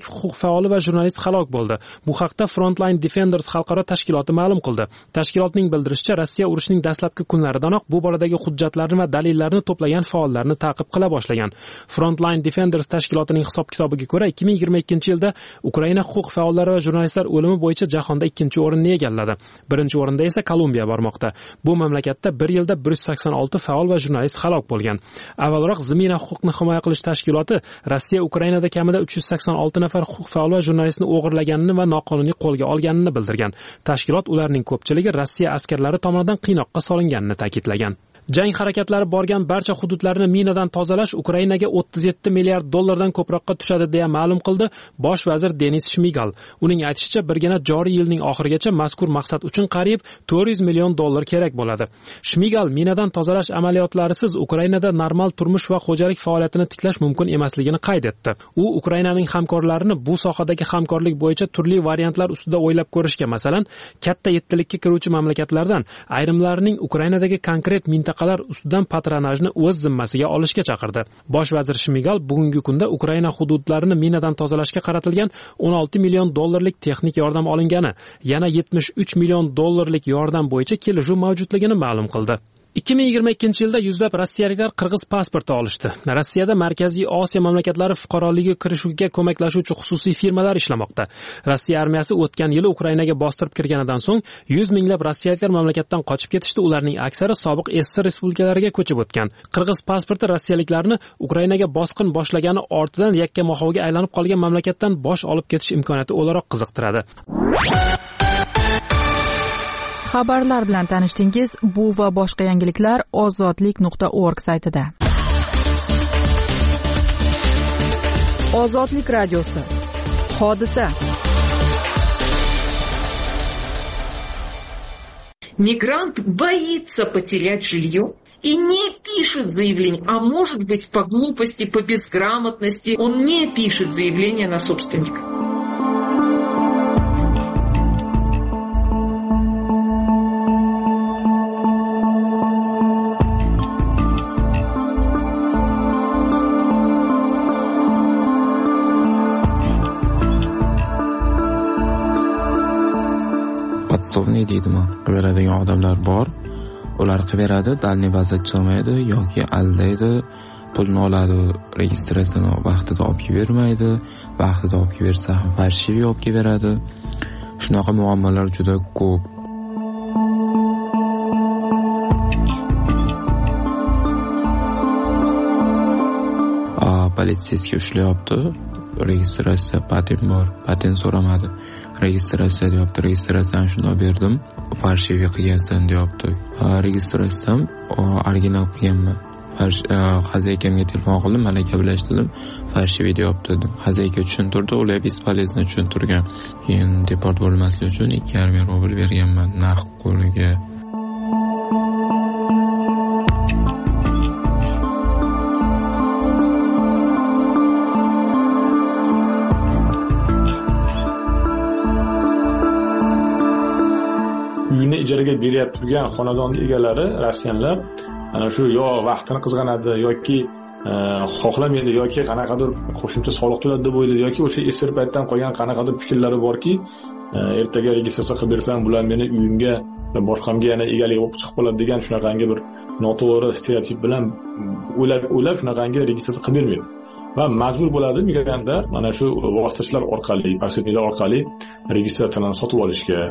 huquq faoli va jurnalist halok bo'ldi. Bu haqda Frontline Defenders xalqaro tashkiloti ma'lum qildi. Tashkilotning bildirishicha, Rossiya urushining dastlabki kunlaridanoq bu boradagi hujjatlarni va dalillarni to'plagan faollarni ta'qib qila boshlagan. Frontline Defenders tashkilotining hisob-kitobiga ko'ra, 2022-yilda Ukraina huquq faollari va jurnalistlar o'limi bo'yicha jahonda 2-o'rinni egalladi. Birinchi o'rinda esa Kolumbiya bormoqda. Bu mamlakatda bir yilda 186 faol va jurnalist halok bo'lgan. Avvalroq Zmina huquqni himoya qilish tashkiloti Rossiya Ukrainada kamida 386 nafar huquq faol va jurnalistni o'g'irlaganini va noqonuniy qo'lga olganini bildirgan. Tashkilot ularning ko'pchiligi Rossiya askarlari tomonidan qiynoqqa solinganini ta'kidlagan. Jang harakatlari borgan barcha hududlarni minadan tozalash Ukrainaga 37 milliard dollardan ko'proqqa tushadi deya ma'lum qildi bosh vazir Denis Shmigal. Uning aytishicha, birgina joriy yilning oxirigacha mazkur maqsad uchun qariyb 400 million dollar kerak bo'ladi. Shmigal minadan tozalash amaliyotlarisiz Ukrainada normal turmush va xo'jalik faoliyatini tiklash mumkin emasligini qayd etdi. U Ukrainaning hamkorlarini bu sohadagi hamkorlik bo'yicha turli variantlar ustida o'ylab ko'rishga, masalan, katta yettilikka kiruvchi mamlakatlardan ayrimlarining Ukrainadagi konkret mintaqalar ustidan patronajni o'z zimmasiga olishga chaqirdi. Bosh vazir Shmigal bugungi kunda Ukraina hududlarini minadan tozalashga qaratilgan 16 million dollarlik texnik yordam olingani, yana 73 million dollarlik yordam bo'yicha kelishuv mavjudligini ma'lum qildi. 2022-yilda yuzlab rossiyaliklar qirg'iz pasporti olishdi. Rossiyada Markaziy Osiyo mamlakatlari fuqaroligiga kirishiga ko'maklashuvchi xususiy firmalar ishlamoqda. Rossiya armiyasi o'tgan yili Ukrainaga bostirib kirganidan so'ng 100 minglab rossiyaliklar mamlakatdan qochib ketishdi. Ularning aksari sobiq SSR respublikalariga ko'chib o'tgan. Qirg'iz pasporti rossiyaliklarni Ukrainaga bosqin boshlagani ortidan yakkamoxovga aylanib qolgan mamlakatdan bosh olib ketish imkoniyati o'laroq qiziqtiradi. Xabarlar bilan tanishdingiz. Bu va boshqa yangiliklar ozodlik.org saytida. Ozodlik radiosi. Hodisa. Мигрант боится потерять жилье и не пишет заявление, а может быть по глупости, по безграмотности он не пишет заявление на собственника. Podsobniy deydimi? Qilaveradigan odamlar bor. Ular qilaveradi, dalniy vaziyat chiqmaydi yoki aldaydi, pulni oladi, registratsiyani vaqtida olib bermaydi, vaqtida olib bersa ham falshiy olib beradi. Shunaqa muammolar juda ko'p. Politsiyasiga ushlayapti. Registratsiya patent bor, patent so'ramadi. Registratsiya deyapti, registratsiyani shunday berdim, falshiy qilgansan deyapti. Registratsiyam original qilganman. Xazaykamga telefon qildim, mana gaplashdim, falshiy deyapti dedim. Xazayka tushuntirdi, ular bespolezno tushuntirgan. Keyin deport bo'lmaslik uchun 2,5 rubl berganman narx qo'liga. Uyni ijaraga berib turgan xonadon egalari rossiyanlar ana shu yo vaqtini qizg'anadi yoki xohlamaydi yoki qanaqadir qo'shimcha soliq to'ladi deb o'ylaydi yoki o'sha esir paytdan qolgan qanaqadir fikrlari borki, ertaga registratsiya qilib bersam bular meni uyimga boshqamga yana egalik bo'lib chiqib qoladi degan shunaqangi bir noto'g'ri stereotip bilan o'ylab shunaqangi registratsiya qilib bermaydi. Va majbur bo'ladi migrantlar mana shu vositachilar orqali, posredniklar orqali registratsiyani sotib olishga.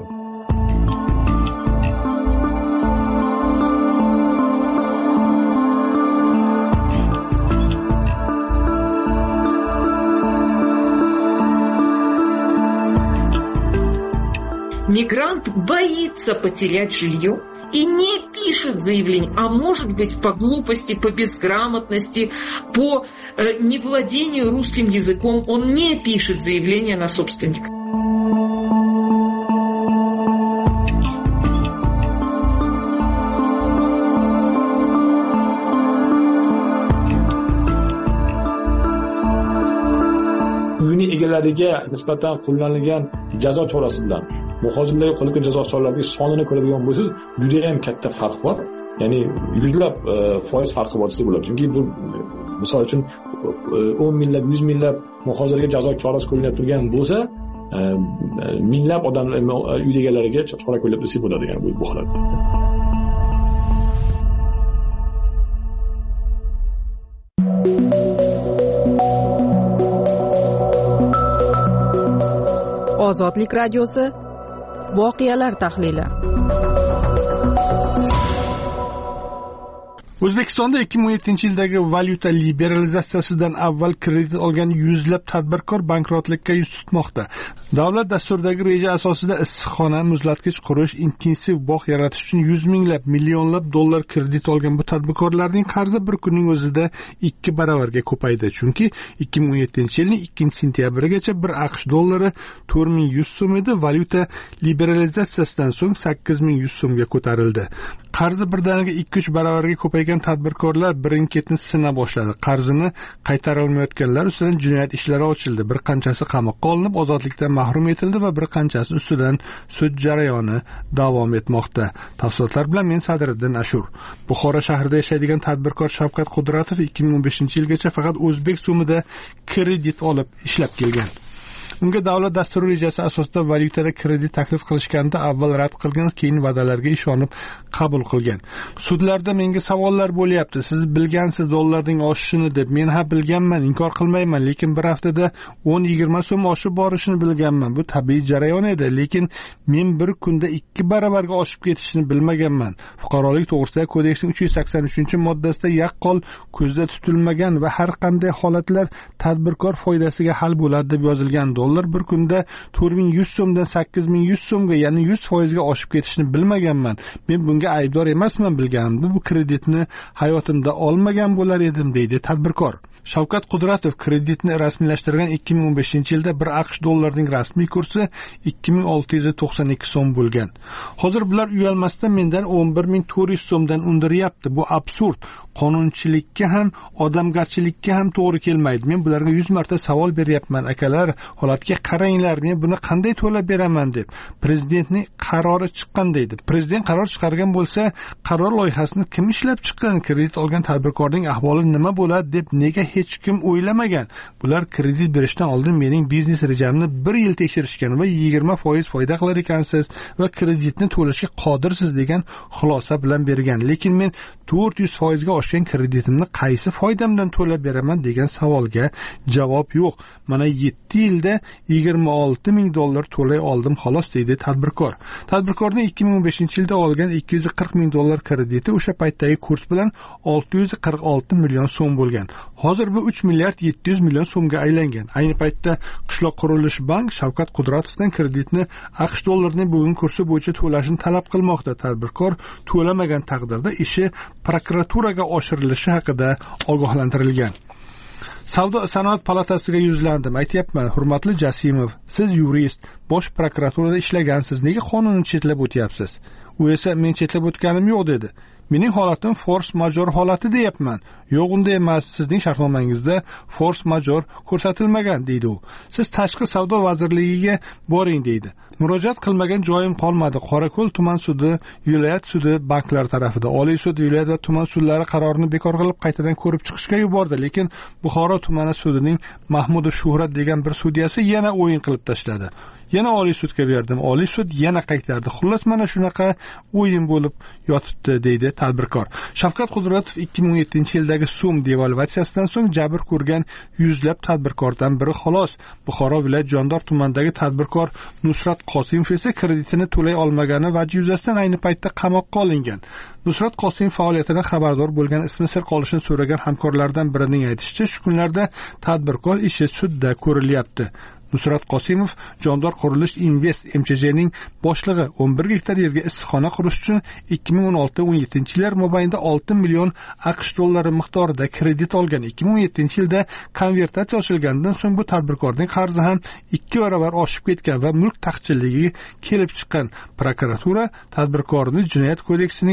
Мигрант боится потерять жилье и не пишет заявление, а может быть по глупости, по безграмотности, по невладению русским языком он не пишет заявление на собственника. Uyni egalariga nisbatan qo'llanilgan jazo chorasi bilan hozirgi qo'llangan jazo choralarining sonini ko'radigan bo'lsangiz, juda ham katta farq bor. Ya'ni yuzlab foiz farqi bor desa bo'ladi. Chunki bu misol uchun 10 minglab 100 minglab muhojirga jazo chorasi qo'llanib turgan bo'lsa, minglab odamlar uy egalariga chora qo'llab desa bo'ladi, ya'ni bu holat. Ozodlik radiosi voqealar tahlili. O'zbekistonda 2017-yildagi valyuta liberalizatsiyasidan avval kredit olgan yuzlab tadbirkor bankrotlikka yuz tutmoqda. Davlat dasturidagi reja asosida issiqxona, muzlatgich qurish, intensiv bog' yaratish uchun 100 minglab, millionlab dollar kredit olgan bu tadbirkorlarning qarzi bir kunning o'zida 2 baravarga ko'paydi. Chunki 2017-yilning 2-sentyabrigacha bir AQSh dollari 4100 so'm edi, valyuta liberalizatsiyasidan so'ng 8100 so'mga ko'tarildi. Qarzi birdaniga 2-3 baravarga ko'paygan tadbirkorlar birin-ketin sina boshladi. Qarzini qaytara olmayotganlar ustidan jinoyat ishlari ochildi. Bir qanchasi qamoqqa olinib, ozodlikdan mahrum etildi va bir qanchasi ustidan sud jarayoni davom etmoqda. Tafsilotlar bilan men Sadriddin Ashur. Buxoro shahrida yashaydigan tadbirkor Shavkat Qudratov 2015-yilgacha faqat o'zbek so'mida kredit olib ishlab kelgan. Unga davlat dasturi rejasi asosida valyutada kredit taklif qilishganda avval rad qilgan, keyin va'dalarga ishonib qabul qilgan. Sudlarda menga savollar bo'lyapti. Siz bilgansiz dollarning oshishini deb. Men ha bilganman, inkor qilmayman, lekin bir haftada 10-20 so'm oshib borishini bilganman. Bu tabiiy jarayon edi, lekin men bir kunda 2 baravarga oshib ketishini bilmaganman. Fuqarolik to'g'risidagi kodeksning 383-moddasida yaqqol ko'zda tutilmagan va har qanday holatlar tadbirkor foydasiga hal bo'ladi deb yozilgan. Dollar bir kunda 4100 so'mdan 8100 so'mga, ya'ni 100% ga oshib ketishini bilmaganman. Men bunga aybdor emasman, bilganimda bu kreditni hayotimda olmagan bo'lar edim, deydi tadbirkor. Shavkat Qudratov kreditni rasmiylashtirgan 2015-yilda bir AQSh dollarining rasmiy kursi 2692 so'm bo'lgan. Hozir bular uyalmasdan mendan 11400 so'mdan undiryapti. Bu absurd. Qonunchilikka ham, odamgarchilikka ham to'g'ri kelmaydi. Men bularga 100 marta savol beryapman. Akalar, holatga qaranglar, men buni qanday to'lab beraman deb. Prezidentning qarori chiqqan deydi. Prezident qaror chiqargan bo'lsa, qaror loyihasini kim ishlab chiqqan? Kredit olgan tadbirkorning ahvoli nima bo'ladi deb nega hech kim o'ylamagan? Bular kredit berishdan oldin mening biznes rejamni 1 yil tekshirishgan va 20% foyda qilar ekansiz va kreditni to'lashga qodirsiz degan xulosa bilan bergan. Lekin men 400% ga oshgan kreditimni qaysi foydamdan to'lab beraman degan savolga javob yo'q. Mana 7 yilda 26 ming dollar to'lay oldim xolos, deydi tadbirkor. Tadbirkorning 2015-yilda olgan 240 ming dollar krediti o'sha paytdagi kurs bilan 646 million so'm bo'lgan. Hozir bu 3 milliard 700 million so'mga aylangan. Ayni paytda Qishloq qurilish bank Shavkat Qudratovdan kreditni AQSh dollarining bugungi kursi bo'yicha to'lashini talab qilmoqda. Tadbirkor to'lamagan taqdirda ishi prokuraturaga oshirilishi haqida ogohlantirilgan. Savdo sanoat palatasiga yuzlandim. Aytyapman, hurmatli Jasimov, siz yurist, bosh prokuraturada ishlagansiz, nega qonunni chetlab o'tyapsiz? U esa men chetlab o'tganim yo'q dedi. Mening holatim force major holati deyapman. Yo'q, unday emas. Sizning shartnomangizda force major ko'rsatilmagan, deydi u. Siz tashqi savdo vazirligiga boring, deydi. Murojaat qilmagan joyim qolmadi. Qorako'l tuman sudi, viloyat sudi banklar tarafida, Oliy sud, viloyat va tuman sudlari qarorini bekor qilib qaytadan ko'rib chiqishga yubordi, lekin Buxoro tumani sudining Mahmudov Shuhrat degan bir sudyasi yana o'yin qilib tashladi. Yana Oliy sudga berdim. Oliy sud yana qaytardi. Xullas mana shunaqa o'yin bo'lib yotibdi, deydi tadbirkor. Shavkat Qudratov 2017-yildagi so'm devalvatsiyasidan so'ng jabr ko'rgan yuzlab tadbirkordan biri xolos. Buxoro viloyat Jondor tumanidagi tadbirkor Nusrat Qosimov esa kreditini to'lay olmagani vajhi yuzasidan ayni paytda qamoqqa olingan. Nusrat Qosimov faoliyatidan xabardor bo'lgan, ismi sir qolishini so'ragan hamkorlardan birining aytishicha, shu kunlarda tadbirkor ishi sudda ko'rilyapti. Nusrat Qosimov Jondor qurilish Invest MCJning boshlig'i 11 gektar yerga issiqxona qurish uchun 2016-17-yillar mobaynida 6 million AQSh dollari miqdorida kredit olgan. 2017-yilda konvertatsiya ochilgandan so'ng bu tadbirkorning qarzi ham 2 baravar oshib ketgan va mulk taqchilligi kelib chiqqan. Prokuratura tadbirkorni Jinoyat kodeksining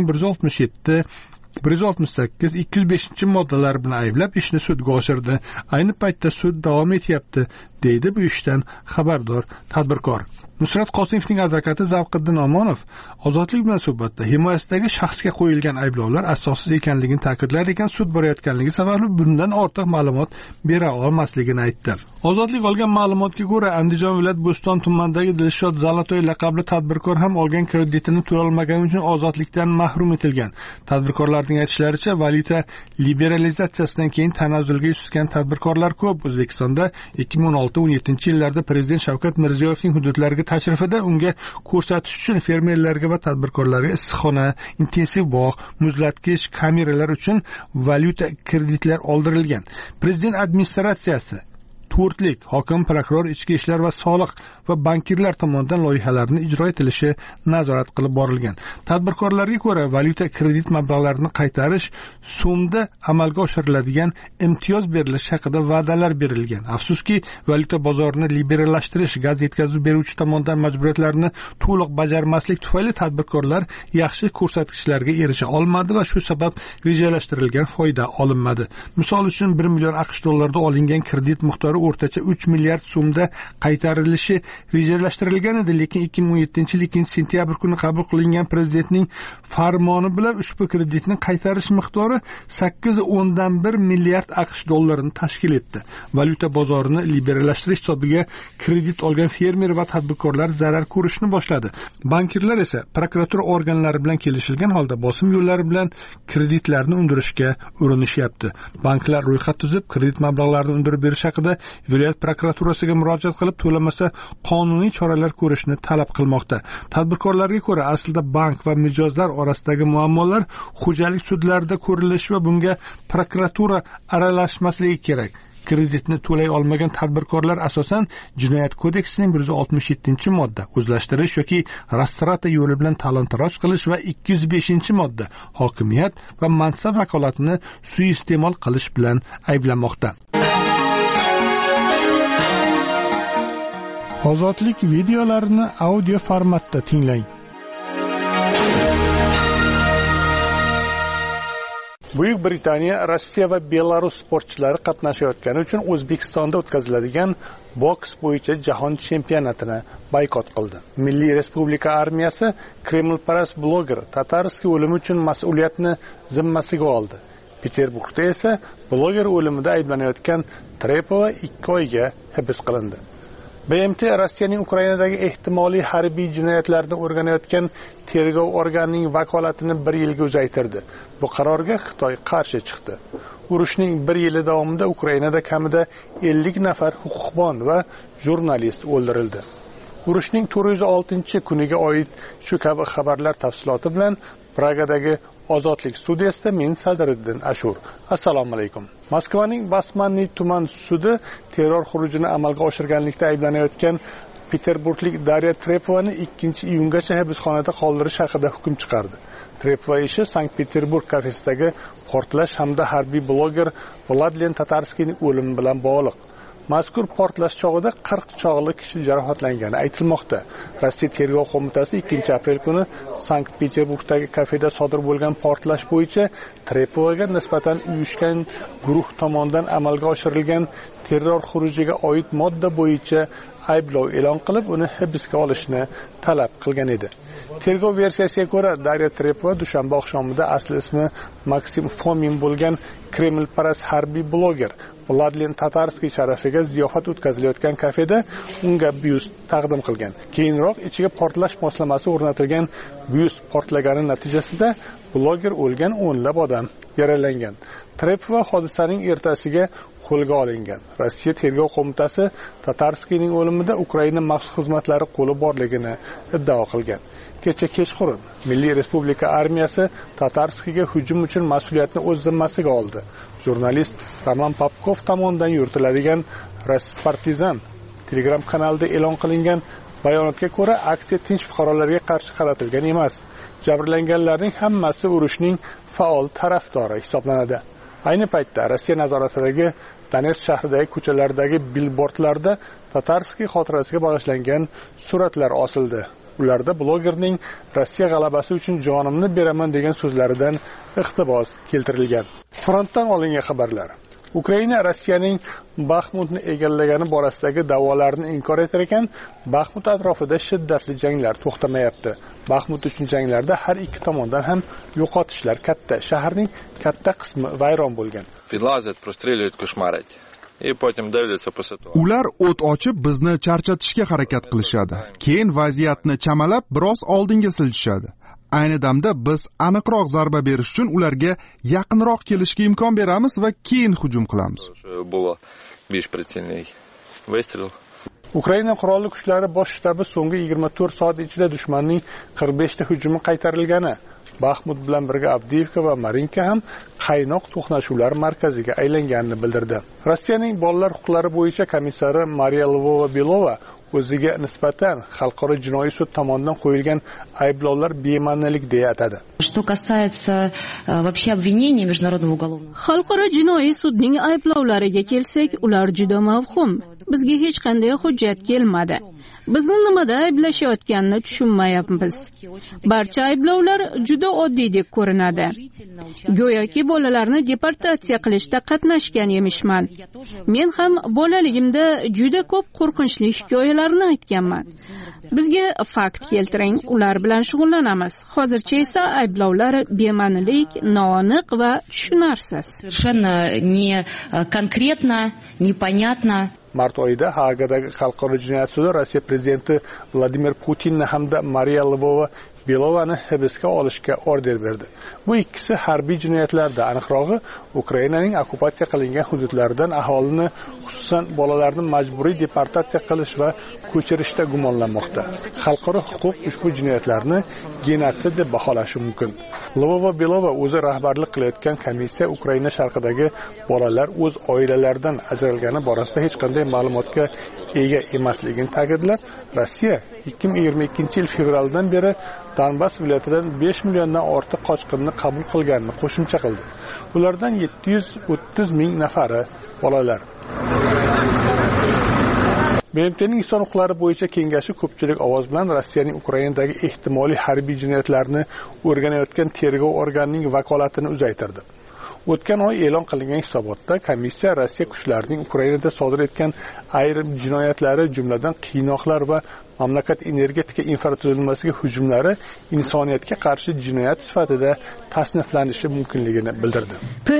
168-205 bilan ayblab ishni sudga oshirdi. Ayni paytda sud davom etyapti, deydi bu ishdan xabardor tadbirkor. Nusrat Qosimovning advokati Zavqiddin Omonov Ozodlik bilan suhbatda himoyasidagi shaxsga qo'yilgan ayblovlar asossiz ekanligini ta'kidlar ekan, sud borayotganligi sababli bundan ortiq ma'lumot bera olmasligini aytdi. Ozodlik olgan ma'lumotga ko'ra, Andijon viloyat Bo'ston tumanidagi Dilshod Zalatoy laqabli tadbirkor ham olgan kreditini to'lay olmagani uchun ozodlikdan mahrum etilgan. Tadbirkorlarning aytishlaricha, valyuta liberalizatsiyasidan keyin tanazzulga yuz tutgan tadbirkorlar ko'p. O'zbekistonda 2016-17 yillarda prezident Shavkat Mirziyoyevning hududlariga tashrifida unga ko'rsatish uchun fermerlarga va tadbirkorlarga issiqxona, intensiv bog', muzlatgich, kameralar uchun valyuta kreditlar oldirilgan. Prezident administratsiyasi to'rtlik hokim, prokuror, ichki ishlar va soliq va bankirlar tomonidan loyihalarni ijro etilishi nazorat qilib borilgan. Tadbirkorlarga ko'ra, valyuta kredit mablag'larini qaytarish so'mda amalga oshiriladigan imtiyoz berilishi haqida va'dalar berilgan. Afsuski, valyuta bozorini liberallashtirish gaz yetkazib beruvchi tomonidan majburiyatlarni to'liq bajarmaslik tufayli tadbirkorlar yaxshi ko'rsatkichlarga erisha olmadi va shu sabab rejalashtirilgan foyda olinmadi. Misol uchun 1 million AQSh dollarida olingan kredit miqdori o'rtacha 3 milliard so'mda qaytarilishi rejalashtirilgan edi, lekin 2017 yil 2-sentyabr kuni qabul qilingan prezidentning farmoni bilan ushbu kreditni qaytarish miqdori 8.1 milliard AQSh dollarini tashkil etdi. Valyuta bozorini liberallashtirish hisobiga kredit olgan fermer va tadbirkorlar zarar ko'rishni boshladi. Bankirlar esa prokuratura organlari bilan kelishilgan holda bosim yo'llari bilan kreditlarni undirishga urinishyapti. Banklar ro'yxat tuzib, kredit mablag'larini undirib berish haqida viloyat prokuraturasiga murojaat qilib, to'lamasa qonuniy choralar ko'rishni talab qilmoqda. Tadbirkorlarga ko'ra, aslida bank va mijozlar orasidagi muammolar xo'jalik sudlarida ko'rilishi va bunga prokuratura aralashmasligi kerak. Kreditni to'lay olmagan tadbirkorlar asosan Jinoyat kodeksining 167-modda o'zlashtirish yoki rastrata yo'li bilan talon-taroj qilish va 205-modda hokimiyat va mansab vakolatini suiiste'mol qilish bilan ayblanmoqda. Ozodlik videolarini audio formatda tinglang. Buyuk Britaniya Rossiya va Belarus sportchilari qatnashayotgani uchun O'zbekistonda o'tkaziladigan boks bo'yicha jahon chempionatini boykot qildi. Milliy Respublika armiyasi Kremlparast bloger Tatarskiy o'limi uchun mas'uliyatni zimmasiga oldi. Peterburgda esa bloger o'limida ayblanayotgan Trepova 2 oyga hibs qilindi. BMT Rossiyaning Ukrainadagi ehtimoliy harbiy jinoyatlarni o'rganayotgan tergov organining vakolatini 1 yilga uzaytirdi. Bu qarorga Xitoy qarshi chiqdi. Urushning 1 yili davomida Ukrainada kamida 50 nafar huquqbon va jurnalist o'ldirildi. Urushning 406-kuniga oid shu kabi xabarlar tafsiloti bilan Pragadagi Ozodlik studiyasida men Sadriddin Ashur. Assalomu alaykum. Moskvaning Basmanniy tuman sudi terror xurujini amalga oshirganlikda ayblanayotgan Peterburglik Darya Trepovani 2-iyungacha hibsxonada qoldirish haqida hukm chiqardi. Trepova ishi Sankt-Peterburg kafesidagi portlash hamda harbiy bloger Vladlen Tatarskiyning o'limi bilan bog'liq. Mazkur portlash chog'ida 40 chog'li kishi jarohatlangani aytilmoqda. Rossiya tergov qo'mitasi 2-aprel kuni Sankt-Peterburgdagi kafeda sodir bo'lgan portlash bo'yicha Trepovaga nisbatan uyushgan guruh tomonidan amalga oshirilgan terror xurujiga oid modda bo'yicha ayblov e'lon qilib, uni hibsga olishni talab qilgan edi. Tergov versiyasiga ko'ra, Darya Trepova dushanba oqshomida asli ismi Maksim Fomin bo'lgan Kremlparast harbiy bloger Vladlen Tatarskiy sharafiga ziyofat o'tkazilayotgan kafeda unga byust taqdim qilgan. Keyinroq ichiga portlash moslamasi o'rnatilgan byust portlagani natijasida bloger o'lgan, o'nlab odam yaralangan. Trepova hodisaning ertasiga qo'lga olingan. Rossiya tergov qo'mitasi Tatarskiyning o'limida Ukraina maxsus xizmatlari qo'li borligini iddao qilgan. Kecha kechqurun Milliy Respublika armiyasi Tatarskiyga hujum uchun mas'uliyatni o'z zimmasiga oldi. Jurnalist Roman Popkov tomonidan yuritiladigan Raspartizan Telegram kanalida e'lon qilingan bayonotga ko'ra, aksiya tinch fuqarolarga qarshi qaratilgan emas. Jabrlanganlarning hammasi urushning faol tarafdori hisoblanadi. Ayni paytda Rossiya nazoratidagi Donetsk shahridagi ko'chalardagi billbordlarda Tatarskiy xotirasiga bag'ishlangan suratlar osildi. Ularda blogerning Rossiya g'alabasi uchun jonimni beraman degan so'zlaridan iqtibos keltirilgan. Frontdan olingan xabarlar. Ukraina Rossiyaning Baxmutni egallagani borasidagi da'volarni inkor etar ekan, Baxmut atrofida shiddatli janglar to'xtamayapti. Baxmut uchun janglarda har ikki tomondan ham yo'qotishlar katta. Shaharning katta qismi vayron bo'lgan. Ular o't ochib bizni charchatishga harakat qilishadi. Keyin vaziyatni chamalab biroz oldinga siljishadi. Ayni damda biz aniqroq zarba berish uchun ularga yaqinroq kelishga imkon beramiz va keyin hujum qilamiz. Ukraina qurolli kuchlari bosh shtabi so'nggi 24 soat ichida dushmanning 45 ta hujumi qaytarilgani, Baxmut bilan birga Avdiivka va Marinka ham qaynoq to'qnashuvlar markaziga aylanganini bildirdi. Rossiyaning bolalar huquqlari bo'yicha komissari Mariya Lvova-Belova o'ziga nisbatan xalqaro jinoiy sud tomonidan qo'yilgan ayblovlar bema'nilik deya atadi. Xalqaro jinoiy sudning ayblovlariga kelsak, ular juda mavhum. Bizga hech qanday hujjat kelmadi. Bizni nimada ayblashayotganini tushunmayapmiz. Barcha ayblovlar juda oddiydek ko'rinadi. Go'yoki bolalarni deportatsiya qilishda qatnashgan emishman. Men ham bolaligimda juda ko'p qo'rqinchli hikoyalarni aytganman. Bizga fakt keltiring, ular bilan shug'ullanamiz. Hozircha esa ayblovlar bema'nilik, noaniq va tushunarsiz. Совершенно не конкретно, непонятно. Mart oyida Haagadagi xalqaro jinoyat sudi Rossiya prezidenti Vladimir Putinni hamda Mariya Lvova-Belovani hibsga olishga order berdi. Bu ikkisi harbiy jinoyatlarda, aniqrog'i Ukrainaning okupatsiya qilingan hududlaridan aholini, xususan bolalarni majburiy deportatsiya qilish va ko'chirishda gumonlanmoqda. Xalqaro huquq ushbu jinoyatlarni genotsid deb baholashi mumkin. Lvova-Belova o'zi rahbarlik qilayotgan komissiya Ukraina sharqidagi bolalar o'z oilalaridan ajralgani borasida hech qanday ma'lumotga ega emasligini ta'kidlab, Rossiya 2022-yil fevraldan beri Donbass viloyatidan 5 milliondan ortiq qochqinni qabul qilganini qo'shimcha qildi. Ulardan 730 ming nafari bolalar. BMTning inson huquqlari bo'yicha kengashi ko'pchilik ovoz bilan Rossiyaning Ukrainadagi ehtimoliy harbiy jinoyatlarni o'rganayotgan tergov organining vakolatini uzaytirdi. O'tgan oy e'lon qilingan hisobotda komissiya Rossiya kuchlarining Ukrainada sodir etgan ayrim jinoyatlari, jumladan qiynoqlar va mamlakat energetika infratuzilmasiga hujumlari insoniyatga qarshi jinoyat sifatida tasniflanishi mumkinligini bildirdi.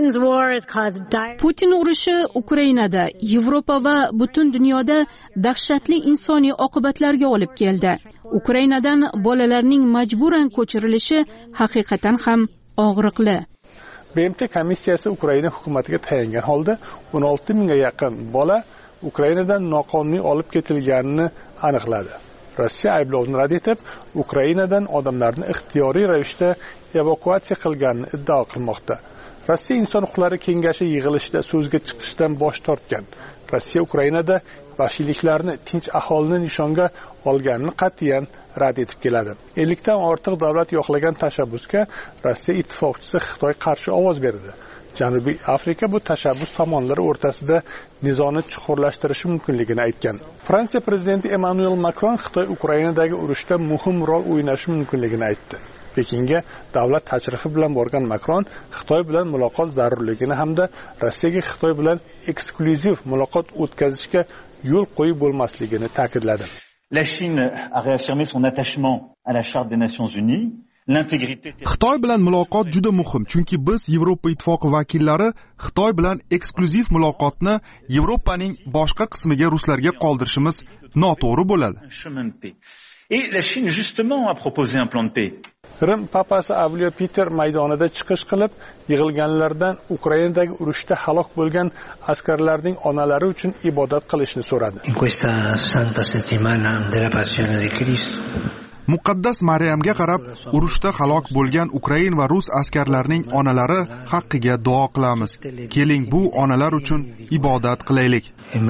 Putin urushi Ukrainada, Yevropa va butun dunyoda dahshatli insoniy oqibatlarga olib keldi. Ukrainadan bolalarning majburan ko'chirilishi haqiqatan ham og'riqli. BMT komissiyasi Ukraina hukumatiga tayangan holda 16 mingga yaqin bola Ukrainadan noqonuniy olib ketilganini aniqladi. Rossiya ayblovni rad etib, Ukrainadan odamlarni ixtiyoriy ravishda evakuatsiya qilganini iddao qilmoqda. Rossiya Inson huquqlari kengashi yig'ilishida so'zga chiqishdan bosh tortgan. Rossiya Ukrainada vahshiyliklarni tinch aholini nishonga olganini qat'iyan rad etib keladi. 50 dan ortiq davlat yo'qlagan tashabbusga Rossiya ittifoqchisi Xitoy qarshi ovoz berdi. Janubiy Afrika bu tashabbus tomonlari o'rtasida nizoni chuqurlashtirishi mumkinligini aytgan. Fransiya prezidenti Emmanuel Macron Xitoy Ukrainadagi urushda muhim rol o'ynashi mumkinligini aytdi. Pekinga davlat tashrifi bilan borgan Macron Xitoy bilan muloqot zarurligini hamda Rossiyaga Xitoy bilan eksklyuziv muloqot o'tkazishga yo'l qo'yib bo'lmasligini ta'kidladi. La Chine a réaffirmé son attachement à la Charte des Nations Unies. Xitoy bilan muloqot juda muhim, chunki biz Yevropa ittifoqi vakillari Xitoy bilan eksklyuziv muloqotni Yevropaning boshqa qismiga ruslarga qoldirishimiz noto'g'ri bo'ladi. Et la Chine justement a proposé un plan de paix. Rim papasi Avliyo Peter maydonida chiqish qilib, yig'ilganlardan Ukrainadagi urushda halok bo'lgan askarlarning onalari uchun ibodat qilishni so'radi. In questa santa settimana della passione di Cristo Muqaddas Maryamga qarab, urushda halok bo'lgan Ukrain va rus askarlarining onalari haqqiga duo qilamiz. Keling, bu onalar uchun ibodat qilaylik.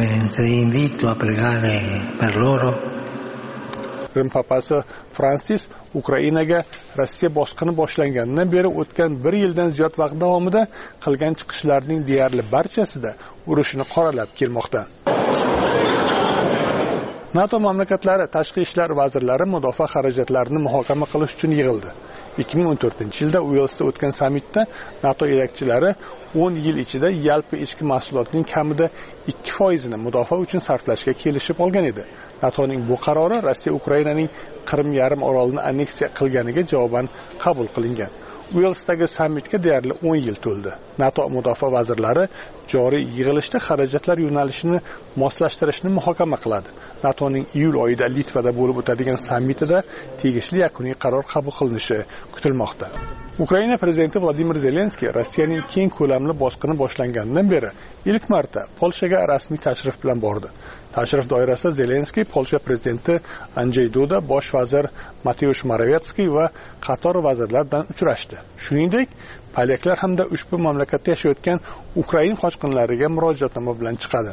Rim papasi Fransis Ukrainaga Rossiya bosqini boshlanganidan beri o'tgan 1 yildan ziyod vaqt davomida qilgan chiqishlarining deyarli barchasida urushni qoralab kelmoqda. NATO mamlakatlari tashqi ishlar vazirlari mudofaa xarajatlarini muhokama qilish uchun yig'ildi. 2014-yilda Uelsda o'tgan sammitda NATO yetakchilari 10 yil ichida yalpi ichki mahsulotning kamida 2% mudofaa uchun sarflashga kelishib olgan edi. NATOning bu qarori Rossiya Ukrainaning Qrim yarim orolini anneksiya qilganiga javoban qabul qilingan. Uelsdagi sammitga deyarli 10 yil to'ldi. NATO mudofaa vazirlari joriy yig'ilishda xarajatlar yo'nalishini moslashtirishni muhokama qiladi. NATOning iyul oyida Litvada bo'lib o'tadigan sammitida tegishli yakuniy qaror qabul qilinishi kutilmoqda. Ukraina prezidenti Vladimir Zelenskiy Rossiyaning keng ko'lamli bosqini boshlanganidan beri ilk marta Polshaga rasmiy tashrif bilan bordi. Tashrif doirasida Zelenskiy Polsha prezidenti Andrzej Duda, bosh vazir Mateusz Morawiecki va qator vazirlar bilan uchrashdi. Shuningdek, polyaklar hamda ushbu mamlakatda yashayotgan Ukraina qochqinlariga murojaatnoma bilan chiqadi.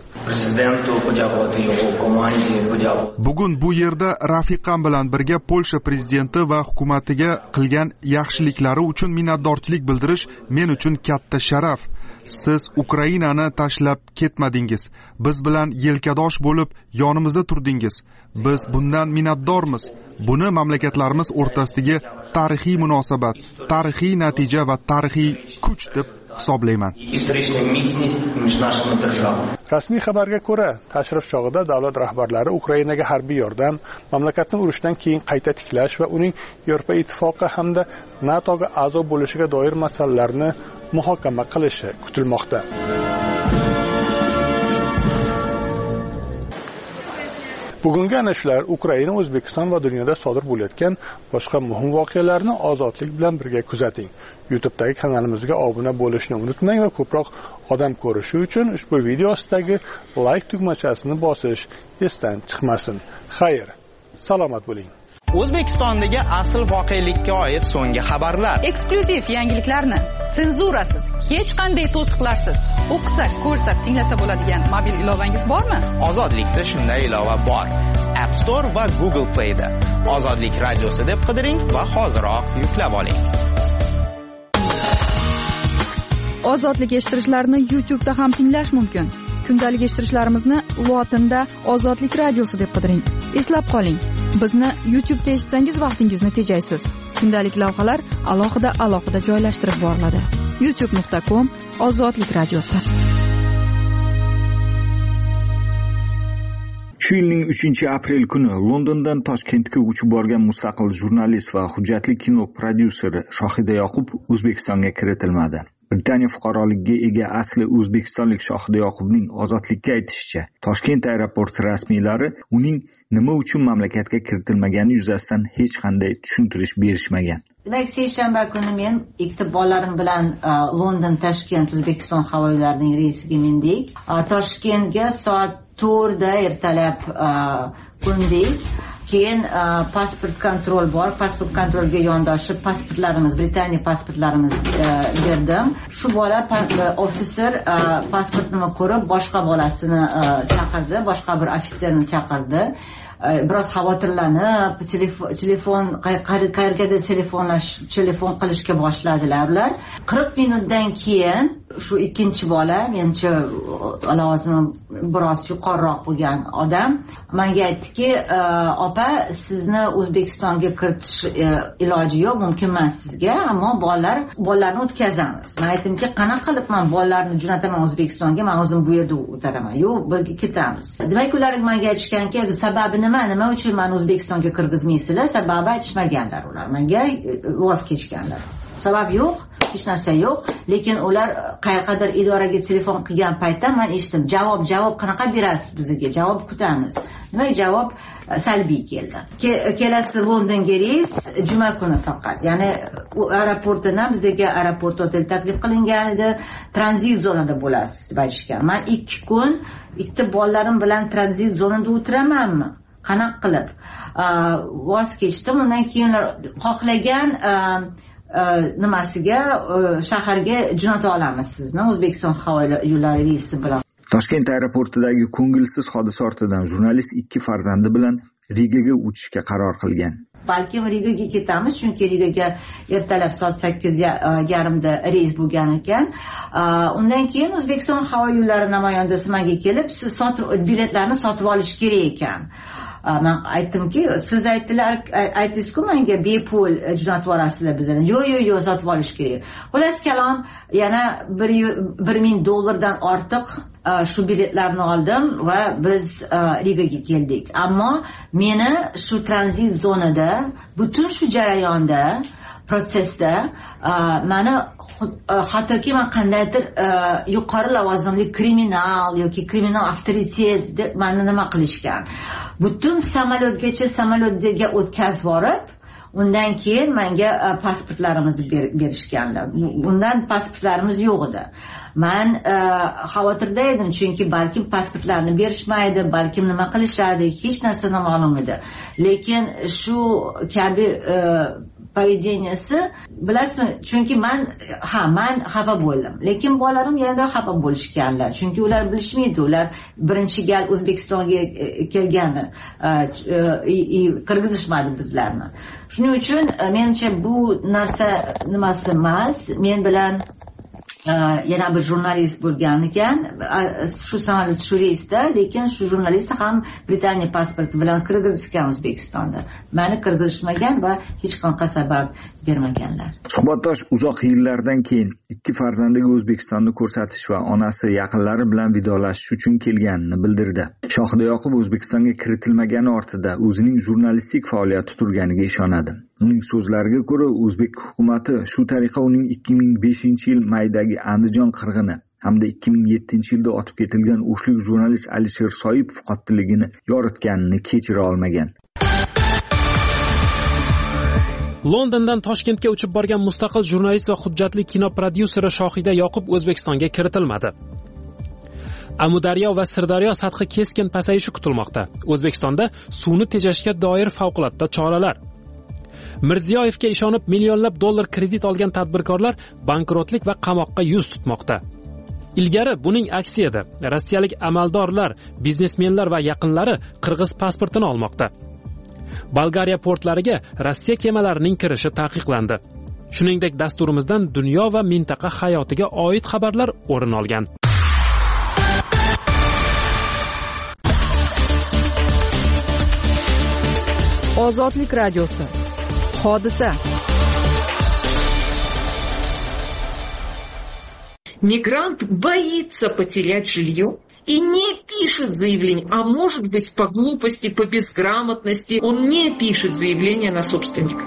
Bugun bu yerda rafiqam bilan birga Polsha prezidenti va hukumatiga qilgan yaxshiliklari uchun minnatdorchilik bildirish men uchun katta sharaf. Siz Ukrainani tashlab ketmadingiz. Biz bilan yelkadosh bo'lib yonimizda turdingiz. Biz bundan minnatdormiz. Buni mamlakatlarimiz o'rtasidagi tarixiy munosabat, tarixiy natija va tarixiy kuch deb hisoblayman. Rasmiy xabarga ko'ra, tashrif chog'ida davlat rahbarlari Ukrainaga harbiy yordam, mamlakatni urushdan keyin qayta tiklash va uning Yevropa ittifoqi hamda NATOga a'zo bo'lishiga doir masalalarni muhokama qilishi kutilmoqda. Bugungi ana shular Ukraina, O'zbekiston va dunyoda sodir bo'layotgan boshqa muhim voqealarni ozodlik bilan birga kuzating. YouTube'dagi kanalimizga obuna bo'lishni unutmang va ko'proq odam ko'rishi uchun ushbu video ostidagi like tugmachasini bosish esdan chiqmasin. Xayr, salomat bo'ling. O'zbekistondagi asl voqelikka oid so'nggi xabarlar. Eksklyuziv yangiliklarni senzurasiz, hech qanday to'siqlarsiz o'qisa, ko'rsa, tinglasa bo'ladigan mobil ilovangiz bormi? Ozodlikda shunday ilova bor. App Store va Google Play da. Ozodlik radiosi deb qidiring va hoziroq yuklab oling. Ozodlik eshittirishlarni YouTube'da ham tinglash mumkin. Kundalik eshittirishlarimizni lotinda Ozodlik radiosi deb qidiring. Eslab qoling, bizni YouTube'da eshitsangiz vaqtingizni tejaysiz. Kundalik lavhalar alohida joylashtirib boriladi. youtube.com/ozodlik radiosi. Shu yilning 3-aprel kuni Londondan Toshkentga uchib borgan mustaqil jurnalist va hujjatli kino prodyuseri Shohida Yoqub O'zbekistonga kiritilmadi. Britaniya fuqaroligiga ega asli o'zbekistonlik Shohida Yoqubning ozodlikka aytishicha, Toshkent aeroporti rasmiylari uning nima uchun mamlakatga kiritilmagani yuzasidan hech qanday tushuntirish berishmagan. Demak, seshanba kuni men ikkita bolalarim bilan London Toshkent O'zbekiston havo yo'llarining reysiga mindik. Toshkentga soat 4da ertalab qo'ndik. Keyin pasport kontrol bor. Pasport kontrolga yondoshib pasportlarimiz, Britaniya pasportlarimiz berdim. Shu bola ofitser pasportini ko'rib boshqa bolasini chaqirdi, boshqa bir ofitserni chaqirdi. Biroz xavotirlanib, telefon qayergadir telefon qilishga boshladilar ular. 40 minutdan keyin shu ikkinchi bola, menimcha lavozimi biroz yuqoriroq bo'lgan odam menga aytdiki, opa, sizni O'zbekistonga kiritish iloji yo'q, mumkin emas sizga, ammo bolalarni o'tkazamiz. Men aytdimki, qanaqa qilib men bolalarni jo'nataman O'zbekistonga, men o'zim bu yerda o'taraman. Yo'q, birga ketamiz. Demak, ular menga aytishganki, sababi nima uchun men O'zbekistonga kirgizmaysizlar? Sababi aytishmaganlar ular. Menga voz kechganlar. Sabab yo'q, hech narsa yo'q, lekin ular qayergadir idoraga telefon qilgan paytda men eshitdim, javob qanaqa berasiz bizga? Javob kutamiz. Nima javob salbiy keldi. Kelasi Londonga reys juma kuni faqat. Ya'ni u aeroportdan bizga aeroport hotel taklif qilingan edi, tranzit zonada bo'lasiz deb aytishgan. Men 2 kun ikkita bolalarim bilan tranzit zonada o'tiramanmi? Qanaqa qilib? Voz kechdim. Undan keyin xohlagan nimasiga shaharga jo'nata olamiz sizni O'zbekiston havo yo'llari reysi bilan. Toshkent aeroportidagi ko'ngilsiz hodisa ortidan jurnalist 2 farzandi bilan Rigaga uchishga qaror qilgan. Balkim Rigaga ketamiz, chunki Rigaga ertalab soat 8:30da reys bo'lgan ekan. Undan keyin O'zbekiston havo yo'llari namoyandasi menga kelib, siz biletlarni sotib olish kerak ekan. men aytdimki, siz aytdingiz-ku menga bepul jo'natib yuborasizlar bizlarni. Yo'q, sotib olish kerak. Xullas kalom, yana $1,000 ortiq shu biletlarni oldim va biz Rigaga keldik. Ammo meni shu tranzit zonada, butun shu jarayonda, protsessda meni hattoki men qandaydir yuqori lavozimli kriminal yoki kriminal avtoritet deb meni nima qilishgan. Butun samolyotga o'tkazib borib, undan keyin menga pasportlarimizni berishganlar. Bundan pasportlarimiz yo'q edi. Men xavotirda edim, chunki balkim pasportlarni berishmaydi, balkim nima qilishadi, hech narsa noma'lum edi. Lekin shu kabi поведенияsi, bilasizmi, chunki men xafa bo'ldim. Lekin bolalarim yana xafa bo'lishganlar, chunki ular bilishmaydi, ular birinchi gal O'zbekistonga kelganlar, qirg'izishmadi bizlarni. Shuning uchun menimcha bu narsa nimasi emas, men bilan yana bir jurnalist bo'lgan ekan, shu samolyot shu reysda, lekin shu jurnalist ham Britaniya pasporti bilan qirg'izishgan O'zbekistonda. Meni qirg'izishmagan va hech qanaqa sabab bermaganlar. Suhbatdosh uzoq yillardan keyin ikki farzandiga O'zbekistonni ko'rsatish va onasi yaqinlari bilan vidolashish uchun kelganini bildirdi. Shohida Yoqub O'zbekistonga kiritilmagani ortida o'zining jurnalistik faoliyati turganiga ishonadi. Uning so'zlariga ko'ra, o'zbek hukumatı shu tariqa uning 2005-yil maydagi Andijon qirg'ini hamda 2007-yilda otib ketilgan o'shlik jurnalist Alisher Soipov qotilligini yoritganini kechira olmagan. Londondan Toshkentga uchib borgan mustaqil jurnalist va hujjatli kino prodyuseri Shohida Yoqub O'zbekistonga kiritilmadi. Amudaryo va Sirdaryo sathi keskin pasayishi kutilmoqda. O'zbekistonda suvni tejashga doir favqulodda choralar. Mirziyoyevga ishonib millionlab dollar kredit olgan tadbirkorlar bankrotlik va qamoqqa yuz tutmoqda. Ilgari buning aksi edi. Rossiyalik amaldorlar, biznesmenlar va yaqinlari qirg'iz pasportini olmoqda. Bolgariya portlariga Rossiya kemalarining kirishi taqiqlandi. Shuningdek, dasturimizdan dunyo va mintaqa hayotiga oid xabarlar o'rin olgan. Ozodlik radiosi. Hodisa. Мигрант боится потерять жилье и не пишет заявление, а может быть по глупости, по безграмотности он не пишет заявление на собственника.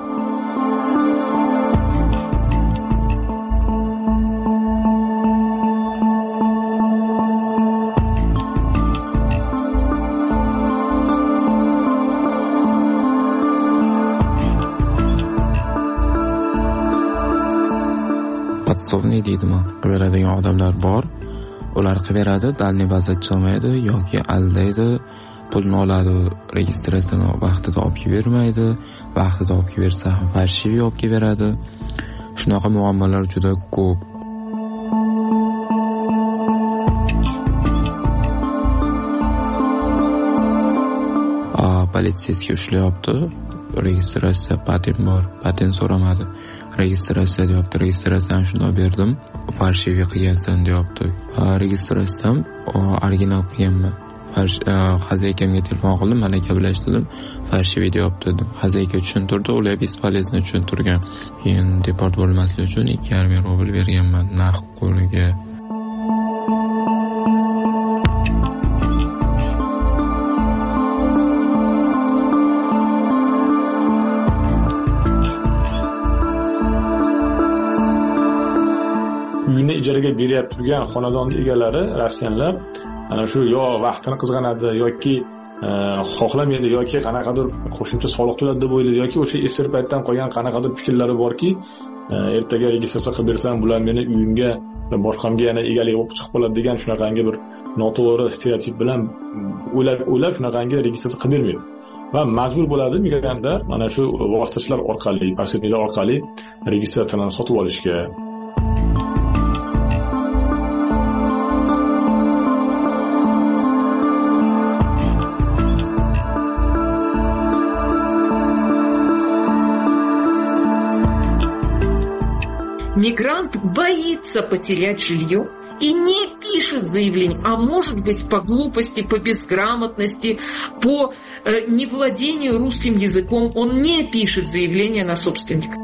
Podsovniy deydimi, qilaveradigan odamlar bor. Ular qilaveradi, dalniy vaziyat olmaydi yoki aldaydi, pulni oladi, registratsiyani vaqtida olib bermaydi, vaqtida olib bersa ham farshiy olib beradi. Shunaqa muammolar juda ko'p. Politsiyasiga ushlayapti. Registratsiya patent bor, patent so'ramadi. Registratsiya deyapti, registratsiyani shunday berdim, farshiy qilgansan deyapti. Registratsiyam original qilganman. Xazaykamga telefon qildim, mana gaplashdim, farshiy deyapti dedim. Xazayka tushuntirdi, ular bespolezno tushuntirgan. Keyin deport bo'lmaslik uchun 2,5 rubl berganman naqd qo'liga. Uyni ijaraga beryapti turgan xonadonning egalari rossiyanlar ana shu yo vaqtini qizg'anadi yoki xohlamaydi yoki qanaqadir qo'shimcha soliq to'ladi deb o'ylaydi yoki o'sha eski paytdan qolgan qanaqadir fikrlari borki, ertaga registratsiya qilib bersam bular meni uyimga boshqamga yana egalik bo'lib chiqib qoladi degan shunaqangi bir noto'g'ri stereotip bilan o'ylab shunaqangi registratsiya qilib bermaydi. Va majbur bo'ladi migrantlar mana shu vositachilar orqali, posredniklar orqali registratsiyani sotib olishga. Мигрант боится потерять жилье и не пишет заявление, а может быть по глупости, по безграмотности, по невладению русским языком он не пишет заявление на собственника.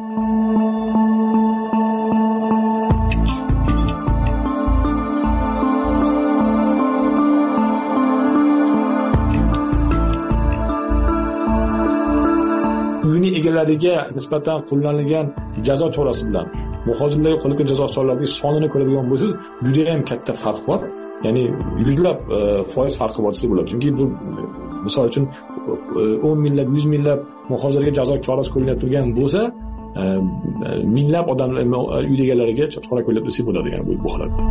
Uyning egalariga nisbatan qo'llanilgan jazo chorasi bilan muhojirlarga qo'llanilgan jazo choralarining sonini ko'radigan bo'lsangiz, juda ham katta farq bor. Ya'ni yuzlab foiz farqi bor desa bo'ladi. Chunki bu misol uchun 10 minglab, 100 minglab muhojirga jazo chorasi qo'llanib turgan bo'lsa, minglab odamlar uy egalariga chora qo'llab desa bo'ladi, ya'ni bu holatda.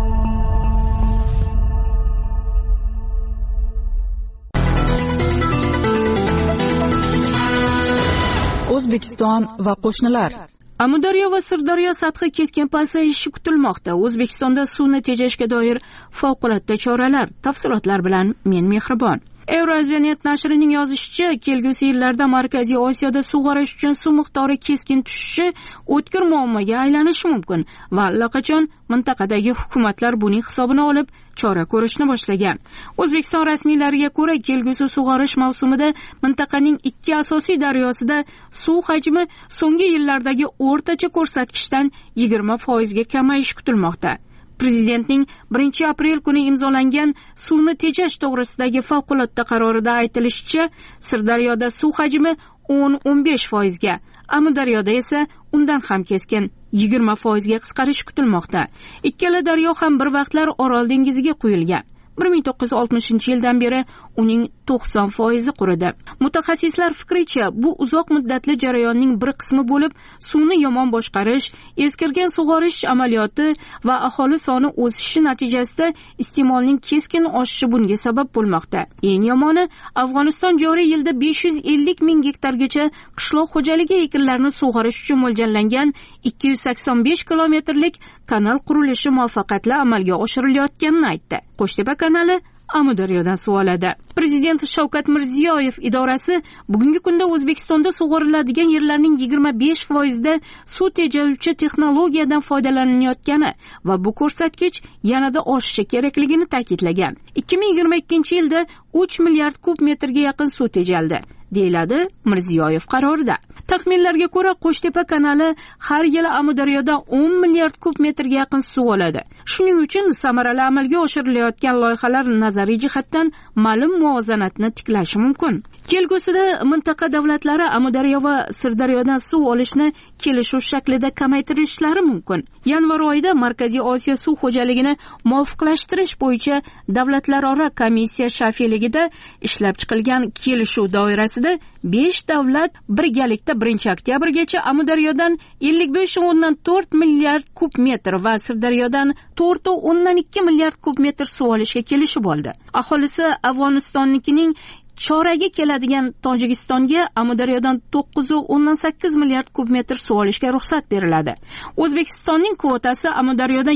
O'zbekiston va qo'shnilar. Amudaryo va Sirdaryo sathi keskin pasayishi kutilmoqda. O'zbekistonda suvni tejashga doir favqulodda choralar. Tafsilotlar bilan men Mehribon. Euroziyanet nashrining yozishicha, kelgusi yillarda Markaziy Osiyoda sug'orish uchun suv miqdori keskin tushishi o'tkir muammoga aylanishi mumkin va allaqachon mintaqadagi hukumatlar buning hisobini olib chora ko'rishni boshlagan. O'zbekiston rasmiylariga ko'ra, kelgusi sug'orish mavsumida mintaqaning 2 asosiy daryosida suv hajmi so'nggi yillardagi o'rtacha ko'rsatkichdan 20% ga kamayishi kutilmoqda. Prezidentning 1-aprel kuni imzolangan suvni tejash to'g'risidagi favqulodda qarorida aytilishicha, Sirdaryoda suv hajmi 10-15% ga, Amudaryoda esa undan ham keskin 20% ga qisqarishi kutilmoqda. Ikkala daryo ham bir vaqtlar Orol dengiziga quyilgan. 1960-yildan beri uning 90% quridi. Mutaxassislar fikricha, bu uzoq muddatli jarayonning bir qismi bo'lib, suvni yomon boshqarish, eskirgan sug'orish amaliyoti va aholi soni o'sishi natijasida iste'molning keskin oshishi bunga sabab bo'lmoqda. Eng yomoni, Afg'oniston joriy yilda 550 ming gektargacha qishloq xo'jaligi ekinlarini sug'orish uchun mo'ljallangan 285 kilometrlik kanal qurilishi muvaffaqiyatli amalga oshirilayotganini aytdi. Qo'shtepa kanali Amudaryodan suv oladi. Prezident Shavkat Mirziyoyev idorasi bugungi kunda O'zbekistonda sug'oriladigan yerlarning 25% da suv tejovchi texnologiyadan foydalanayotgani va bu ko'rsatkich yanada oshishi kerakligini ta'kidlagan. 2022-yilda 3 milliard kub metrga yaqin suv tejaldi, deyiladi Mirziyoyev qarorida. Taxminlarga ko'ra, Qo'shtepa kanali har yili Amudaryoda 10 milliard kub metrga yaqin suv oladi. Shuning uchun samarali amalga oshirilayotgan loyihalar nazariy jihatdan ma'lum muvozanatni tiklashi mumkin. Kelgusida mintaqa davlatlari Amudaryo va Sirdaryodan suv olishni kelishuv shaklida kamaytirishlari mumkin. Yanvar oyida Markaziy Osiyo suv xo'jaligini muvofiqlashtirish bo'yicha davlatlararo komissiya shafeligida ishlab chiqilgan kelishuv doirasida 5 davlat birgalikda 1-oktyabrgacha Amudaryodan 55.4 milliard kub metr va Sirdaryodan 4.2 milliard kub metr suv olishga kelishib oldi. Aholisi Afg'onistonnikining choragi keladigan Tojikistonga Amudaryodan 9.8 milliard kub metr suv olishga ruxsat beriladi. O'zbekistonning kvotasi Amudaryodan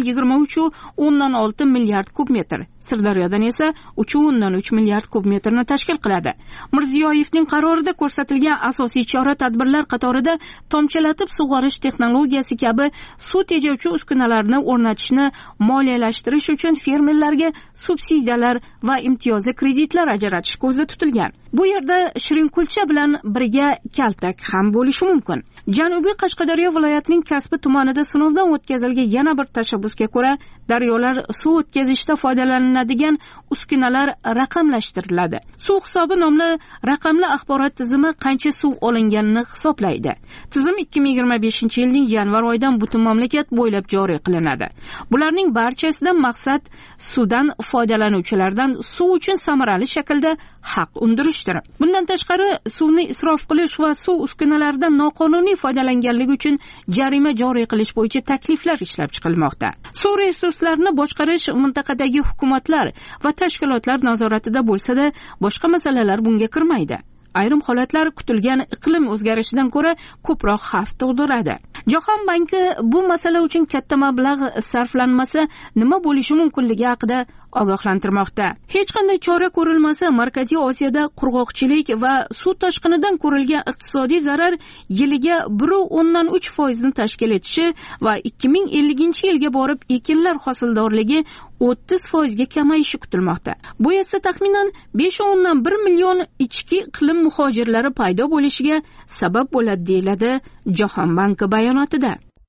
23.6 milliard kub metr, Sirdaryodan esa 3.3 milliard kub metrni tashkil qiladi. Mirziyoyevning qarorida ko'rsatilgan asosiy chora-tadbirlar qatorida tomchilatib sug'orish texnologiyasi kabi suv tejovchi uskunalarni o'rnatishni moliyalashtirish uchun fermerlarga subsidiyalar va imtiyozli kreditlar ajratish ko'zda tutilgan. Bu yerda Shirinkulcha bilan birga kaltak ham bo'lishi mumkin. Janubiy Qashqadaryo viloyatining Kasbi tumanida sinovdan o'tkazilgan yana bir tashabbusga ko'ra, daryolar suv o'tkazishda foydalaniladigan uskunalar raqamlashtiriladi. Suv hisobi nomli raqamli axborot tizimi qancha suv olinganini hisoblaydi. Tizim 2025-yilning yanvar oyidan butun mamlakat bo'ylab joriy qilinadi. Bularning barchasidan maqsad suvdan foydalanuvchilardan suv uchun samarali shaklda haq undirishdir. Bundan tashqari, suvni isrof qilish va suv uskunalaridan noqonuniy foydalanganligi uchun jarima joriy qilish bo'yicha takliflar ishlab chiqilmoqda. Suv resurslarini boshqarish mintaqadagi hukumatlar va tashkilotlar nazoratida bo'lsa-da, boshqa masalalar bunga kirmaydi. Ayrim holatlar kutilgan iqlim o'zgarishidan ko'ra ko'proq xavf tug'diradi. Jahon banki bu masala uchun katta mablag' sarflanmasa nima bo'lishi mumkinligi haqida ogohlantirmoqda. Hech qanday chora ko'rilmasa, Markaziy Osiyoda qurg'oqchilik va suv toshqinidan ko'rilgan iqtisodiy zarar yiliga 1.3% ni tashkil etishi va 2050-yilga borib ekinlar hosildorligi 30% ga kamayishi kutilmoqda. Bu esa taxminan 5.1 million ichki iqlim muhojirlari paydo bo'lishiga sabab bo'ladi, deyiladi Jahon banki bayonotida.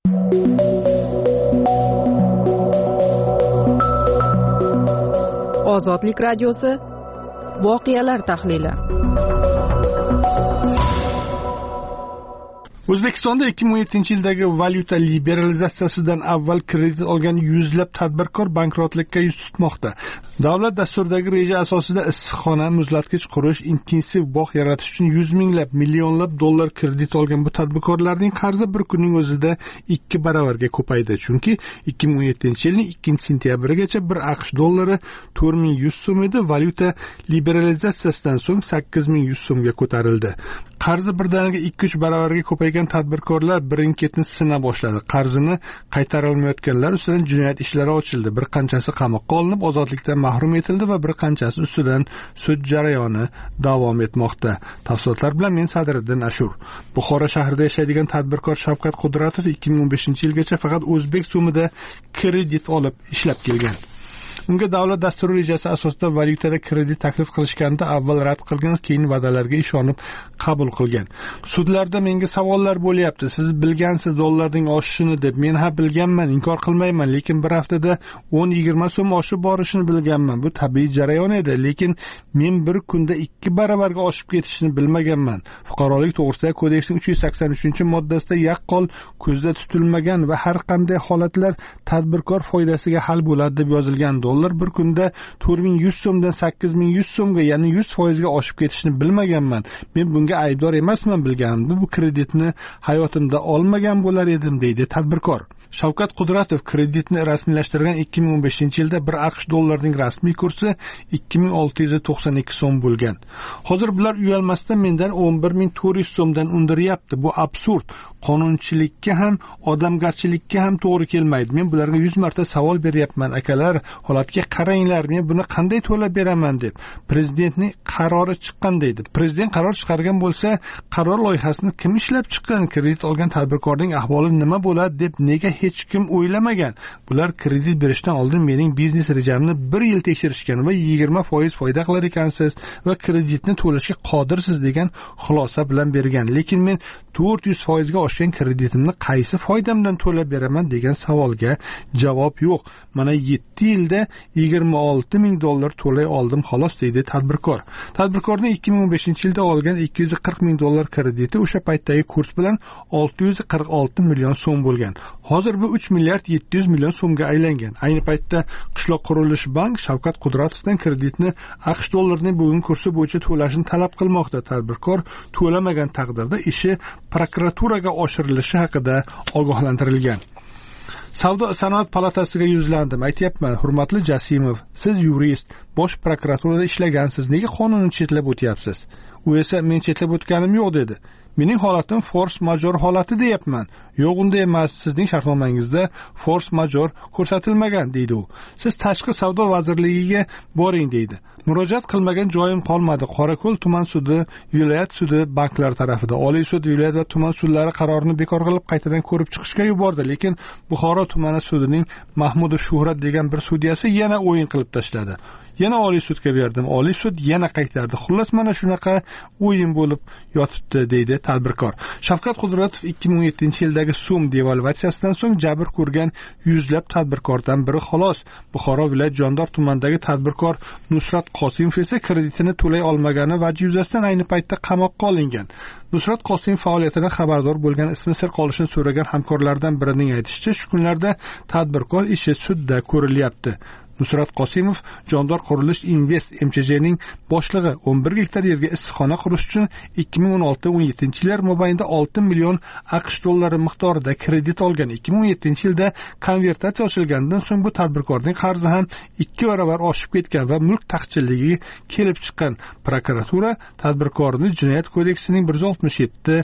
Ozodlik radiosi voqealar tahlili. O'zbekistonda 2017-yildagi valyuta liberalizatsiyasidan avval kredit olgan yuzlab tadbirkor bankrotlikka yuz tutmoqda. Davlat dasturidagi reja asosida issiqxona, muzlatgich qurish, intensiv bog' yaratish uchun 100 minglab, millionlab dollar kredit olgan bu tadbirkorlarning qarzi bir kunning o'zida 2 baravarga ko'paydi. Chunki 2017-yilning 2-sentyabrigacha 1 AQSh dollari 4100 so'm edi, valyuta liberalizatsiyasidan so'ng 8100 so'mga ko'tarildi. Qarzi birdaniga 2-3 baravarga ko'paygan tadbirkorlar birin-ketin sina boshladi. Qarzini qaytara olmayotganlar ustidan jinoyat ishlari ochildi. Bir qanchasi qamoqqa olinib, ozodlikdan mahrum etildi va bir qanchasi ustidan sud jarayoni davom etmoqda. Tafsilotlar bilan men Sadriddin Ashur. Buxoro shahrida yashaydigan tadbirkor Shavkat Qudratov 2015-yilgacha faqat o'zbek so'mida kredit olib ishlab kelgan. Unga davlat dasturi rejasi asosida valyutada kredit taklif qilishganda avval rad qilgan, keyin va'dalarga ishonib qabul qilgan. Sudlarda menga savollar bo'lyapti. Siz bilgansiz dollarning oshishini deb. Men ha bilganman, inkor qilmayman, lekin bir haftada 10-20 so'm oshib borishini bilganman. Bu tabiiy jarayon edi, lekin men bir kunda 2 baravarga oshib ketishini bilmaganman. Fuqarolik to'g'risidagi kodeksning 383-moddasida yaqqol ko'zda tutilmagan va har qanday holatlar tadbirkor foydasiga hal bo'ladi deb yozilgan. Dollar bir kunda 4100 so'mdan 8100 so'mga, ya'ni 100% ga oshib ketishini bilmaganman. Men bunga aybdor emasman, bilganimda bu kreditni hayotimda olmagan bo'lar edim, deydi tadbirkor. Shavkat Qudratov kreditni rasmiylashtirgan 2015-yilda 1 AQSh dollarining rasmiy kursi 2692 so'm bo'lgan. Hozir bular uyalmasdan mendan 11400 so'mdan undiryapti. Bu absurd. Qonunchilikka ham, odamgarchilikka ham to'g'ri kelmaydi. Men bularga 100 marta savol beryapman. Akalar, holatga qaranglar, men buni qanday to'lab beraman deb. Prezidentning qarori chiqqan deydi. Prezident qaror chiqargan bo'lsa, qaror loyihasini kim ishlab chiqqan? Kredit olgan tadbirkorning ahvoli nima bo'ladi deb nega hech kim o'ylamagan? Bular kredit berishdan oldin mening biznes rejamni 1 yil tekshirishgan va 20% foyda qilar ekansiz va kreditni to'lashga qodirsiz degan xulosa bilan bergan. Lekin men 400% ga oshgan kreditimni qaysi foydamdan to'lab beraman degan savolga javob yo'q. Mana 7 yilda 26 ming dollar to'lay oldim xolos, deydi tadbirkor. Tadbirkorning 2015-yilda olgan 240 ming dollar krediti o'sha paytdagi kurs bilan 646 million so'm bo'lgan. Hozir bu 3 milliard 700 million so'mga aylangan. Ayni paytda Qishloq qurilish bank Shavkat Qudratovdan kreditni AQSh dollarining bugungi kursi bo'yicha to'lashini talab qilmoqda. Tadbirkor to'lamagan taqdirda ishi prokuraturaga oshirilishi haqida ogohlantirilgan. Savdo sanoat palatasiga yuzlandim. Aytayapman, hurmatli Jasimov, siz yurist, bosh prokuraturada ishlagansiz. Nega qonunni chetlab o'tyapsiz? U esa men chetlab o'tganim yo'q dedi. Mening holatim force major holati deyapman. Yo'q, unday emas. Sizning shartnomangizda force major ko'rsatilmagan, deydi u. Siz tashqi savdo vazirligiga boring, deydi. Murojaat qilmagan joyim qolmadi. Qorako'l tuman sudi, viloyat sudi banklar tarafida, Oliy sud, viloyat va tuman sudlari qarorini bekor qilib qaytadan ko'rib chiqishga yubordi, lekin Buxoro tumani sudining Mahmudov Shuhrat degan bir sudyasi yana o'yin qilib tashladi. Yana Oliy sudga berdim. Oliy sud yana qaytardi. Xullas mana shunaqa o'yin bo'lib yotibdi, deydi tadbirkor. Shavkat Qudratov 2017-yildagi so'm devalvatsiyasidan so'ng jabr ko'rgan yuzlab tadbirkordan biri xolos. Buxoro viloyat Jondor tumanidagi tadbirkor Nusrat Qosimov esa kreditini to'lay olmagani vajhi yuzasidan ayni paytda qamoqqa olingan. Nusrat Qosimov faoliyatidan xabardor bo'lgan, ismi sir qolishini so'ragan hamkorlardan birining aytishicha, shu kunlarda tadbirkor ishi sudda ko'rilyapti. Nusrat Qosimov Jondor Qurilish Invest MCJning boshlig'i 11 gektar yerga issiqxona qurish uchun 2016-17-yillar mobaynida 6 million AQSh dollari miqdorida kredit olgan. 2017-yilda konvertatsiya ochilgandan so'ng bu tadbirkorning qarzi ham 2 baravar oshib ketgan va mulk taqchilligi kelib chiqqan. Prokuratura tadbirkorni Jinoyat kodeksining 167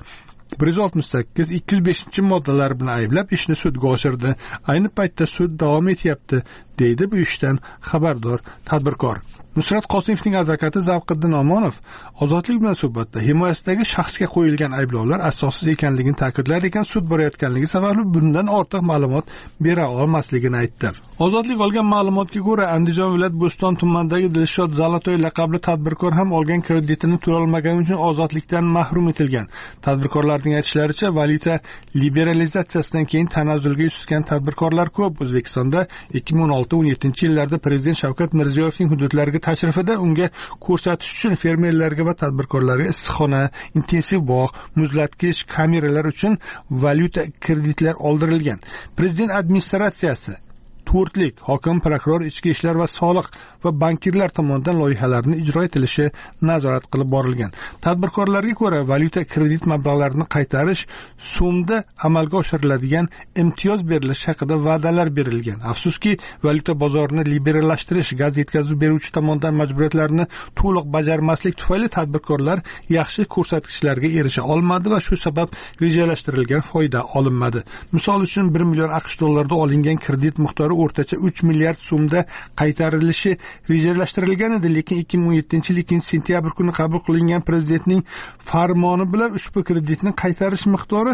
168 205 moddalar bilan ayblab ishni sudga oshirdi. Ayni paytda sud davom etyapti, deydi bu ishdan xabardor tadbirkor. Nusrat Qosimovning advokati Zavqiddin Omonov Ozodlik bilan suhbatda himoyasidagi shaxsga qo'yilgan ayblovlar asossiz ekanligini ta'kidlar ekan, sud borayotganligi sababli bundan ortiq ma'lumot bera olmasligini aytdi. Ozodlik olgan ma'lumotga ko'ra, Andijon viloyat Bo'ston tumanidagi Dilshod Zalatoy laqabli tadbirkor ham olgan kreditini to'lay olmagani uchun ozodlikdan mahrum etilgan. Tadbirkorlarning aytishlaricha, valyuta liberalizatsiyasidan keyin tanazzulga yuz tutgan tadbirkorlar ko'p. O'zbekistonda 2016-17 yillarda Prezident Shavkat Mirziyoyevning hududlariga tashrifida unga ko'rsatish uchun fermerlarga va tadbirkorlarga issiqxona, intensiv bog', muzlatgich, kameralar uchun valyuta kreditlar oldirilgan. Prezident administratsiyasi to'rtlik hokim, prokuror, ichki ishlar va soliq va bankirlar tomonidan loyihalarni ijro etilishi nazorat qilib borilgan. Tadbirkorlarga ko'ra, valyuta kredit mablag'larini qaytarish so'mda amalga oshiriladigan imtiyoz berilishi haqida va'dalar berilgan. Afsuski, valyuta bozorini liberallashtirish gaz yetkazib beruvchi tomonidan majburiyatlarni to'liq bajarmaslik tufayli tadbirkorlar yaxshi ko'rsatkichlarga erisha olmadi va shu sabab rejalashtirilgan foyda olinmadi. Misol uchun 1 million AQSh dollarida olingan kredit miqdori o'rtacha 3 milliard so'mda qaytarilishi rejalashtirilgan edi, lekin 2017 yil sentyabr kuni qabul qilingan prezidentning farmoni bilan ushbu kreditni qaytarish miqdori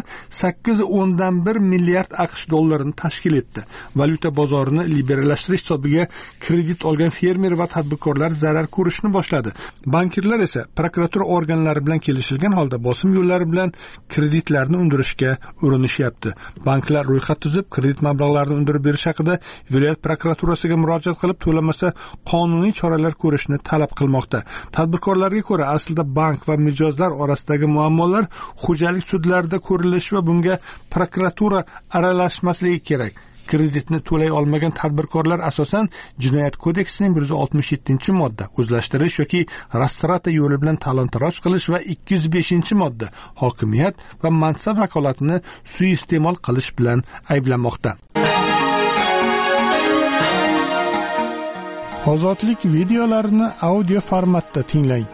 8.1 milliard AQSh dollarini tashkil etdi. Valyuta bozorini liberallashtirish hisobiga kredit olgan fermer va tadbirkorlar zarar ko'rishni boshladi. Bankirlar esa prokuratura organlari bilan kelishilgan holda bosim yo'llari bilan kreditlarni undirishga urinishyapti. Banklar ro'yxat tuzib, kredit mablag'larini undirib berish haqida viloyat prokuraturasiga murojaat qilib, to'lamasa qonuniy choralar ko'rishni talab qilmoqda. Tadbirkorlarga ko'ra, aslida bank va mijozlar orasidagi muammolar xo'jalik sudlarida ko'rilishi va bunga prokuratura aralashmasligi kerak. Kreditni to'lay olmagan tadbirkorlar asosan Jinoyat kodeksining 167-modda o'zlashtirish yoki rastrata yo'li bilan talon-taroj qilish va 205-modda hokimiyat va mansab vakolatini suiiste'mol qilish bilan ayblanmoqda. Ozodlik videolarini audio formatda tinglang.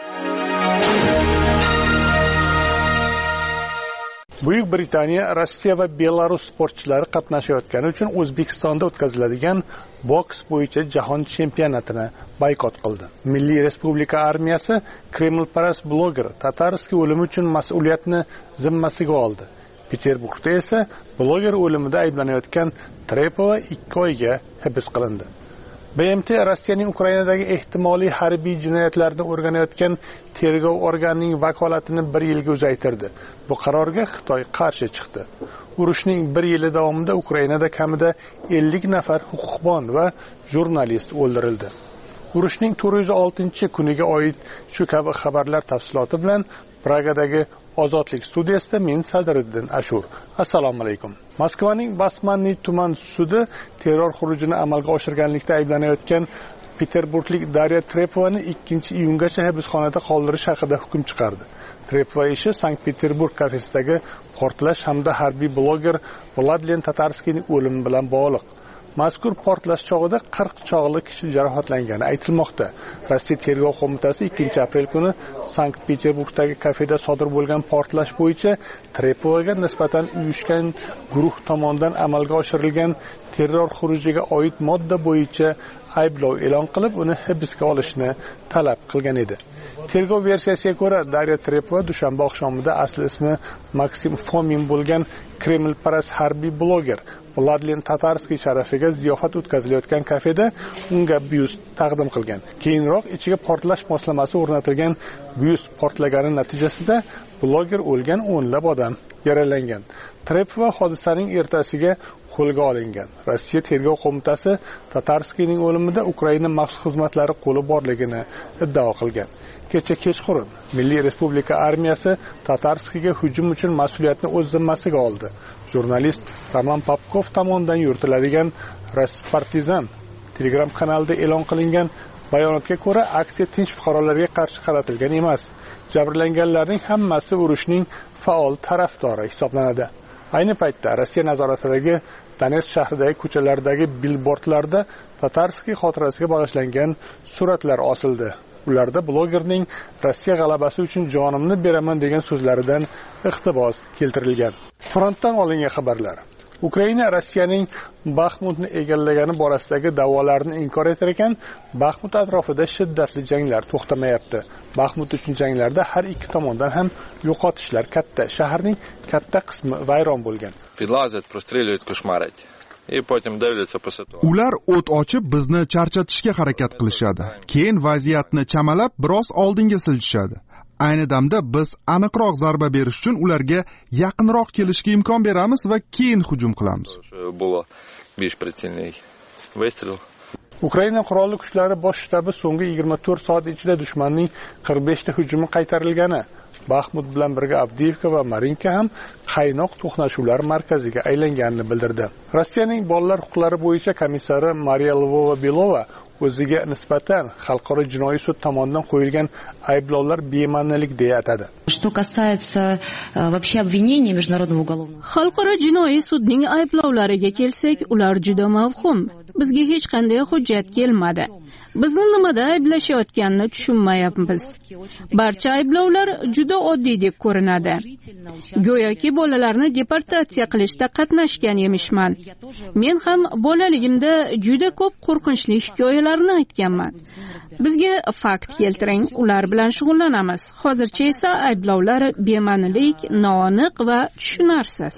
Buyuk Britaniya Rossiya va Belarus sportchilari qatnashayotgani uchun O'zbekistonda o'tkaziladigan boks bo'yicha jahon chempionatini boykot qildi. Milliy Respublika armiyasi Kremlparast bloger Tatarskiy o'limi uchun mas'uliyatni zimmasiga oldi. Peterburgda esa bloger o'limida ayblanayotgan Trepova 2 oyga hibs qilindi. BMT Rossiyaning Ukrainadagi ehtimoliy harbiy jinoyatlarni o'rganayotgan tergov organining vakolatini 1 yilga uzaytirdi. Bu qarorga Xitoy qarshi chiqdi. Urushning 1 yili davomida Ukrainada kamida 50 nafar huquqbon va jurnalist o'ldirildi. Urushning 406-kuniga oid shu kabi xabarlar tafsiloti bilan Pragadagi Ozodlik studiyasida men Sadriddin Ashur. Assalomu alaykum. Moskvaning Basmanniy tuman sudi terror xurujini amalga oshirganlikda ayblanayotgan Peterburglik Darya Trepovani 2-iyungacha hibsxonada qoldirish haqida hukm chiqardi. Trepova ishi Sankt-Peterburg kafesidagi portlash hamda harbiy bloger Vladlen Tatarskiyning o'limi bilan bog'liq. Mazkur portlash chog'ida 40 chog'li kishi jarohatlangani aytilmoqda. Rossiya tergov qo'mitasi 2-aprel kuni Sankt-Peterburgdagi kafeda sodir bo'lgan portlash bo'yicha Trepovaga nisbatan uyushgan guruh tomonidan amalga oshirilgan terror xurujiga oid modda bo'yicha ayblov e'lon qilib, uni hibsga olishni talab qilgan edi. Tergov versiyasiga ko'ra, Darya Trepova dushanba oqshomida asli ismi Maksim Fomin bo'lgan Kremlparast harbiy bloger Vladlen Tatarskiy sharafiga ziyofat o'tkazilayotgan kafeda unga byust taqdim qilgan. Keyinroq ichiga portlash moslamasi o'rnatilgan byust portlagani natijasida bloger o'lgan, o'nlab odam yaralangan. Trepova hodisaning ertasiga qo'lga olingan. Rossiya tergov qo'mitasi Tatarskiyning o'limida Ukraina maxsus xizmatlari qo'li borligini iddao qilgan. Kecha kechqurun Milliy Respublika armiyasi Tatarskiyga hujum uchun mas'uliyatni o'z zimmasiga oldi. Jurnalist Roman Popkov tomonidan yuritiladigan Raspartizan Telegram kanalida e'lon qilingan bayonotga ko'ra, aksiya tinch fuqarolarga qarshi qaratilgan emas. Jabrlanganlarning hammasi urushning faol tarafdori hisoblanadi. Ayni paytda Rossiya nazoratidagi Donetsk shahridagi ko'chalardagi billbordlarda Tatarskiy xotirasiga bag'ishlangan suratlar osildi. Ularda blogerning Rossiya g'alabasi uchun jonimni beraman degan so'zlaridan iqtibos keltirilgan. Frontdan olingan xabarlar. Ukraina Rossiyaning Baxmutni egallagani borasidagi da'volarni inkor etar ekan, Baxmut atrofida shiddatli janglar to'xtamayapti. Baxmut uchun janglarda har ikki tomondan ham yo'qotishlar katta. Shaharning katta qismi vayron bo'lgan. Ular o't ochib bizni charchatishga harakat qilishadi. Keyin vaziyatni chamalab biroz oldinga siljishadi. Ayni damda biz aniqroq zarba berish uchun ularga yaqinroq kelishga imkon beramiz va keyin hujum qilamiz. Ukraina qurolli kuchlari bosh shtabi so'nggi 24 soat ichida dushmanning 45 ta hujumi qaytarilgani, Baxmut bilan birga Avdiivka va Marinka ham qaynoq to'qnashuvlar markaziga aylanganini bildirdi. Rossiyaning bolalar huquqlari bo'yicha komissari Mariya Lvova-Belova o'ziga nisbatan xalqaro jinoiy sud tomonidan qo'yilgan ayblovlar bema'nilik deya atadi. Xalqaro jinoiy sudning ayblovlariga kelsak, ular juda mavhum. Bizga hech qanday hujjat kelmadi. Bizni nimada ayblashayotganini tushunmayapmiz. Barcha ayblovlar juda oddiy deb ko'rinadi. Go'yoki bolalarni deportatsiya qilishda qatnashgan emishman. Men ham bolaligimda juda ko'p qo'rqinchli hikoyalarni aytganman. Bizga fakt keltiring, ular bilan shug'ullanamiz. Hozircha esa ayblovlar bema'nilik, noaniq va tushunarsiz.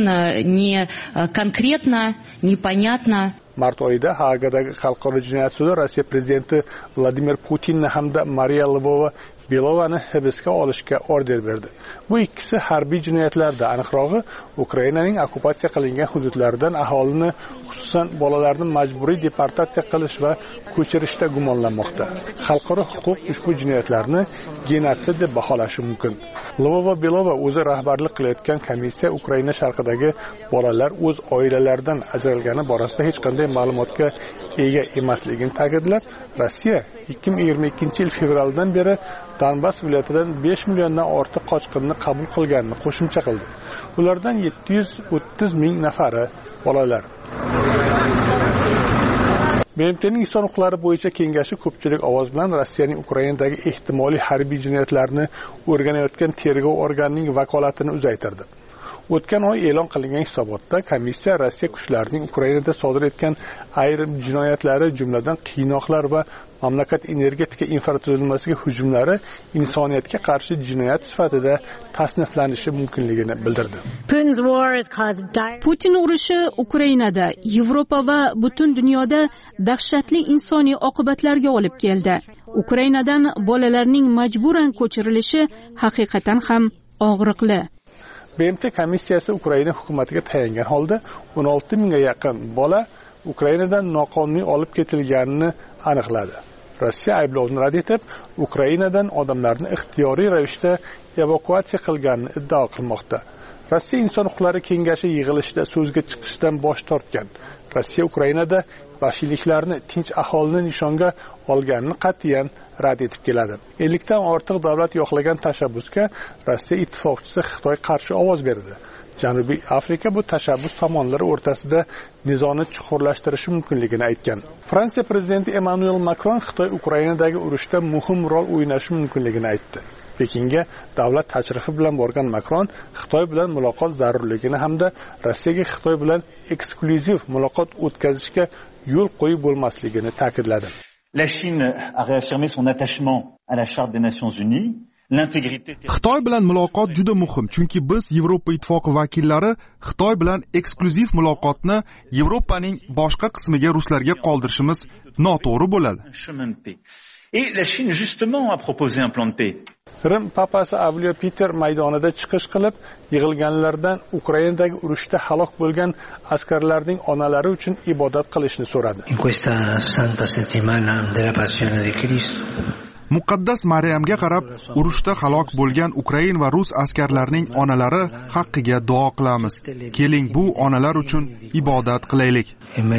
Mart oyida Haagadagi xalqaro jinoyat sudi Rossiya prezidenti Vladimir Putinni hamda Mariya Lvova-Belovani hibsga olishga order berdi. Bu ikkisi harbiy jinoyatlarda, aniqrog'i Ukrainaning okupatsiya qilingan hududlaridan aholini, xususan bolalarni majburiy deportatsiya qilish va ko'chirishda gumonlanmoqda. Xalqaro huquq ushbu jinoyatlarni genotsid deb baholashi mumkin. Lvova-Belova o'zi rahbarlik qilayotgan komissiya Ukraina sharqidagi bolalar o'z oilalaridan ajralgani borasida hech qanday ma'lumotga ega emasligini ta'kidlab, Rossiya 2022-yil fevraldan beri Donbass viloyatidan 5 milliondan ortiq qochqinni qabul qilganini qo'shimcha qildi. Ulardan 730 ming nafari bolalar. BMTning inson huquqlari bo'yicha kengashi ko'pchilik ovoz bilan Rossiyaning Ukrainadagi ehtimoliy harbiy jinoyatlarni o'rganayotgan tergov organining vakolatini uzaytirdi. O'tgan oy e'lon qilingan hisobotda komissiya Rossiya kuchlarining Ukrainada sodir etgan ayrim jinoyatlari, jumladan qiynoqlar va mamlakat energetika infratuzilmasiga hujumlari insoniyatga qarshi jinoyat sifatida tasniflanishi mumkinligini bildirdi. Putin urushi Ukrainada, Yevropa va butun dunyoda dahshatli insoniy oqibatlarga olib keldi. Ukrainadan bolalarning majburan ko'chirilishi haqiqatan ham og'riqli. BMT komissiyasi Ukraina hukumatiga tayangan holda 16 mingga yaqin bola Ukrainadan noqonuniy olib ketilganini aniqladi. Rossiya ayblovni rad etib, Ukrainadan odamlarni ixtiyoriy ravishda evakuatsiya qilganini iddao qilmoqda. Rossiya Inson huquqlari kengashi yig'ilishida so'zga chiqishdan bosh tortgan. Rossiya Ukrainada vahshiyliklarni tinch aholini nishonga olganini qat'iyan rad etib keladi. 50 dan ortiq davlat yo'qlagan tashabbusga Rossiya ittifoqchisi Xitoy qarshi ovoz berdi. Janubiy Afrika bu tashabbus tomonlari o'rtasida nizoni chuqurlashtirishi mumkinligini aytgan. Fransiya prezidenti Emmanuel Macron Xitoy Ukrainadagi urushda muhim rol o'ynashi mumkinligini aytdi. Pekinga davlat tashrifi bilan borgan Macron Xitoy bilan muloqot zarurligini hamda Rossiyaga Xitoy bilan eksklyuziv muloqot o'tkazishga yo'l qo'yib bo'lmasligini ta'kidladi. La Chine a réaffirmé son attachement à la Charte des Nations Unies. Xitoy bilan muloqot juda muhim, chunki biz Yevropa ittifoqi vakillari Xitoy bilan eksklyuziv muloqotni Yevropaning boshqa qismiga ruslarga qoldirishimiz noto'g'ri bo'ladi. Et la Chine justement a proposé un plan de paix. Rim papasi Avliyo Peter maydonida chiqish qilib, yig'ilganlardan Ukrainadagi urushda halok bo'lgan askarlarning onalari uchun ibodat qilishni so'radi. In questa santa settimana della passione di Cristo Muqaddas Maryamga qarab, urushda halok bo'lgan Ukrain va rus askarlarining onalari haqqiga duo qilamiz. Keling, bu onalar uchun ibodat qilaylik.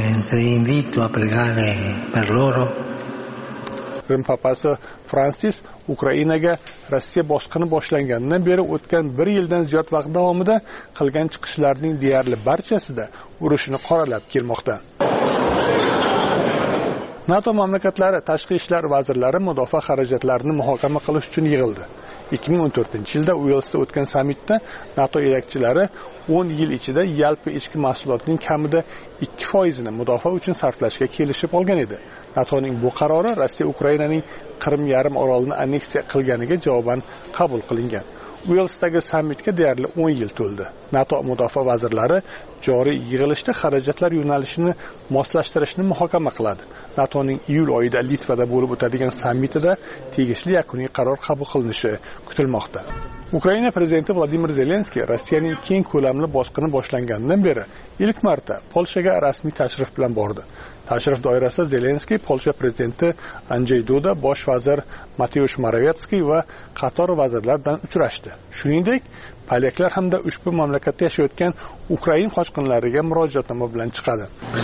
Rim papasi Fransis Ukrainaga Rossiya bosqini boshlanganidan beri o'tgan 1 yildan ziyod vaqt davomida qilgan chiqishlarining deyarli barchasida urushni qoralab kelmoqda. NATO mamlakatlari tashqi ishlar vazirlari mudofaa xarajatlarini muhokama qilish uchun yig'ildi. 2014-yilda Uelsda o'tgan sammitda NATO yetakchilari 10 yil ichida yalpi ichki mahsulotning kamida 2% mudofaa uchun sarflashga kelishib olgan edi. NATOning bu qarori Rossiya Ukrainaning Qrim yarim orolini anneksiya qilganiga javoban qabul qilingan. Uelsdagi sammitga deyarli 10 yil to'ldi. NATO mudofaa vazirlari joriy yig'ilishda xarajatlar yo'nalishini moslashtirishni muhokama qiladi. NATOning iyul oyida Litvada bo'lib o'tadigan sammitida tegishli yakuniy qaror qabul qilinishi kutilmoqda. Ukraina prezidenti Vladimir Zelenskiy Rossiyaning keng ko'lamli bosqini boshlanganidan beri ilk marta Polshaga rasmiy tashrif bilan bordi. Tashrif doirasida Zelenskiy Polsha prezidenti Andrzej Duda, bosh vazir Mateusz Morawiecki va qator vazirlar bilan uchrashdi. Shuningdek, polyaklar hamda ushbu mamlakatda yashayotgan Ukrain qochqinlariga murojaatnoma bilan chiqadi.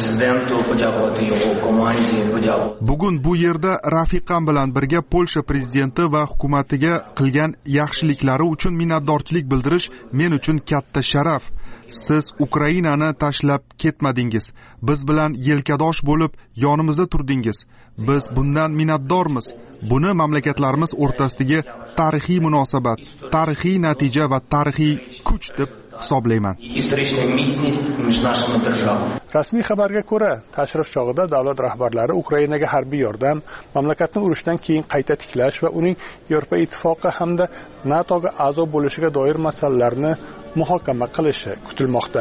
Bugun bu yerda rafiqam bilan birga Polsha prezidenti va hukumatiga qilgan yaxshiliklari uchun minnatdorchilik bildirish men uchun katta sharaf. Siz Ukrainani tashlab ketmadingiz. Biz bilan yelkadosh bo'lib yonimizda turdingiz. Biz bundan minnatdormiz. Buni mamlakatlarimiz o'rtasidagi tarixiy munosabat, tarixiy natija va tarixiy kuch deb hisoblayman. Rasmiy xabarga ko'ra, tashrif chog'ida davlat rahbarlari Ukrainaga harbiy yordam, mamlakatni urushdan keyin qayta tiklash va uning Yevropa ittifoqi hamda NATOga a'zo bo'lishiga doir masalalarni muhokama qilishi kutilmoqda.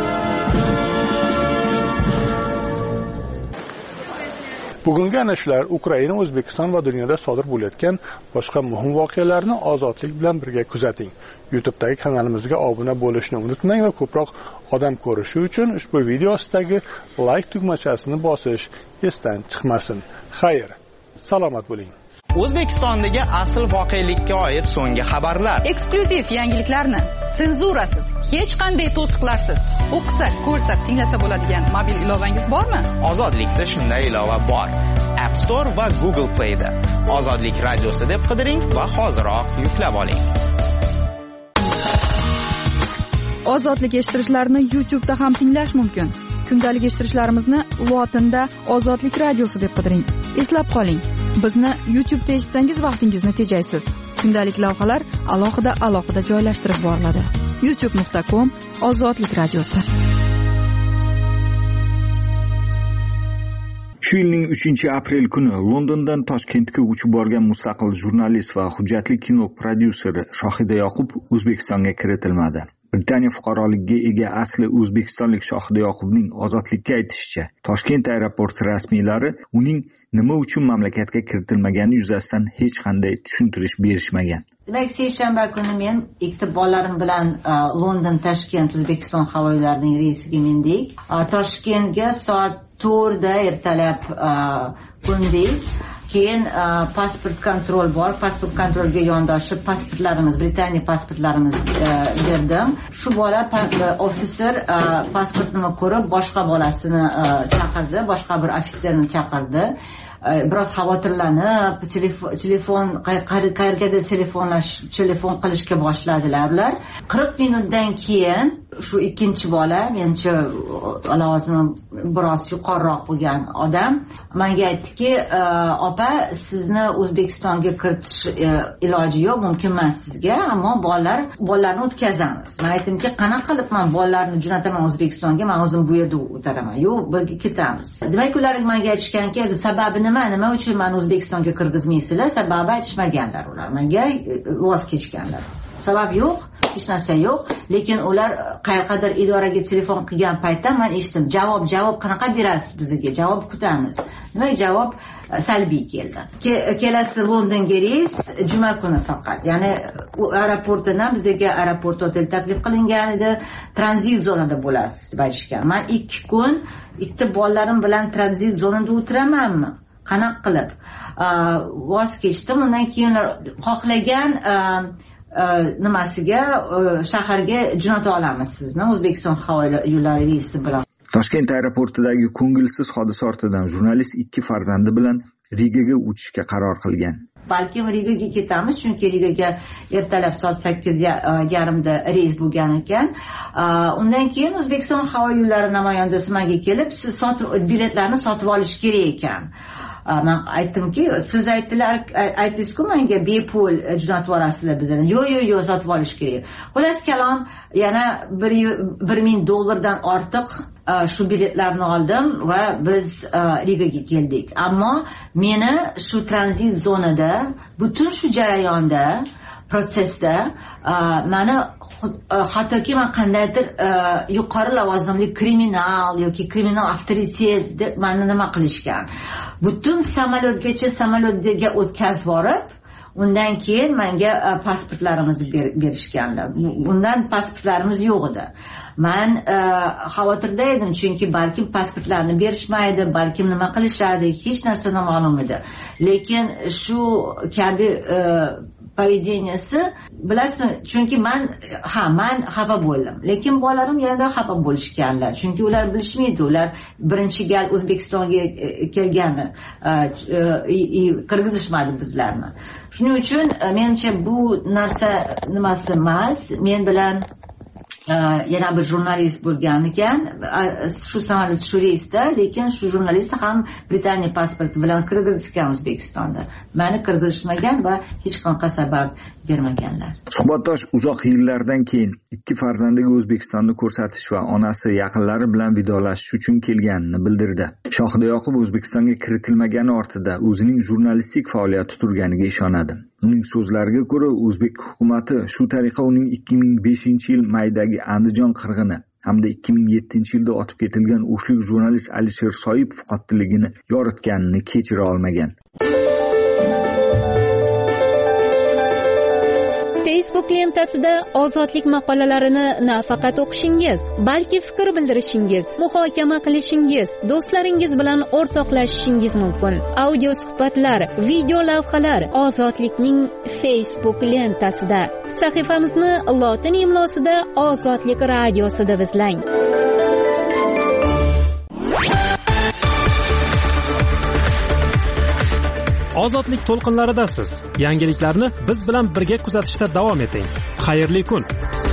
Bugungi ana shular Ukraina, O'zbekiston va dunyoda sodir bo'layotgan boshqa muhim voqealarni ozodlik bilan birga kuzating. YouTube'dagi kanalimizga obuna bo'lishni unutmang va ko'proq odam ko'rishi uchun ushbu video ostidagi like tugmachasini bosish esdan chiqmasin. Xayr, salomat bo'ling. O'zbekistondagi asl voqelikka oid so'nggi xabarlar. Eksklyuziv yangiliklarni senzurasiz, hech qanday to'siqlarsiz o'qisa, ko'rsa, tinglasa bo'ladigan mobil ilovangiz bormi? Ozodlikda shunday ilova bor. App Store va Google Play da. Ozodlik radiosi deb qidiring va hoziroq yuklab oling. Ozodlik eshittirishlarni YouTube'da ham tinglash mumkin. Kundalik eshittirishlarimizni lotinda Ozodlik radiosi deb qidiring. Eslab qoling, bizni YouTube'da eshitsangiz vaqtingizni tejaysiz. Kundalik lavhalar alohida joylashtirib boriladi. youtube.com/Ozodlik radiosi. Shu yilning 3-aprel kuni Londondan Toshkentga uchib borgan mustaqil jurnalist va hujjatli kino prodyuseri Shohida Yoqub O'zbekistonga kiritilmadi. Britaniya fuqaroligiga ega asli o'zbekistonlik Shohida Yoqubning ozodlikka aytishicha, Toshkent aeroporti rasmiylari uning nima uchun mamlakatga kiritilmagani yuzasidan hech qanday tushuntirish berishmagan. Demak, seshanba kuni men ikkita bolalarim bilan London Toshkent O'zbekiston havo yo'llarining reysiga mindik. Toshkentga soat 4 da ertalab qo'ndik. Keyin pasport kontrol bor. Pasport kontrolga yondoshib pasportlarimiz, Britaniya pasportlarimiz berdim. Shu bola ofitser pasportini ko'rib boshqa bolasini chaqirdi, boshqa bir ofitserni chaqirdi. Biroz xavotirlanib, telefon qayergadir telefon qilishga boshladilar ular. 40 minutdan keyin shu ikkinchi bola, mencha lavozimi biroz yuqoriroq bo'lgan odam menga aytdiki, opa, sizni O'zbekistonga kiritish iloji yo'q, mumkin emas sizga, ammo bolalarni o'tkazamiz. Men aytdimki, qanaqa qilib men bolalarni jo'nataman O'zbekistonga, men o'zim bu yerda o'taraman. Yo'q, birga ketamiz. Demak, ular menga aytishganki, sababi nima uchun meni O'zbekistonga kirgizmaysizlar? Sababi aytishmaganlar ular. Menga voz kechganlar. Sabab yo'q, hech narsa yo'q, lekin ular qayergadir idoraga telefon qilgan paytda men eshitdim, javob qanaqa berasiz bizga? Javob kutamiz. Demak, javob salbiy keldi. Kelasi Londonga reys juma kuni faqat. Ya'ni u aeroportdan bizga aeroport hotel taklif qilingan edi, tranzit zonada bo'lasiz deb aytishgan. Men 2 kun ikkita bolalarim bilan tranzit zonada o'tiramanmi? Qanaqa qilib? Voz kechdim. Undan keyin xohlagan nimasiga shaharga jo'nata olamiz sizni O'zbekiston havo yo'llari reysi bilan. Toshkent aeroportidagi ko'ngilsiz hodisa ortidan jurnalist 2 farzandi bilan Rigaga uchishga qaror qilgan. Balkim Rigaga ketamiz, chunki Rigaga ertalab soat 8:30 da reys bo'lgan ekan. Undan keyin O'zbekiston havo yo'llari namoyandasi menga kelib, siz biletlarni sotib olish kerak ekan. man aytdimki, siz aytdingiz-ku menga bepul jo'natib yuborasizlar bizdan. Yo'q, sotib olish kerak. Xullas kalom, yana $1,000 ortiq shu biletlarni oldim va biz Rigaga keldik. Ammo meni shu tranzit zonada, butun shu jarayonda, protsessda mani hattoki man qandaydir yuqori lavozimli kriminal yoki kriminal avtoritet deb mani nima qilishgan. Butun samolyotga o'tkazib borib, undan keyin menga pasportlarimizni berishganlar. Bundan pasportlarimiz yo'q edi. Men xavotirda edim, chunki balkim pasportlarni berishmaydi, balkim nima qilishadi, hech narsa noma'lum edi. Lekin shu kabi поведенияsi, bilasizmi, chunki man xafa bo'ldim. Lekin bolalarim yanada xafa bo'lishganlar, chunki ular bilishmaydi, ular birinchi gal O'zbekistonga kelgani, qirg'izishmadi bizlarni. Shuning uchun menimcha bu narsa nimasi emas, men bilan yana bir jurnalist bo'lgan ekan, shu samolyot shu reysda, lekin shu jurnalist ham Britaniya pasporti bilan qirg'izishgan O'zbekistonda. Meni qirg'izishmagan va hech qanaqa sabab bermaganlar. Suhbatdosh uzoq yillardan keyin ikki farzandiga O'zbekistonni ko'rsatish va onasi yaqinlari bilan vidolashish uchun kelganini bildirdi. Shohida Yoqub O'zbekistonga kiritilmagani ortida o'zining jurnalistik faoliyati turganiga ishonadi. Uning so'zlariga ko'ra, o'zbek hukumatı shu tariqa uning 2005-yil maydagi Andijon qirg'ini hamda 2007-yilda otib ketilgan o'shlik jurnalist Alisher Soipov qotilligini yoritganini kechira olmagan. Facebook lentasida ozodlik maqolalarini nafaqat o'qishingiz, balki fikr bildirishingiz, muhokama qilishingiz, do'stlaringiz bilan o'rtoqlashishingiz mumkin. Audio suhbatlar, video lavhalar Ozodlikning Facebook lentasida. Sahifamizni lotin imlosida Ozodlik radiosi deb izlang. Ozodlik to'lqinlaridasiz. Yangiliklarni biz bilan birga kuzatishda davom eting. Xayrli kun.